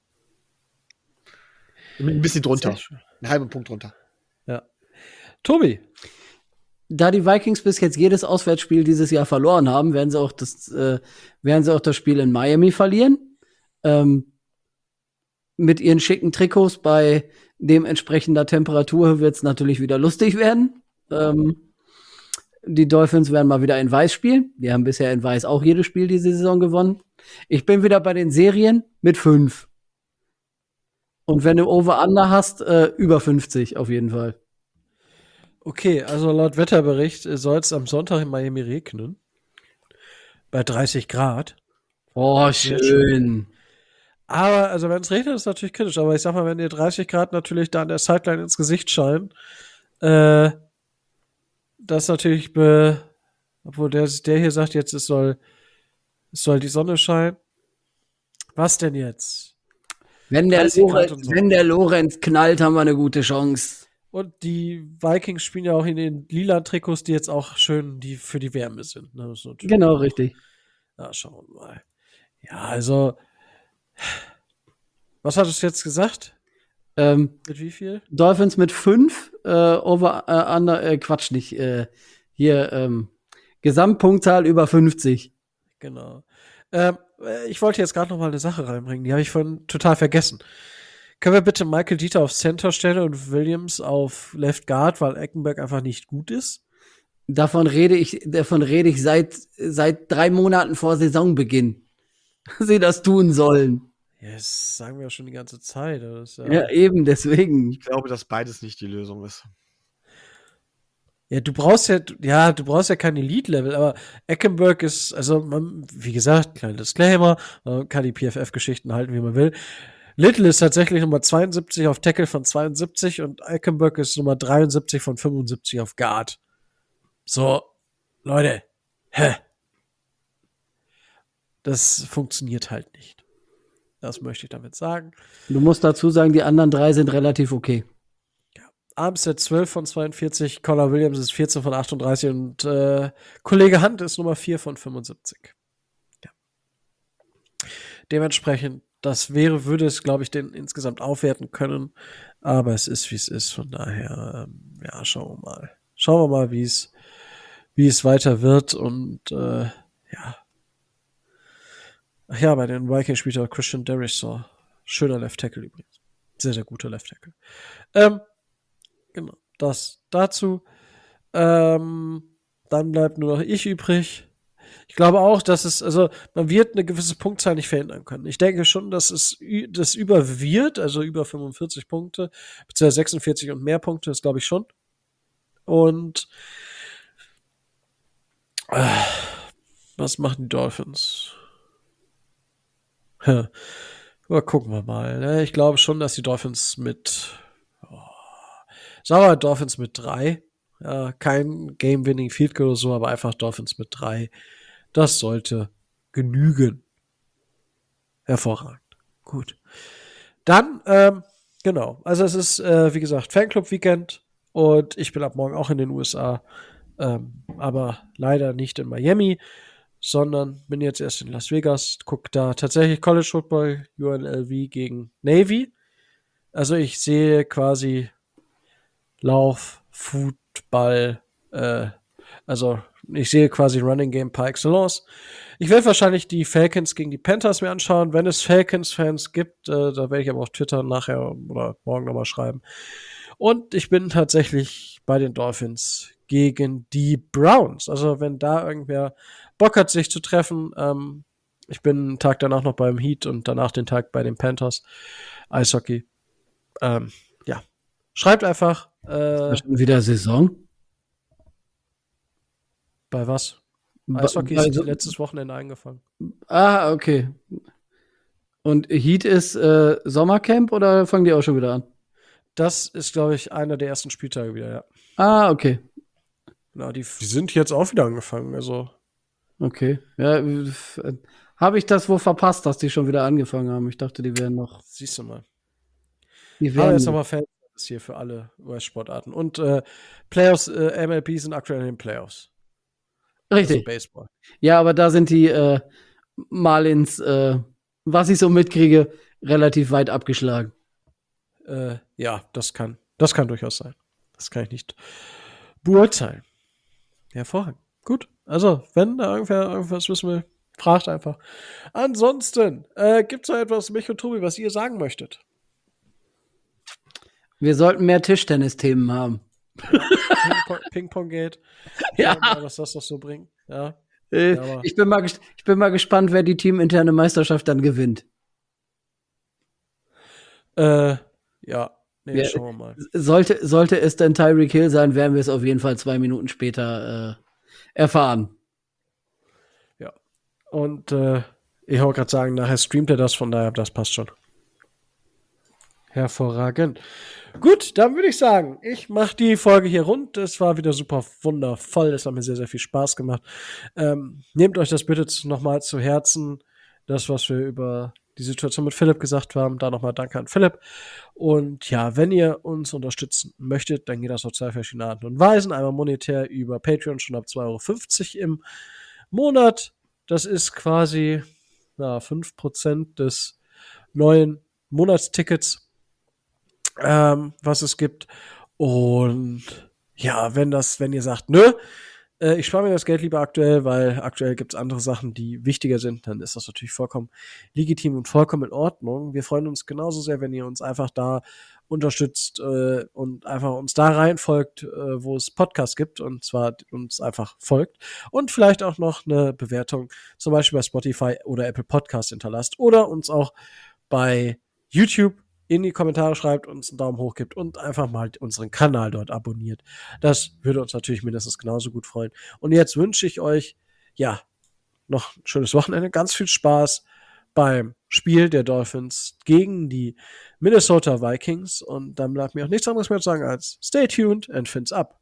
Ein bisschen drunter. Sehr schön. Einen halben Punkt drunter. Ja. Tobi, Da die Vikings bis jetzt jedes Auswärtsspiel dieses Jahr verloren haben, werden sie auch das, äh, werden sie auch das Spiel in Miami verlieren. Ähm, mit ihren schicken Trikots bei dementsprechender Temperatur wird es natürlich wieder lustig werden. Ähm, Die Dolphins werden mal wieder in Weiß spielen. Die haben bisher in Weiß auch jedes Spiel diese Saison gewonnen. Ich bin wieder bei den Serien mit fünf. Und wenn du Over-Under hast, äh, über fünfzig auf jeden Fall. Okay, also laut Wetterbericht soll es am Sonntag in Miami regnen. Bei dreißig Grad. Oh, Sehr schön. Aber, also wenn es regnet, ist natürlich kritisch. Aber ich sag mal, wenn dir dreißig Grad natürlich da an der Sideline ins Gesicht scheinen, äh, das ist natürlich, be obwohl der, der hier sagt, jetzt es soll, es soll die Sonne scheinen. Was denn jetzt? Wenn der, dreißig Grad Lorenz, und so. wenn der Lorenz knallt, haben wir eine gute Chance. Und die Vikings spielen ja auch in den lila Trikots, die jetzt auch schön die für die Wärme sind. Ne? Das ist natürlich- Genau, richtig. Ja, schauen wir mal. Ja, also, was hattest du jetzt gesagt? Ähm, Mit wie viel? Dolphins mit fünf, äh, over, äh, under, äh, Quatsch nicht, äh, hier, ähm, Gesamtpunktzahl über fünfzig. Genau. Ähm, äh, ich wollte jetzt gerade noch mal eine Sache reinbringen, die habe ich vorhin total vergessen. Können wir bitte Michael Dieter auf Center stellen und Williams auf Left Guard, weil Eckenberg einfach nicht gut ist? Davon rede ich, davon rede ich seit, seit drei Monaten vor Saisonbeginn. Sie das tun sollen. Ja, das sagen wir ja schon die ganze Zeit. Das ist ja, Ja, eben, deswegen. Ich glaube, dass beides nicht die Lösung ist. ja, du brauchst ja, ja, du brauchst ja kein Elite-Level, aber Eckenberg ist, also, man, wie gesagt, kleiner Disclaimer, man kann die P F F-Geschichten halten, wie man will. Little ist tatsächlich Nummer zweiundsiebzig auf Tackle von zweiundsiebzig und Eckenberg ist Nummer dreiundsiebzig von fünfundsiebzig auf Guard. So, Leute, hä? Das funktioniert halt nicht. Das möchte ich damit sagen. Du musst dazu sagen, die anderen drei sind relativ okay. Armstead zwölf von zweiundvierzig, Connor Williams ist vierzehn von achtunddreißig und äh, Kollege Hunt ist Nummer vier von fünfundsiebzig. Ja. Dementsprechend, das wäre, würde es, glaube ich, den insgesamt aufwerten können. Aber es ist, wie es ist. Von daher, ähm, ja, schauen wir mal. Schauen wir mal, wie es, wie es weiter wird. Und äh, ja. Ach ja, bei den Vikings spielt auch Christian Darrisaw. Schöner Left Tackle übrigens. Sehr, sehr guter Left Tackle. Ähm, genau, das dazu. Ähm, dann bleibt nur noch ich übrig. Ich glaube auch, dass es, also man wird eine gewisse Punktzahl nicht verändern können. Ich denke schon, dass es ü- das über wird, also über fünfundvierzig Punkte, beziehungsweise sechsundvierzig und mehr Punkte, das glaube ich schon. Und äh, was machen die Dolphins? Ja, aber gucken wir mal. Ne? Ich glaube schon, dass die Dolphins mit, oh, sagen wir mal Dolphins mit drei. Ja, kein Game-Winning Field Goal oder so, aber einfach Dolphins mit drei. Das sollte genügen. Hervorragend. Gut. Dann, ähm, genau. Also es ist, äh, wie gesagt, Fanclub-Weekend und ich bin ab morgen auch in den U S A. Ähm, aber leider nicht in Miami, sondern bin jetzt erst in Las Vegas. Guck da tatsächlich College Football, U N L V gegen Navy. Also ich sehe quasi Lauf, Football, äh, also ich sehe quasi Running Game par excellence. Ich werde wahrscheinlich die Falcons gegen die Panthers mir anschauen. Wenn es Falcons-Fans gibt, äh, da werde ich aber auf Twitter nachher oder morgen nochmal schreiben. Und ich bin tatsächlich bei den Dolphins gegen die Browns. Also wenn da irgendwer Bock hat, sich zu treffen, ähm, ich bin einen Tag danach noch beim Heat und danach den Tag bei den Panthers. Eishockey. Ähm, ja. Schreibt einfach. Äh, Schon wieder Saison? bei was? Ba- Eishockey bei ist so- letztes Wochenende eingefangen. Ah, okay. Und Heat ist äh, Sommercamp oder fangen die auch schon wieder an? Das ist, glaube ich, einer der ersten Spieltage wieder, ja. Ah, okay. Genau, die, die sind jetzt auch wieder angefangen. Also, Okay. Ja, habe ich das wohl verpasst, dass die schon wieder angefangen haben? Ich dachte, die wären noch. siehst du mal. Die Aber wären jetzt nochmal Fans hier für alle U S-Sportarten. Und äh, Playoffs, äh, M L B sind aktuell in den Playoffs. richtig. Also Baseball. Ja, aber da sind die äh, Marlins, äh, was ich so mitkriege, relativ weit abgeschlagen. Äh, ja, das kann, das kann durchaus sein. Das kann ich nicht beurteilen. Hervorragend. Gut. Also, wenn da irgendwer irgendwas wissen will, fragt einfach. Ansonsten, äh, gibt es noch etwas, mich und Tobi, was ihr sagen möchtet? Wir sollten mehr Tischtennis-Themen haben. Ping-Pong, Ping-Pong geht. Ja. Schauen wir mal, was das noch so bringt. Ja. Äh, Ja, aber- ich, bin mal ges- ich bin mal gespannt, wer die teaminterne Meisterschaft dann gewinnt. Äh, ja. Nee, Ja. schauen wir mal. Sollte, sollte es denn Tyreek Hill sein, werden wir es auf jeden Fall zwei Minuten später äh, erfahren. Und äh, ich wollte gerade sagen, nachher streamt er das, von daher, das passt schon. Hervorragend. Gut, dann würde ich sagen, ich mache die Folge hier rund. Es war wieder super wundervoll. Es hat mir sehr, sehr viel Spaß gemacht. Ähm, nehmt euch das bitte nochmal zu Herzen. Das, was wir über die Situation mit Philipp gesagt haben. Da nochmal Danke an Philipp. Und ja, wenn ihr uns unterstützen möchtet, dann geht das auf zwei verschiedene Arten und Weisen. Einmal monetär über Patreon schon ab zwei Euro fünfzig im Monat. Das ist quasi ja, fünf Prozent des neuen Monatstickets, ähm, was es gibt. Und ja, wenn das, wenn ihr sagt, nö, äh, ich spare mir das Geld lieber aktuell, weil aktuell gibt es andere Sachen, die wichtiger sind, dann ist das natürlich vollkommen legitim und vollkommen in Ordnung. Wir freuen uns genauso sehr, wenn ihr uns einfach da unterstützt äh, und einfach uns da reinfolgt, äh, wo es Podcasts gibt, und zwar uns einfach folgt und vielleicht auch noch eine Bewertung zum Beispiel bei Spotify oder Apple Podcasts hinterlasst oder uns auch bei YouTube in die Kommentare schreibt, uns einen Daumen hoch gibt und einfach mal unseren Kanal dort abonniert. Das würde uns natürlich mindestens genauso gut freuen. Und jetzt wünsche ich euch, ja, noch ein schönes Wochenende, ganz viel Spaß beim Spiel der Dolphins gegen die Minnesota Vikings. Und dann bleibt mir auch nichts anderes mehr zu sagen als stay tuned and fins up.